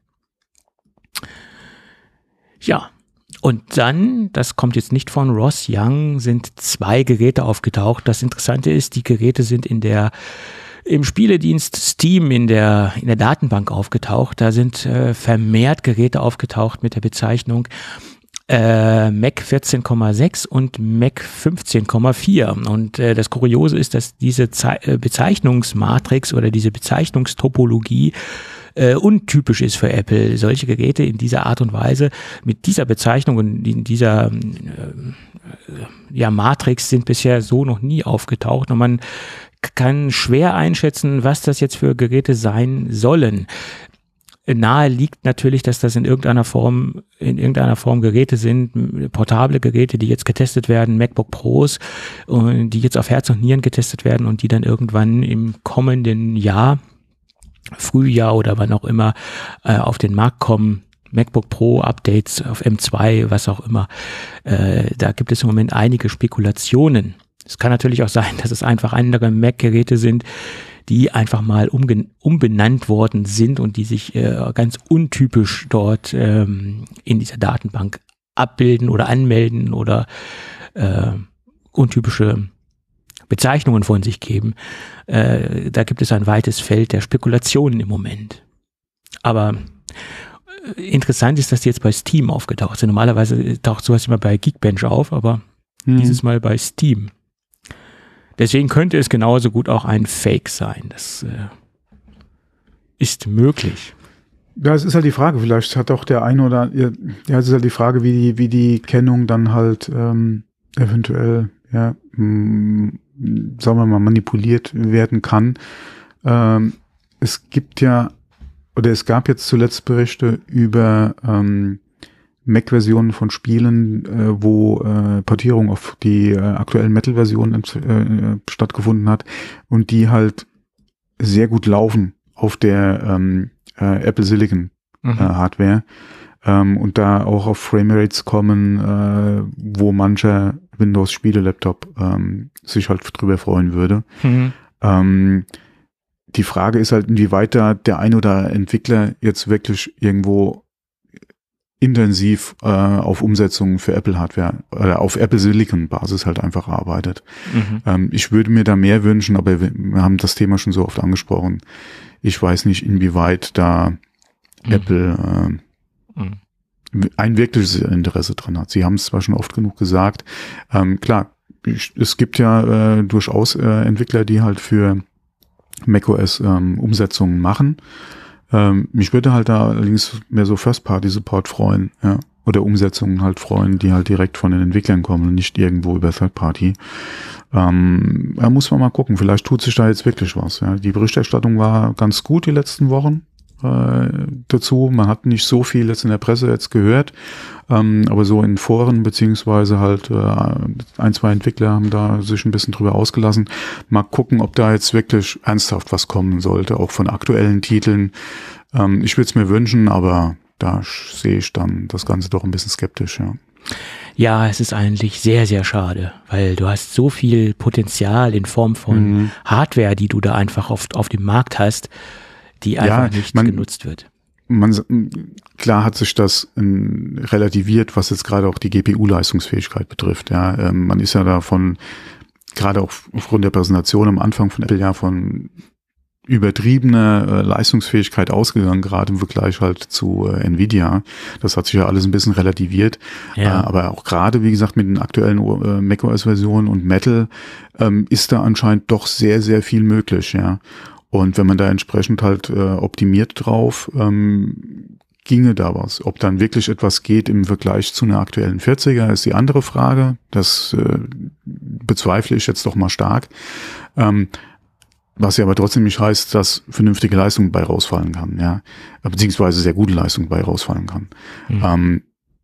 Ja, und dann, das kommt jetzt nicht von Ross Young, sind zwei Geräte aufgetaucht. Das Interessante ist, die Geräte sind in der im Spieledienst Steam in der in der Datenbank aufgetaucht. Da sind äh, vermehrt Geräte aufgetaucht mit der Bezeichnung äh, Mac vierzehn Komma sechs und Mac fünfzehn Komma vier. Und äh, das Kuriose ist, dass diese Ze- äh, Bezeichnungsmatrix oder diese Bezeichnungstopologie äh, untypisch ist für Apple. Solche Geräte in dieser Art und Weise mit dieser Bezeichnung und in dieser äh, ja, Matrix sind bisher so noch nie aufgetaucht und man kann schwer einschätzen, was das jetzt für Geräte sein sollen. Nahe liegt natürlich, dass das in irgendeiner Form, in irgendeiner Form Geräte sind, portable Geräte, die jetzt getestet werden, MacBook Pros, die jetzt auf Herz und Nieren getestet werden und die dann irgendwann im kommenden Jahr, Frühjahr oder wann auch immer, äh, auf den Markt kommen. MacBook Pro Updates auf M zwei, was auch immer. Äh, da gibt es im Moment einige Spekulationen. Es kann natürlich auch sein, dass es einfach andere Mac-Geräte sind, die einfach mal umge- umbenannt worden sind und die sich äh, ganz untypisch dort ähm, in dieser Datenbank abbilden oder anmelden oder äh, untypische Bezeichnungen von sich geben. Äh, da gibt es ein weites Feld der Spekulationen im Moment. Aber äh, interessant ist, dass die jetzt bei Steam aufgetaucht sind. Normalerweise taucht sowas immer bei Geekbench auf, aber hm. dieses Mal bei Steam. Deswegen könnte es genauso gut auch ein Fake sein. Das äh, ist möglich. Ja, es ist halt die Frage, vielleicht hat auch der eine oder, ja, es ist halt die Frage, wie die, wie die Kennung dann halt ähm, eventuell, ja, mh, sagen wir mal, manipuliert werden kann. Ähm, es gibt ja, oder es gab jetzt zuletzt Berichte über ähm, Mac-Versionen von Spielen, äh, wo äh, Portierung auf die äh, aktuellen Metal-Versionen äh, stattgefunden hat und die halt sehr gut laufen auf der ähm, äh, Apple Silicon mhm. äh, Hardware ähm, und da auch auf Framerates kommen, äh, wo mancher Windows-Spiele-Laptop ähm, sich halt drüber freuen würde. Mhm. Ähm, die Frage ist halt, inwieweit da der ein oder Entwickler jetzt wirklich irgendwo intensiv äh, auf Umsetzungen für Apple Hardware oder auf Apple Silicon Basis halt einfach arbeitet. Mhm. Ähm, ich würde mir da mehr wünschen, aber wir, wir haben das Thema schon so oft angesprochen. Ich weiß nicht, inwieweit da mhm. Apple äh, mhm. ein wirkliches Interesse dran hat. Sie haben es zwar schon oft genug gesagt. Ähm, klar, ich, es gibt ja äh, durchaus äh, Entwickler, die halt für macOS ähm, Umsetzungen machen. Ähm, mich würde halt da allerdings mehr so First-Party-Support freuen, ja. oder Umsetzungen halt freuen, die halt direkt von den Entwicklern kommen und nicht irgendwo über Third Party. Ähm, da muss man mal gucken, vielleicht tut sich da jetzt wirklich was. Ja. Die Berichterstattung war ganz gut die letzten Wochen äh, dazu. Man hat nicht so viel jetzt in der Presse jetzt gehört, ähm, aber so in Foren beziehungsweise halt äh, ein, zwei Entwickler haben da sich ein bisschen drüber ausgelassen. Mal gucken, ob da jetzt wirklich ernsthaft was kommen sollte, auch von aktuellen Titeln. Ähm, ich würde es mir wünschen, aber da sehe ich dann das Ganze doch ein bisschen skeptisch, ja. Ja, es ist eigentlich sehr, sehr schade, weil du hast so viel Potenzial in Form von mhm. Hardware, die du da einfach auf, auf dem Markt hast, die einfach ja, nicht man, genutzt wird. Man, klar hat sich das in, relativiert, was jetzt gerade auch die G P U-Leistungsfähigkeit betrifft. Ja, ähm, man ist ja davon, gerade auch aufgrund der Präsentation am Anfang von Apple ja von übertriebene äh, Leistungsfähigkeit ausgegangen, gerade im Vergleich halt zu äh, Nvidia. Das hat sich ja alles ein bisschen relativiert. Ja. Äh, aber auch gerade, wie gesagt, mit den aktuellen äh, macOS-Versionen und Metal ähm, ist da anscheinend doch sehr, sehr viel möglich, ja. Und wenn man da entsprechend halt äh, optimiert drauf, ähm, ginge da was. Ob dann wirklich etwas geht im Vergleich zu einer aktuellen vierziger, ist die andere Frage. Das äh, bezweifle ich jetzt doch mal stark. Ähm, Was ja aber trotzdem nicht heißt, dass vernünftige Leistung bei rausfallen kann, ja. Beziehungsweise sehr gute Leistung bei rausfallen kann. Mhm.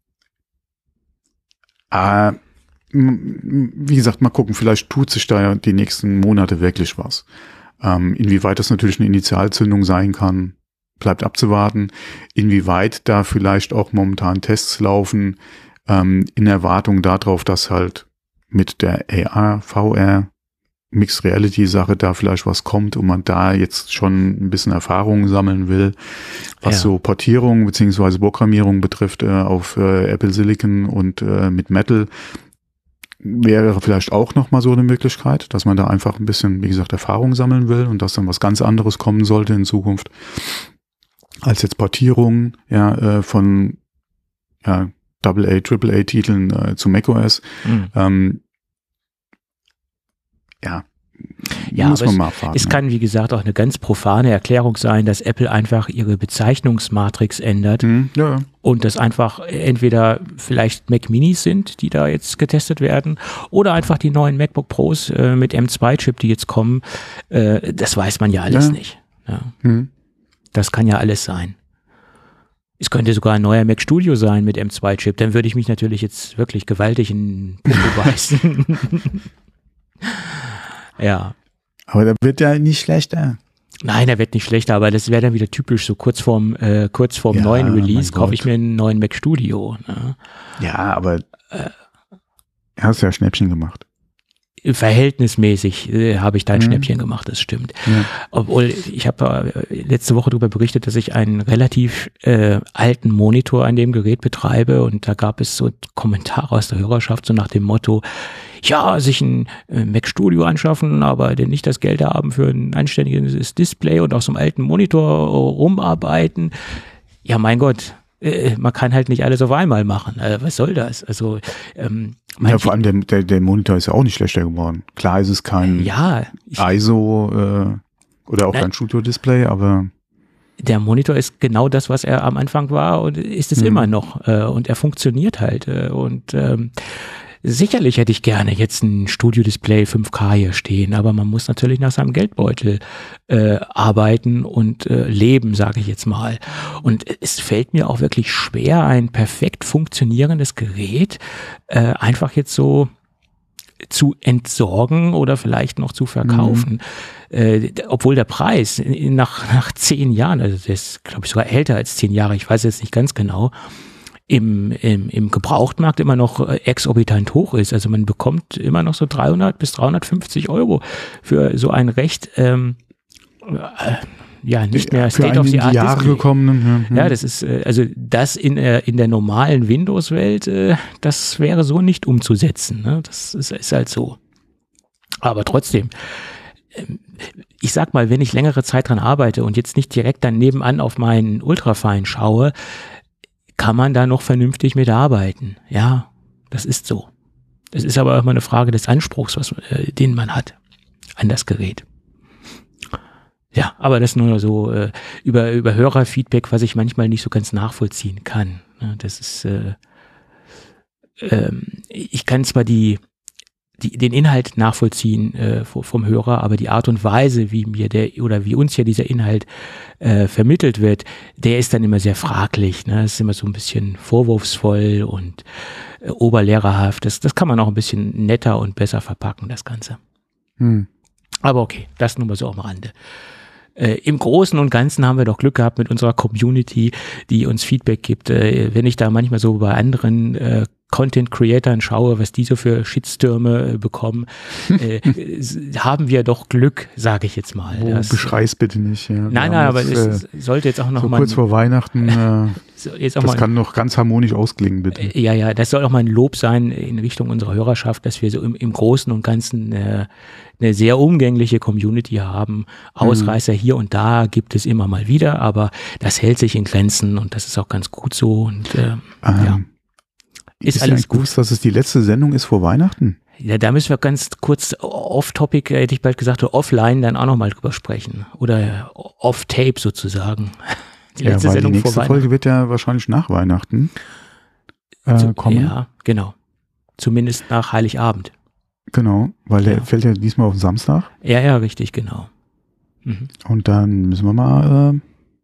Ähm, äh, wie gesagt, mal gucken, vielleicht tut sich da ja die nächsten Monate wirklich was. Ähm, inwieweit das natürlich eine Initialzündung sein kann, bleibt abzuwarten. Inwieweit da vielleicht auch momentan Tests laufen, ähm, in Erwartung darauf, dass halt mit der A R, V R, Mixed Reality Sache da vielleicht was kommt und man da jetzt schon ein bisschen Erfahrungen sammeln will, was ja. so Portierung beziehungsweise Programmierung betrifft äh, auf äh, Apple Silicon und äh, mit Metal, wäre vielleicht auch nochmal so eine Möglichkeit, dass man da einfach ein bisschen, wie gesagt, Erfahrung sammeln will und dass dann was ganz anderes kommen sollte in Zukunft als jetzt Portierung ja äh, von ja, Double A, Triple A Titeln äh, zu macOS. Mhm. Ähm, Ja, ja, muss man es, mal abwarten. Es kann, wie gesagt, auch eine ganz profane Erklärung sein, dass Apple einfach ihre Bezeichnungsmatrix ändert hm, ja. und das einfach entweder vielleicht Mac Minis sind, die da jetzt getestet werden, oder einfach die neuen MacBook Pros äh, mit M zwei Chip, die jetzt kommen. Äh, das weiß man ja alles ja. nicht. Ja. Hm. Das kann ja alles sein. Es könnte sogar ein neuer Mac Studio sein mit M zwei Chip. Dann würde ich mich natürlich jetzt wirklich gewaltig in den Popo beißen. Ja. Aber der wird ja nicht schlechter. Nein, der wird nicht schlechter, aber das wäre dann wieder typisch, so kurz vorm, äh, kurz vorm ja, neuen Release kaufe ich mir einen neuen Mac Studio. Ne? Ja, aber äh, hast ja Schnäppchen gemacht. Verhältnismäßig äh, habe ich da ein mhm. Schnäppchen gemacht, das stimmt. Ja. Obwohl, ich habe äh, letzte Woche darüber berichtet, dass ich einen relativ äh, alten Monitor an dem Gerät betreibe und da gab es so Kommentare aus der Hörerschaft, so nach dem Motto, ja, sich ein äh, Mac Studio anschaffen, aber denn nicht das Geld haben für ein anständiges Display und auf so einem alten Monitor rumarbeiten. Ja, mein Gott. Man kann halt nicht alles auf einmal machen. Also was soll das? Also ähm, ja, vor allem der, der, der Monitor ist ja auch nicht schlechter geworden. Klar ist es kein ja, ich, I S O äh, oder auch nein, kein Studio-Display, aber der Monitor ist genau das, was er am Anfang war und ist es mhm. immer noch. Äh, und er funktioniert halt. Äh, und ähm, sicherlich hätte ich gerne jetzt ein Studio-Display fünf K hier stehen, aber man muss natürlich nach seinem Geldbeutel äh, arbeiten und äh, leben, sage ich jetzt mal. Und es fällt mir auch wirklich schwer, ein perfekt funktionierendes Gerät äh, einfach jetzt so zu entsorgen oder vielleicht noch zu verkaufen. Mhm. Äh, obwohl der Preis nach, nach zehn Jahren, also der ist, glaube ich, sogar älter als zehn Jahre, ich weiß jetzt nicht ganz genau, im, im, im Gebrauchtmarkt immer noch exorbitant hoch ist. Also man bekommt immer noch so dreihundert bis dreihundertfünfzig Euro für so ein recht, ähm, äh, ja, nicht mehr State of the Art Jahre gekommen. Ja, ja, das ist, äh, also das in, äh, in der normalen Windows-Welt, äh, das wäre so nicht umzusetzen. Ne? Das ist, ist halt so. Aber trotzdem, ich sag mal, wenn ich längere Zeit dran arbeite und jetzt nicht direkt dann nebenan auf meinen Ultrafine schaue, kann man da noch vernünftig mitarbeiten. Ja, das ist so. Es ist aber auch mal eine Frage des Anspruchs, was, äh, den man hat an das Gerät. Ja, aber das nur so äh, über, über Hörerfeedback, was ich manchmal nicht so ganz nachvollziehen kann. Ja, das ist, äh, ähm, ich kann zwar die, die den Inhalt nachvollziehen äh, vom Hörer, aber die Art und Weise, wie mir der oder wie uns hier dieser Inhalt äh, vermittelt wird, der ist dann immer sehr fraglich. Ne? Das ist immer so ein bisschen vorwurfsvoll und äh, oberlehrerhaft. Das, das kann man auch ein bisschen netter und besser verpacken, das Ganze. Hm. Aber okay, das nur mal so am Rande. Äh, Im Großen und Ganzen haben wir doch Glück gehabt mit unserer Community, die uns Feedback gibt. Äh, wenn ich da manchmal so bei anderen äh, Content-Creatern schaue, was die so für Shitstürme äh, bekommen, äh, haben wir doch Glück, sage ich jetzt mal. Oh, das, beschrei's bitte nicht. Ja. Nein, nein, aber jetzt, es äh, sollte jetzt auch noch so mal... kurz vor Weihnachten, äh, so jetzt auch das mal, kann noch ganz harmonisch ausklingen, bitte. äh, ja, ja, das soll auch mal ein Lob sein in Richtung unserer Hörerschaft, dass wir so im, im Großen und Ganzen äh, eine sehr umgängliche Community haben. Ausreißer mhm. hier und da gibt es immer mal wieder, aber das hält sich in Grenzen und das ist auch ganz gut so. Und äh, ähm, ja. Ist, ist alles gut, dass es die letzte Sendung ist vor Weihnachten? Ja, da müssen wir ganz kurz off-topic, hätte ich bald gesagt, oder offline dann auch nochmal drüber sprechen. Oder off-tape sozusagen. Die letzte ja, weil Sendung die nächste vor Folge wird ja wahrscheinlich nach Weihnachten äh, so, kommen. Ja, genau. Zumindest nach Heiligabend. Genau, weil der ja. fällt ja diesmal auf den Samstag. Ja, ja, richtig, genau. Mhm. Und dann müssen wir mal... Äh,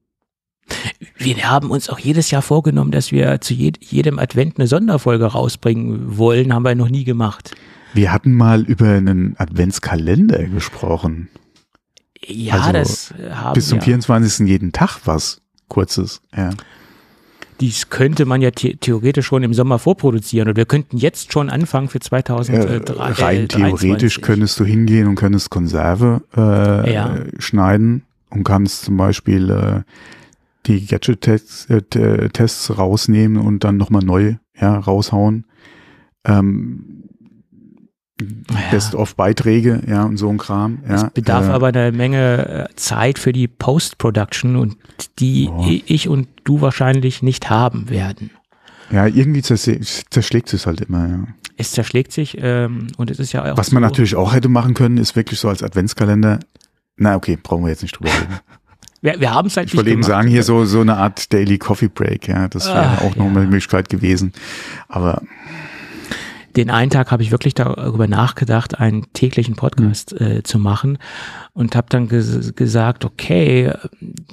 Wir haben uns auch jedes Jahr vorgenommen, dass wir zu jed- jedem Advent eine Sonderfolge rausbringen wollen, haben wir noch nie gemacht. Wir hatten mal über einen Adventskalender gesprochen. Ja, also das haben bis zum wir. vierundzwanzigsten jeden Tag was Kurzes, ja. Dies könnte man ja the- theoretisch schon im Sommer vorproduzieren und wir könnten jetzt schon anfangen für zweitausenddreiundzwanzig. Äh, rein theoretisch könntest du hingehen und könntest Konserve äh, ja. schneiden und kannst zum Beispiel äh, die Gadget-Tests äh, Tests rausnehmen und dann nochmal neu ja, raushauen. Ähm, ja. Best-of-Beiträge, ja, und so ein Kram. Ja. Es bedarf äh, aber eine Menge Zeit für die Post-Production und die oh. ich und du wahrscheinlich nicht haben werden. Ja, irgendwie zerse- zerschlägt es halt immer, ja. Es zerschlägt sich ähm, und es ist ja auch Was so, man natürlich auch hätte machen können, ist wirklich so als Adventskalender, na okay, brauchen wir jetzt nicht drüber reden. Wir, wir haben es halt ich wollte eben sagen, hier so, so eine Art Daily Coffee Break, ja, das wäre ah, auch noch ja. eine Möglichkeit gewesen, aber den einen Tag habe ich wirklich darüber nachgedacht, einen täglichen Podcast mhm. äh, zu machen und habe dann ges- gesagt, okay. Äh,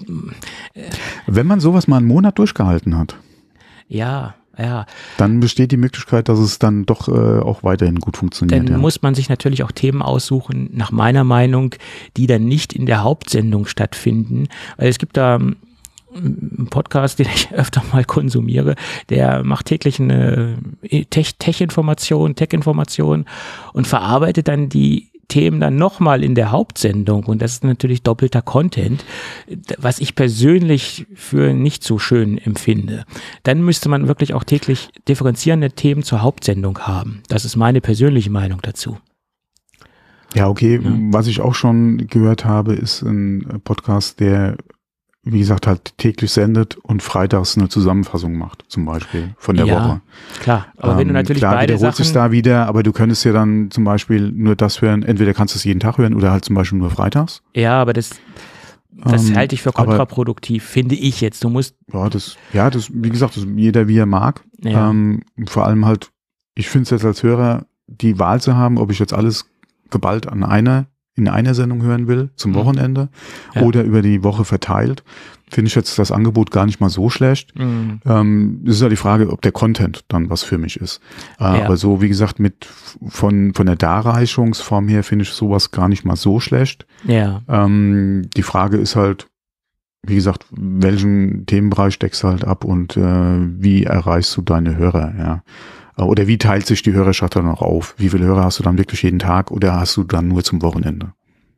Wenn man sowas mal einen Monat durchgehalten hat. Ja, ja. Dann besteht die Möglichkeit, dass es dann doch äh, auch weiterhin gut funktioniert. Dann ja. muss man sich natürlich auch Themen aussuchen, nach meiner Meinung, die dann nicht in der Hauptsendung stattfinden, weil es gibt da ein Podcast, den ich öfter mal konsumiere, der macht täglich eine Tech- Tech-Information, Tech-Information und verarbeitet dann die Themen dann nochmal in der Hauptsendung und das ist natürlich doppelter Content, was ich persönlich für nicht so schön empfinde. Dann müsste man wirklich auch täglich differenzierende Themen zur Hauptsendung haben. Das ist meine persönliche Meinung dazu. Ja, okay. Ja. Was ich auch schon gehört habe, ist ein Podcast, der wie gesagt, halt täglich sendet und freitags eine Zusammenfassung macht, zum Beispiel von der ja, Woche. Klar, aber ähm, wenn du natürlich klar, beide wiederholt Sachen... sich da wieder, aber du könntest ja dann zum Beispiel nur das hören, entweder kannst du es jeden Tag hören oder halt zum Beispiel nur freitags. Ja, aber das, das ähm, halte ich für kontraproduktiv, aber, finde ich jetzt. Du musst... Ja, das, ja, das, wie gesagt, das jeder wie er mag. Ja. Ähm, vor allem halt, ich finde es jetzt als Hörer, die Wahl zu haben, ob ich jetzt alles geballt an einer in einer Sendung hören will, zum Wochenende ja. oder über die Woche verteilt, finde ich jetzt das Angebot gar nicht mal so schlecht. Mhm. Ähm, es ist ja die Frage, ob der Content dann was für mich ist. Äh, ja. Aber so, wie gesagt, mit von von der Darreichungsform her finde ich sowas gar nicht mal so schlecht. Ja. Ähm, die Frage ist halt, wie gesagt, welchen Themenbereich steckst du halt ab und äh, wie erreichst du deine Hörer, ja. Oder wie teilt sich die Hörerschaft dann noch auf? Wie viele Hörer hast du dann wirklich jeden Tag oder hast du dann nur zum Wochenende?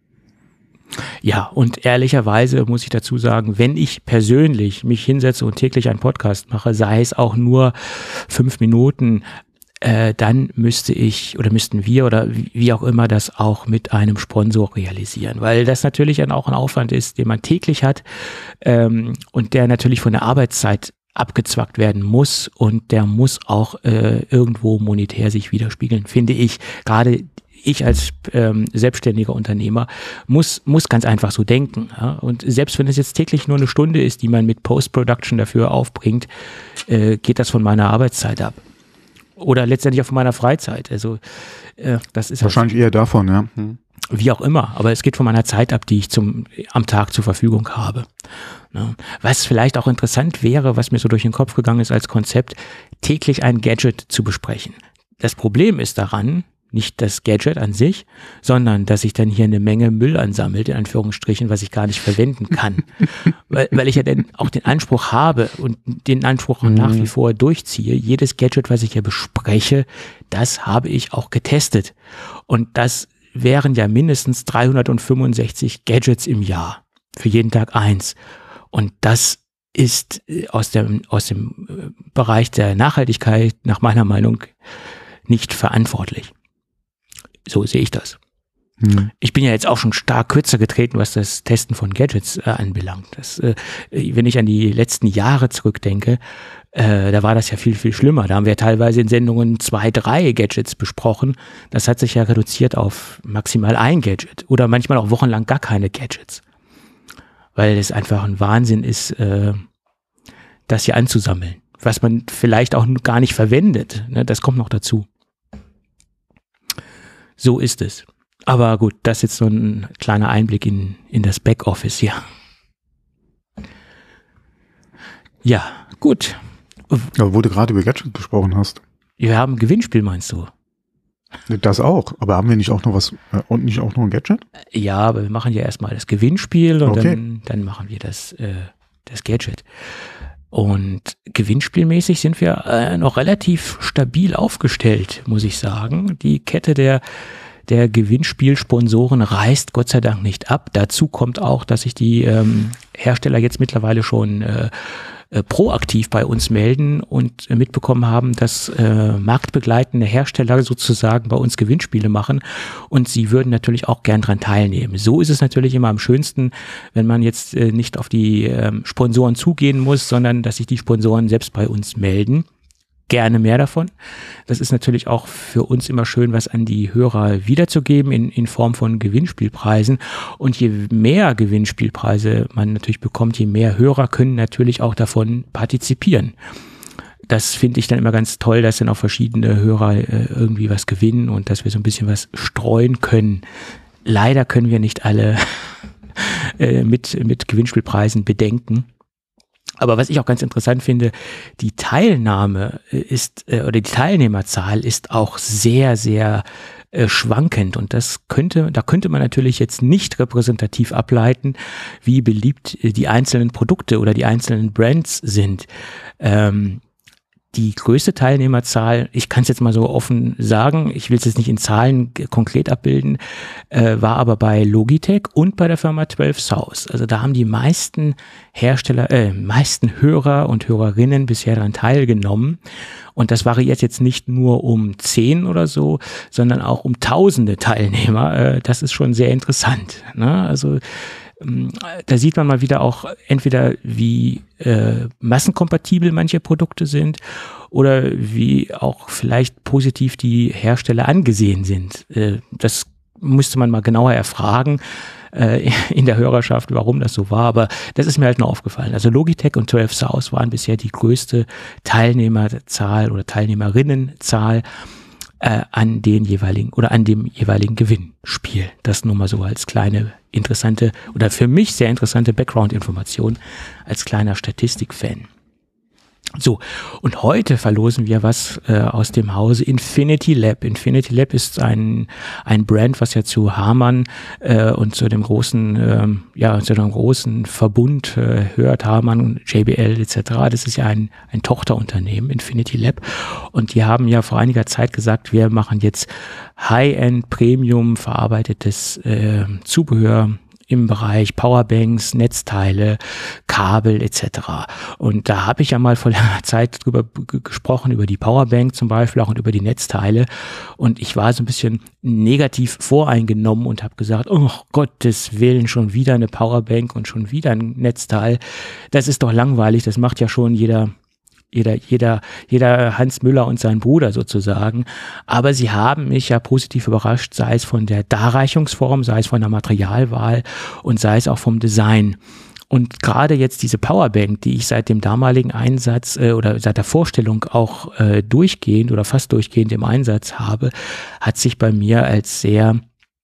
Ja, und ehrlicherweise muss ich dazu sagen, wenn ich persönlich mich hinsetze und täglich einen Podcast mache, sei es auch nur fünf Minuten, äh, dann müsste ich oder müssten wir oder wie auch immer das auch mit einem Sponsor realisieren, weil das natürlich dann auch ein Aufwand ist, den man täglich hat ähm, und der natürlich von der Arbeitszeit abgezwackt werden muss und der muss auch äh, irgendwo monetär sich widerspiegeln, finde ich. Gerade ich als ähm, selbstständiger Unternehmer muss muss ganz einfach so denken. Ja? Und selbst wenn es jetzt täglich nur eine Stunde ist, die man mit Post-Production dafür aufbringt, äh, geht das von meiner Arbeitszeit ab. oder letztendlich auch von meiner Freizeit. Also äh, das ist wahrscheinlich halt, eher davon, ja. Hm. Wie auch immer, aber es geht von meiner Zeit ab, die ich zum am Tag zur Verfügung habe. Ja. Was vielleicht auch interessant wäre, was mir so durch den Kopf gegangen ist als Konzept, täglich ein Gadget zu besprechen. Das Problem ist daran, nicht das Gadget an sich, sondern dass sich dann hier eine Menge Müll ansammelt, in Anführungsstrichen, was ich gar nicht verwenden kann. weil, weil ich ja dann auch den Anspruch habe und den Anspruch mhm. nach wie vor durchziehe, jedes Gadget, was ich hier bespreche, das habe ich auch getestet. Und das wären ja mindestens dreihundertfünfundsechzig Gadgets im Jahr. Für jeden Tag eins. Und das ist aus dem, aus dem Bereich der Nachhaltigkeit nach meiner Meinung nicht verantwortlich. So sehe ich das. Hm. Ich bin ja jetzt auch schon stark kürzer getreten, was das Testen von Gadgets äh, anbelangt. Das, äh, wenn ich an die letzten Jahre zurückdenke, äh, da war das ja viel, viel schlimmer. Da haben wir teilweise in Sendungen zwei, drei Gadgets besprochen. Das hat sich ja reduziert auf maximal ein Gadget oder manchmal auch wochenlang gar keine Gadgets. Weil es einfach ein Wahnsinn ist, äh, das hier anzusammeln. Was man vielleicht auch gar nicht verwendet. Ne? Das kommt noch dazu. So ist es. Aber gut, das ist jetzt so ein kleiner Einblick in, in das Backoffice hier. Ja, gut. Ja, wo du gerade über Gadget gesprochen hast. Wir haben ein Gewinnspiel, meinst du? Das auch, aber haben wir nicht auch noch was äh, und nicht auch noch ein Gadget? Ja, aber wir machen ja erstmal das Gewinnspiel und okay. dann, dann machen wir das, äh, das Gadget. Und gewinnspielmäßig sind wir äh, noch relativ stabil aufgestellt, muss ich sagen. Die Kette der, der Gewinnspielsponsoren reißt Gott sei Dank nicht ab. Dazu kommt auch, dass sich die ähm, Hersteller jetzt mittlerweile schon äh, äh, proaktiv bei uns melden und äh, mitbekommen haben, dass äh, marktbegleitende Hersteller sozusagen bei uns Gewinnspiele machen und sie würden natürlich auch gern dran teilnehmen. So ist es natürlich immer am schönsten, wenn man jetzt äh, nicht auf die äh, Sponsoren zugehen muss, sondern dass sich die Sponsoren selbst bei uns melden. Gerne mehr davon. Das ist natürlich auch für uns immer schön, was an die Hörer wiederzugeben in, in Form von Gewinnspielpreisen. Und je mehr Gewinnspielpreise man natürlich bekommt, je mehr Hörer können natürlich auch davon partizipieren. Das finde ich dann immer ganz toll, dass dann auch verschiedene Hörer äh, irgendwie was gewinnen und dass wir so ein bisschen was streuen können. Leider können wir nicht alle äh, mit, mit Gewinnspielpreisen bedenken. Aber was ich auch ganz interessant finde, die Teilnahme ist, äh, oder die Teilnehmerzahl ist auch sehr, sehr äh, schwankend. Und das könnte, da könnte man natürlich jetzt nicht repräsentativ ableiten, wie beliebt die einzelnen Produkte oder die einzelnen Brands sind. Ähm, Die größte Teilnehmerzahl, ich kann es jetzt mal so offen sagen, ich will es jetzt nicht in Zahlen konkret abbilden, äh, war aber bei Logitech und bei der Firma zwölf South. Also da haben die meisten Hersteller, äh, meisten Hörer und Hörerinnen bisher daran teilgenommen. Und das variiert jetzt nicht nur um zehn oder so, sondern auch um tausende Teilnehmer. Äh, das ist schon sehr interessant. Ne? Also da sieht man mal wieder auch entweder, wie äh, massenkompatibel manche Produkte sind oder wie auch vielleicht positiv die Hersteller angesehen sind. Äh, das müsste man mal genauer erfragen äh, in der Hörerschaft, warum das so war, aber das ist mir halt nur aufgefallen. Also Logitech und zwölf South waren bisher die größte Teilnehmerzahl oder Teilnehmerinnenzahl Äh, an den jeweiligen oder an dem jeweiligen Gewinnspiel. Das nur mal so als kleine interessante oder für mich sehr interessante Background-Information als kleiner Statistik-Fan. So, und heute verlosen wir was äh, aus dem Hause Infinity Lab. Infinity Lab ist ein ein Brand, was ja zu Harman äh, und zu dem großen ähm, ja zu dem großen Verbund äh, hört, Harman, J B L et cetera. Das ist ja ein ein Tochterunternehmen, Infinity Lab, und die haben ja vor einiger Zeit gesagt, wir machen jetzt High-End Premium verarbeitetes äh, Zubehör im Bereich Powerbanks, Netzteile, Kabel et cetera. Und da habe ich ja mal vor langer Zeit drüber g- gesprochen, über die Powerbank zum Beispiel auch und über die Netzteile. Und ich war so ein bisschen negativ voreingenommen und habe gesagt, oh Gottes Willen, schon wieder eine Powerbank und schon wieder ein Netzteil. Das ist doch langweilig, das macht ja schon jeder Jeder, jeder, jeder Hans Müller und sein Bruder sozusagen. Aber sie haben mich ja positiv überrascht, sei es von der Darreichungsform, sei es von der Materialwahl und sei es auch vom Design. Und gerade jetzt diese Powerbank, die ich seit dem damaligen Einsatz äh, oder seit der Vorstellung auch äh, durchgehend oder fast durchgehend im Einsatz habe, hat sich bei mir als sehr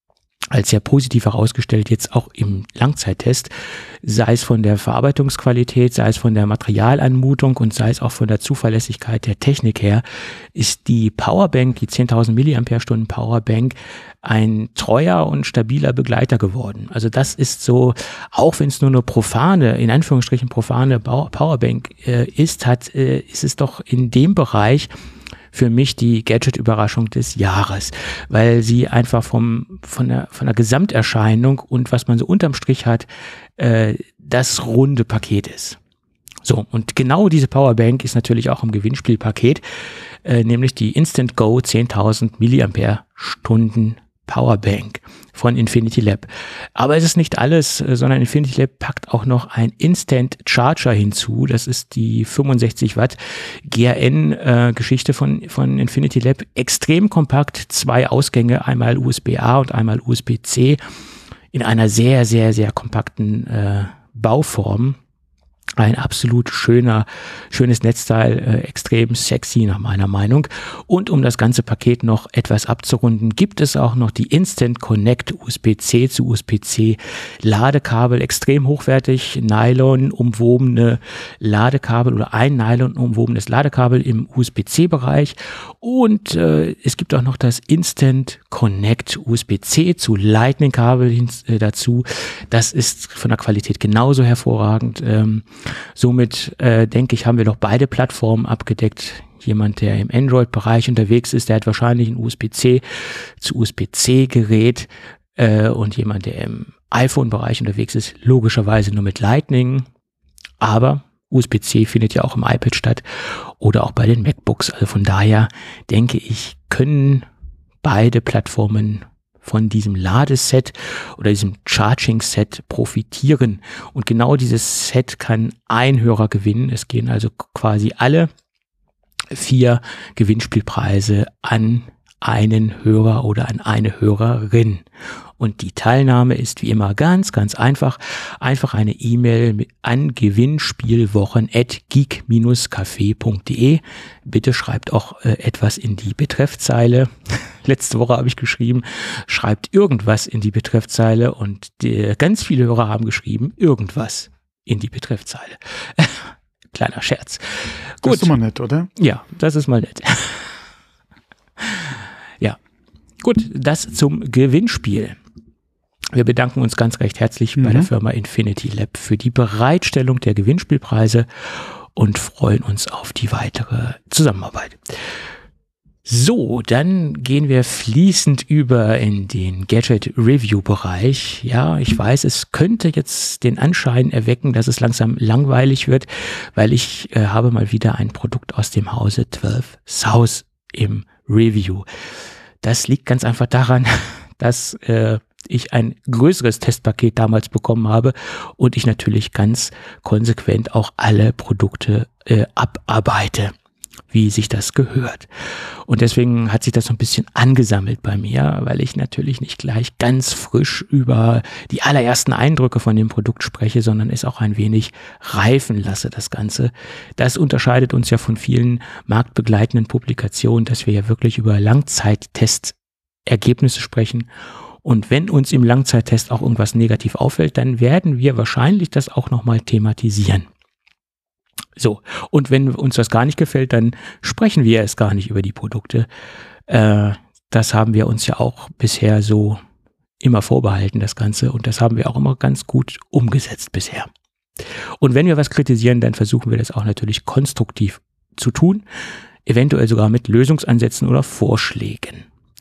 als sehr positiv herausgestellt, jetzt auch im Langzeittest, sei es von der Verarbeitungsqualität, sei es von der Materialanmutung und sei es auch von der Zuverlässigkeit der Technik her, ist die Powerbank, die zehntausend Milliampere-Stunden Powerbank, ein treuer und stabiler Begleiter geworden. Also das ist so, auch wenn es nur eine profane, in Anführungsstrichen profane Powerbank äh, ist, hat, äh, ist es doch in dem Bereich für mich die Gadget-Überraschung des Jahres, weil sie einfach vom von der von der Gesamterscheinung und was man so unterm Strich hat, äh, das runde Paket ist. So, und genau diese Powerbank ist natürlich auch im Gewinnspielpaket, äh, nämlich die Instant Go zehntausend Milliampere-Stunden Powerbank von Infinity Lab. Aber es ist nicht alles, sondern Infinity Lab packt auch noch ein Instant Charger hinzu. Das ist die fünfundsechzig Watt G R N-Geschichte äh, von, von Infinity Lab. Extrem kompakt, zwei Ausgänge, einmal U S B A und einmal U S B C in einer sehr, sehr, sehr kompakten äh, Bauform. Ein absolut schöner, schönes Netzteil, äh, extrem sexy nach meiner Meinung. Und um das ganze Paket noch etwas abzurunden, gibt es auch noch die Instant Connect U S B C zu U S B C Ladekabel, extrem hochwertig, Nylon umwobene Ladekabel oder ein Nylon umwobenes Ladekabel im U S B C Bereich. Und äh, es gibt auch noch das Instant Connect U S B C zu Lightning Kabel hin, äh, dazu. Das ist von der Qualität genauso hervorragend. Ähm, Somit äh, denke ich, haben wir doch beide Plattformen abgedeckt. Jemand, der im Android-Bereich unterwegs ist, der hat wahrscheinlich ein U S B C zu U S B C Gerät äh, und jemand, der im iPhone-Bereich unterwegs ist, logischerweise nur mit Lightning. Aber U S B C findet ja auch im iPad statt oder auch bei den MacBooks. Also von daher denke ich, können beide Plattformen von diesem Ladeset oder diesem Charging-Set profitieren. Und genau dieses Set kann ein Hörer gewinnen. Es gehen also quasi alle vier Gewinnspielpreise an einen Hörer oder an eine Hörerin. Und die Teilnahme ist wie immer ganz, ganz einfach. Einfach eine E-Mail an gewinnspielwochen at geek dash café punkt de. Bitte schreibt auch äh, etwas in die Betreffzeile. Letzte Woche habe ich geschrieben, schreibt irgendwas in die Betreffzeile und die, ganz viele Hörer haben geschrieben, irgendwas in die Betreffzeile. Kleiner Scherz. Gut. Das ist mal nett, oder? Ja, das ist mal nett. Ja, gut, das zum Gewinnspiel. Wir bedanken uns ganz recht herzlich mhm. bei der Firma Infinity Lab für die Bereitstellung der Gewinnspielpreise und freuen uns auf die weitere Zusammenarbeit. So, dann gehen wir fließend über in den Gadget-Review-Bereich. Ja, ich weiß, es könnte jetzt den Anschein erwecken, dass es langsam langweilig wird, weil ich äh, habe mal wieder ein Produkt aus dem Hause zwölf South im Review. Das liegt ganz einfach daran, dass äh, ich ein größeres Testpaket damals bekommen habe und ich natürlich ganz konsequent auch alle Produkte äh, abarbeite, wie sich das gehört. Und deswegen hat sich das so ein bisschen angesammelt bei mir, weil ich natürlich nicht gleich ganz frisch über die allerersten Eindrücke von dem Produkt spreche, sondern es auch ein wenig reifen lasse, das Ganze. Das unterscheidet uns ja von vielen marktbegleitenden Publikationen, dass wir ja wirklich über Langzeittest-Ergebnisse sprechen. Und wenn uns im Langzeittest auch irgendwas negativ auffällt, dann werden wir wahrscheinlich das auch nochmal thematisieren. So, und wenn uns das gar nicht gefällt, dann sprechen wir erst gar nicht über die Produkte. Äh, das haben wir uns ja auch bisher so immer vorbehalten, das Ganze. Und das haben wir auch immer ganz gut umgesetzt bisher. Und wenn wir was kritisieren, dann versuchen wir das auch natürlich konstruktiv zu tun. Eventuell sogar mit Lösungsansätzen oder Vorschlägen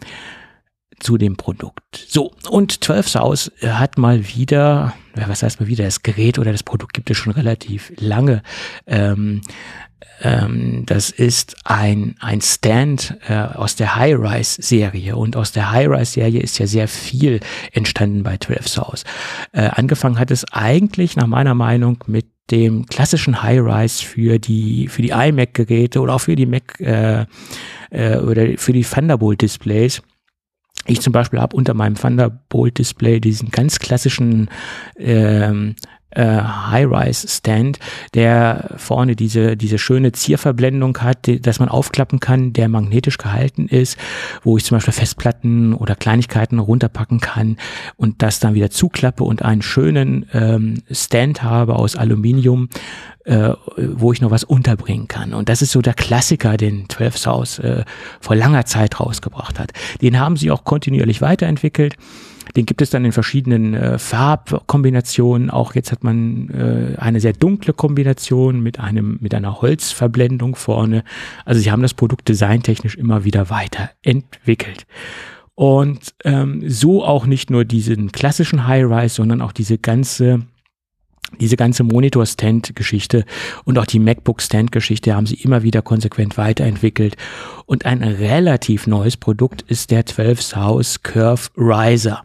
zu dem Produkt. So, und zwölf South hat mal wieder, was heißt mal wieder, das Gerät oder das Produkt gibt es schon relativ lange. Ähm, ähm, das ist ein, ein Stand äh, aus der High-Rise-Serie und aus der High-Rise-Serie ist ja sehr viel entstanden bei zwölf South. Äh, angefangen hat es eigentlich nach meiner Meinung mit dem klassischen High-Rise für die für die iMac-Geräte oder auch für die Mac äh, äh, oder für die Thunderbolt-Displays. Ich zum Beispiel habe unter meinem Thunderbolt-Display diesen ganz klassischen ähm, äh, High-Rise-Stand, der vorne diese, diese schöne Zierverblendung hat, die, dass man aufklappen kann, der magnetisch gehalten ist, wo ich zum Beispiel Festplatten oder Kleinigkeiten runterpacken kann und das dann wieder zuklappe und einen schönen ähm, Stand habe aus Aluminium, äh, wo ich noch was unterbringen kann. Und das ist so der Klassiker, den zwölf South äh, vor langer Zeit rausgebracht hat. Den haben sie auch kontinuierlich weiterentwickelt. Den gibt es dann in verschiedenen äh, Farbkombinationen. Auch jetzt hat man äh, eine sehr dunkle Kombination mit einem mit einer Holzverblendung vorne. Also sie haben das Produkt designtechnisch immer wieder weiterentwickelt. Und ähm, so auch nicht nur diesen klassischen High-Rise, sondern auch diese ganze Diese ganze Monitor-Stand-Geschichte und auch die MacBook-Stand-Geschichte haben sie immer wieder konsequent weiterentwickelt. Und ein relativ neues Produkt ist der zwölf South Curve Riser.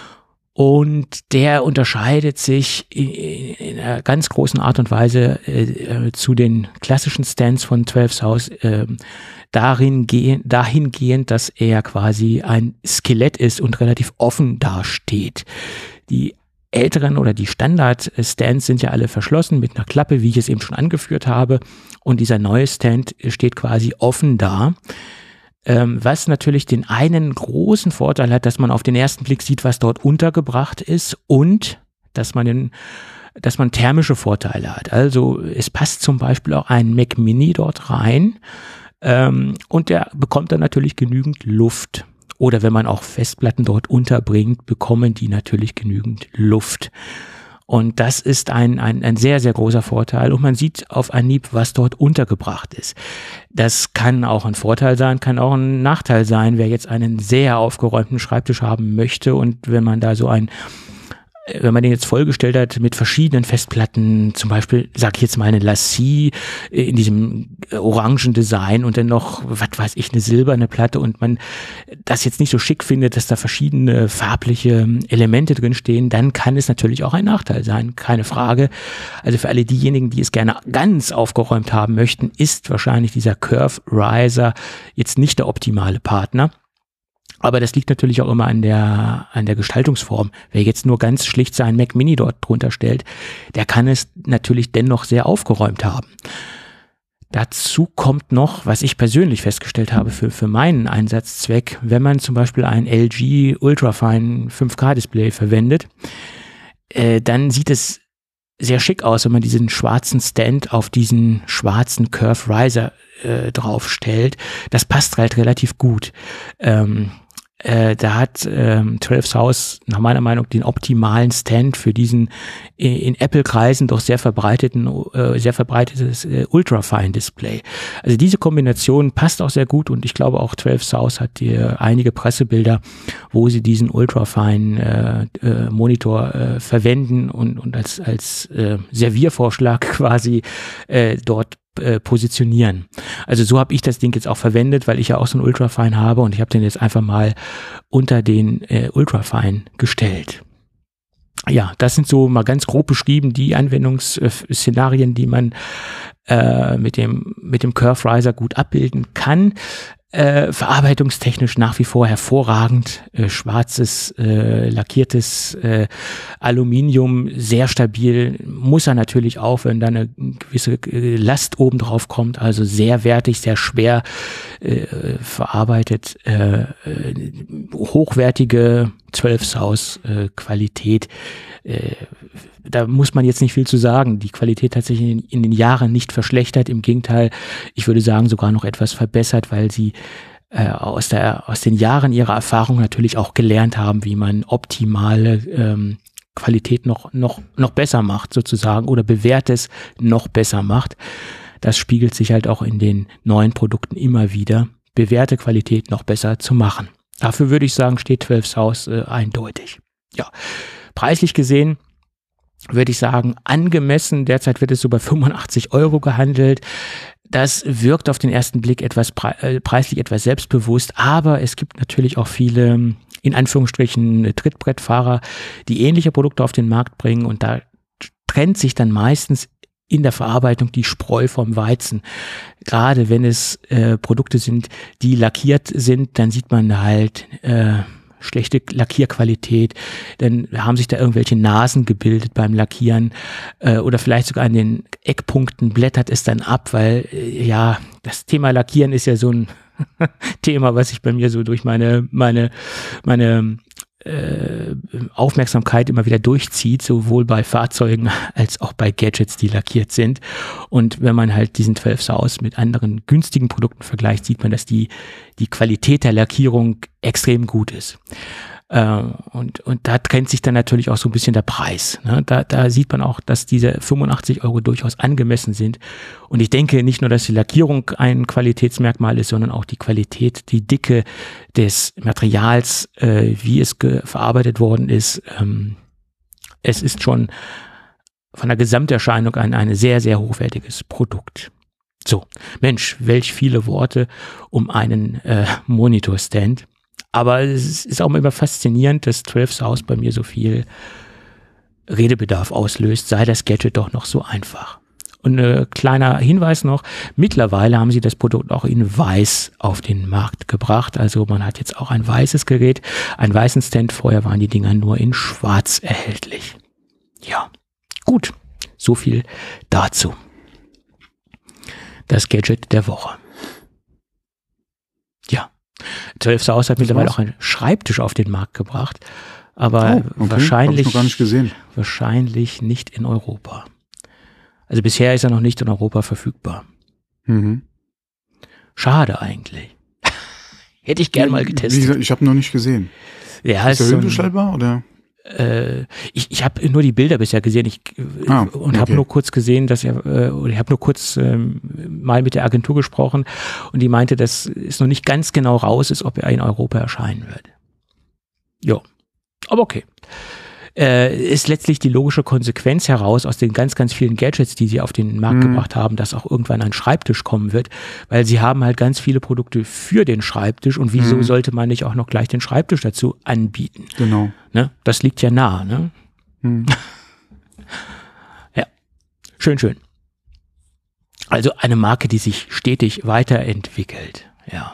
Und der unterscheidet sich in, in einer ganz großen Art und Weise äh, zu den klassischen Stands von zwölf South äh, darin gehen, dahingehend, dass er quasi ein Skelett ist und relativ offen dasteht. Die älteren oder die Standard-Stands sind ja alle verschlossen mit einer Klappe, wie ich es eben schon angeführt habe. Und dieser neue Stand steht quasi offen da, ähm, was natürlich den einen großen Vorteil hat, dass man auf den ersten Blick sieht, was dort untergebracht ist und dass man den, dass man thermische Vorteile hat. Also es passt zum Beispiel auch ein Mac Mini dort rein ähm, und der bekommt dann natürlich genügend Luft. Oder wenn man auch Festplatten dort unterbringt, bekommen die natürlich genügend Luft. Und das ist ein, ein, ein sehr, sehr großer Vorteil. Und man sieht auf Anhieb, was dort untergebracht ist. Das kann auch ein Vorteil sein, kann auch ein Nachteil sein, wer jetzt einen sehr aufgeräumten Schreibtisch haben möchte. Und wenn man da so ein wenn man den jetzt vollgestellt hat mit verschiedenen Festplatten, zum Beispiel, sag ich jetzt mal eine Lassie in diesem orangen Design und dann noch, was weiß ich, eine silberne Platte und man das jetzt nicht so schick findet, dass da verschiedene farbliche Elemente drin stehen, dann kann es natürlich auch ein Nachteil sein, keine Frage. Also für alle diejenigen, die es gerne ganz aufgeräumt haben möchten, ist wahrscheinlich dieser Curve Riser jetzt nicht der optimale Partner. Aber das liegt natürlich auch immer an der an der Gestaltungsform. Wer jetzt nur ganz schlicht seinen Mac Mini dort drunter stellt, der kann es natürlich dennoch sehr aufgeräumt haben. Dazu kommt noch, was ich persönlich festgestellt habe für für meinen Einsatzzweck, wenn man zum Beispiel ein L G Ultrafine fünf K Display verwendet, äh, dann sieht es sehr schick aus, wenn man diesen schwarzen Stand auf diesen schwarzen Curve Riser äh, draufstellt. Das passt halt relativ gut. Ähm, Äh, da hat ähm, zwölf South nach meiner Meinung den optimalen Stand für diesen in, in Apple-Kreisen doch sehr verbreiteten, äh, sehr verbreitetes äh, Ultrafine-Display. Also diese Kombination passt auch sehr gut und ich glaube auch zwölf South hat hier einige Pressebilder, wo sie diesen Ultrafine-Monitor äh, äh, verwenden und, und als, als äh, Serviervorschlag quasi äh, dort positionieren. Also so habe ich das Ding jetzt auch verwendet, weil ich ja auch so ein Ultrafine habe und ich habe den jetzt einfach mal unter den äh, Ultrafine gestellt. Ja, das sind so mal ganz grob beschrieben die Anwendungsszenarien, die man äh, mit dem mit dem Curve Riser gut abbilden kann. Äh, verarbeitungstechnisch nach wie vor hervorragend, äh, schwarzes, äh, lackiertes äh, Aluminium, sehr stabil, muss er natürlich auch, wenn da eine gewisse äh, Last oben drauf kommt, also sehr wertig, sehr schwer äh, verarbeitet, äh, äh, hochwertige zwölf South äh, Qualität. Äh, da muss man jetzt nicht viel zu sagen. Die Qualität hat sich in, in den Jahren nicht verschlechtert. Im Gegenteil, ich würde sagen, sogar noch etwas verbessert, weil sie äh, aus der aus den Jahren ihrer Erfahrung natürlich auch gelernt haben, wie man optimale ähm, Qualität noch noch noch besser macht sozusagen oder Bewährtes noch besser macht. Das spiegelt sich halt auch in den neuen Produkten immer wieder, bewährte Qualität noch besser zu machen. Dafür würde ich sagen, steht zwölf South äh, eindeutig. Ja, preislich gesehen würde ich sagen, angemessen. Derzeit wird es so bei fünfundachtzig Euro gehandelt. Das wirkt auf den ersten Blick etwas pre- äh, preislich etwas selbstbewusst, aber es gibt natürlich auch viele, in Anführungsstrichen, Trittbrettfahrer, die ähnliche Produkte auf den Markt bringen und da trennt sich dann meistens in der Verarbeitung die Spreu vom Weizen. Gerade wenn es äh, Produkte sind, die lackiert sind, dann sieht man halt äh, schlechte Lackierqualität, dann haben sich da irgendwelche Nasen gebildet beim Lackieren äh, oder vielleicht sogar an den Eckpunkten blättert es dann ab, weil äh, ja, das Thema Lackieren ist ja so ein Thema, was sich bei mir so durch meine, meine, meine äh, Aufmerksamkeit immer wieder durchzieht, sowohl bei Fahrzeugen als auch bei Gadgets, die lackiert sind. Und wenn man halt diesen zwölf South mit anderen günstigen Produkten vergleicht, sieht man, dass die, die Qualität der Lackierung extrem gut ist. Äh, und, und da trennt sich dann natürlich auch so ein bisschen der Preis. Ne? Da, da sieht man auch, dass diese fünfundachtzig Euro durchaus angemessen sind. Und ich denke nicht nur, dass die Lackierung ein Qualitätsmerkmal ist, sondern auch die Qualität, die Dicke des Materials, äh, wie es verarbeitet worden ist. Ähm, es ist schon von der Gesamterscheinung ein, ein sehr, sehr hochwertiges Produkt. So, Mensch, welch viele Worte um einen äh, Monitorstand. Aber es ist auch immer faszinierend, dass zwölf South bei mir so viel Redebedarf auslöst, sei das Gadget doch noch so einfach. Und ein kleiner Hinweis noch, mittlerweile haben sie das Produkt auch in weiß auf den Markt gebracht. Also man hat jetzt auch ein weißes Gerät, einen weißen Stand. Vorher waren die Dinger nur in schwarz erhältlich. Ja, gut, so viel dazu. Das Gadget der Woche. Ja. zwölf South hat mittlerweile auch einen Schreibtisch auf den Markt gebracht, aber oh, okay. wahrscheinlich, Hab ich noch gar nicht gesehen. wahrscheinlich nicht in Europa. Also bisher ist er noch nicht in Europa verfügbar. Mhm. Schade eigentlich. Hätte ich gern mal getestet. Wie gesagt, ich habe noch nicht gesehen. Ja, ist der so höhenbestellbar oder? Äh, ich ich habe nur die Bilder bisher gesehen ich, ah, und okay. habe nur kurz gesehen, dass er, äh, oder ich habe nur kurz ähm, mal mit der Agentur gesprochen und die meinte, dass es noch nicht ganz genau raus ist, ob er in Europa erscheinen wird. Ja, aber okay. Äh, ist letztlich die logische Konsequenz heraus aus den ganz, ganz vielen Gadgets, die sie auf den Markt mhm. gebracht haben, dass auch irgendwann ein Schreibtisch kommen wird, weil sie haben halt ganz viele Produkte für den Schreibtisch und wieso mhm. sollte man nicht auch noch gleich den Schreibtisch dazu anbieten? Genau. Ne? Das liegt ja nahe, ne? Mhm. Ja, schön, schön. Also eine Marke, die sich stetig weiterentwickelt, ja.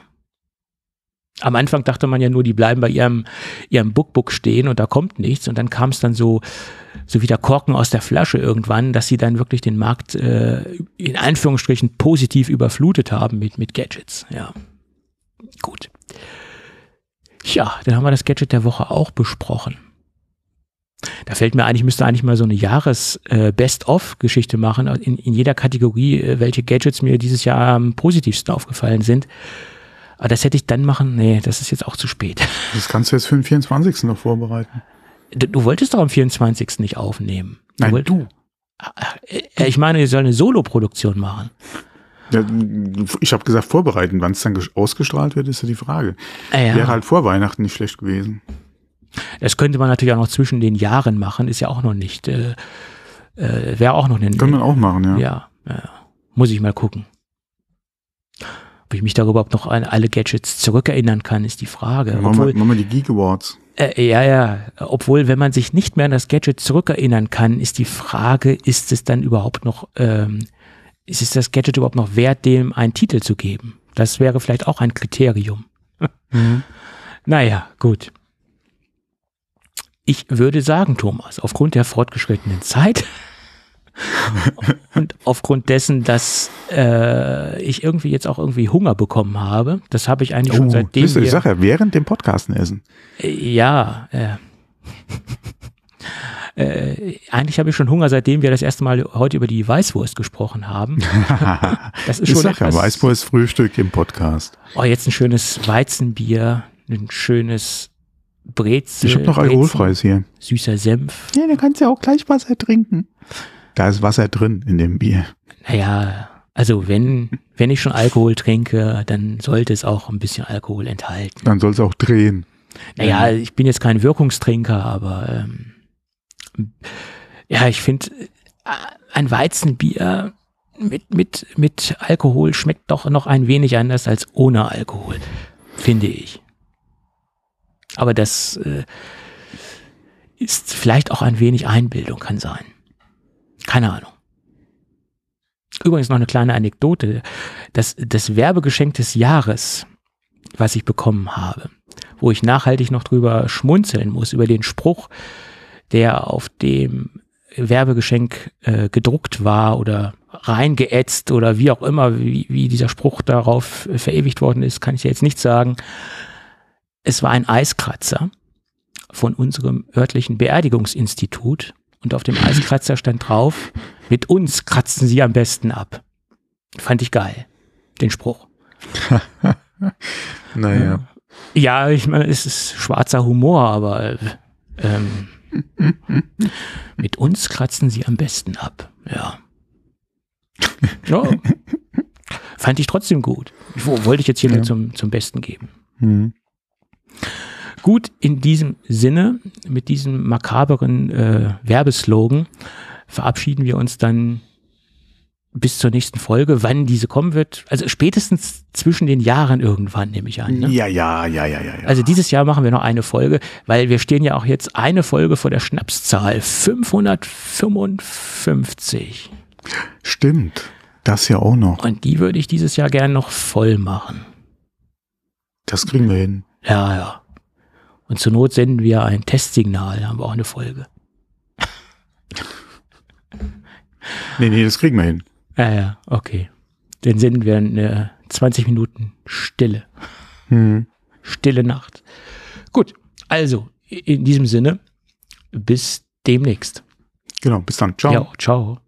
Am Anfang dachte man ja nur, die bleiben bei ihrem, ihrem Bookbook stehen und da kommt nichts. Und dann kam es dann so, so wie der Korken aus der Flasche irgendwann, dass sie dann wirklich den Markt äh, in Anführungsstrichen positiv überflutet haben mit, mit Gadgets. Ja, gut. Ja, dann haben wir das Gadget der Woche auch besprochen. Da fällt mir ein, ich müsste eigentlich mal so eine Jahres-Best-of-Geschichte machen, in, in jeder Kategorie, welche Gadgets mir dieses Jahr am positivsten aufgefallen sind. Aber das hätte ich dann machen, nee, das ist jetzt auch zu spät. Das kannst du jetzt für den vierundzwanzigsten noch vorbereiten. Du, du wolltest doch am vierundzwanzigsten nicht aufnehmen. Du Nein, wollt, du. Ich meine, ihr soll eine Solo-Produktion machen. Ja, ich habe gesagt vorbereiten, wann es dann ausgestrahlt wird, ist ja die Frage. Ah, ja. Wäre halt vor Weihnachten nicht schlecht gewesen. Das könnte man natürlich auch noch zwischen den Jahren machen, ist ja auch noch nicht, äh, äh, wäre auch noch eine... Können wir auch machen, ja. Ja, ja, muss ich mal gucken. Ob ich mich darüber überhaupt noch an alle Gadgets zurückerinnern kann, ist die Frage. Machen obwohl, wir, machen wir die Geek Awards. Äh, ja, ja, obwohl, wenn man sich nicht mehr an das Gadget zurückerinnern kann, ist die Frage, ist es dann überhaupt noch, ähm, ist es das Gadget überhaupt noch wert, dem einen Titel zu geben? Das wäre vielleicht auch ein Kriterium. Mhm. Naja, gut. Ich würde sagen, Thomas, aufgrund der fortgeschrittenen Zeit und aufgrund dessen, dass äh, ich irgendwie jetzt auch irgendwie Hunger bekommen habe, das habe ich eigentlich schon oh, seitdem siehst du, wir, ich sag ja, während dem Podcasten essen. Äh, ja, äh, äh, eigentlich habe ich schon Hunger, seitdem wir das erste Mal heute über die Weißwurst gesprochen haben. Das ist ich schon sag ja, etwas, Weißwurst Frühstück im Podcast. Oh, jetzt ein schönes Weizenbier, ein schönes Brezel. Ich habe noch alkoholfreies hier. Süßer Senf. Ja, dann kannst du ja auch gleich Wasser trinken. Da ist Wasser drin in dem Bier. Naja, also wenn, wenn ich schon Alkohol trinke, dann sollte es auch ein bisschen Alkohol enthalten. Dann soll es auch drehen. Naja, ich bin jetzt kein Wirkungstrinker, aber ähm, ja, ich finde, ein Weizenbier mit, mit, mit Alkohol schmeckt doch noch ein wenig anders als ohne Alkohol, finde ich. Aber das äh, ist vielleicht auch ein wenig Einbildung, kann sein. Keine Ahnung. Übrigens noch eine kleine Anekdote. Das, das Werbegeschenk des Jahres, was ich bekommen habe, wo ich nachhaltig noch drüber schmunzeln muss, über den Spruch, der auf dem Werbegeschenk äh, gedruckt war oder reingeätzt oder wie auch immer, wie, wie dieser Spruch darauf verewigt worden ist, kann ich dir jetzt nicht sagen. Es war ein Eiskratzer von unserem örtlichen Beerdigungsinstitut und auf dem Eiskratzer stand drauf, mit uns kratzen sie am besten ab. Fand ich geil, den Spruch. Naja. Ja, ich meine, es ist schwarzer Humor, aber ähm, mit uns kratzen sie am besten ab. Ja. Ja. Fand ich trotzdem gut. Wo, wollte ich jetzt hier ja. nur zum, zum Besten geben. Mhm. Gut, in diesem Sinne, mit diesem makaberen äh, Werbeslogan, verabschieden wir uns dann bis zur nächsten Folge, wann diese kommen wird. Also spätestens zwischen den Jahren irgendwann, nehme ich an. Ne? Ja, ja, ja, ja, ja. Also dieses Jahr machen wir noch eine Folge, weil wir stehen ja auch jetzt eine Folge vor der Schnapszahl. fünfhundertfünfundfünfzig. Stimmt, das ja auch noch. Und die würde ich dieses Jahr gern noch voll machen. Das kriegen wir hin. Ja, ja. Und zur Not senden wir ein Testsignal, da haben wir auch eine Folge. Nee, nee, das kriegen wir hin. Ja, ja, okay. Dann senden wir eine zwanzig Minuten Stille. Hm. Stille Nacht. Gut, also in diesem Sinne, bis demnächst. Genau, bis dann. Ciao. Ja, ciao.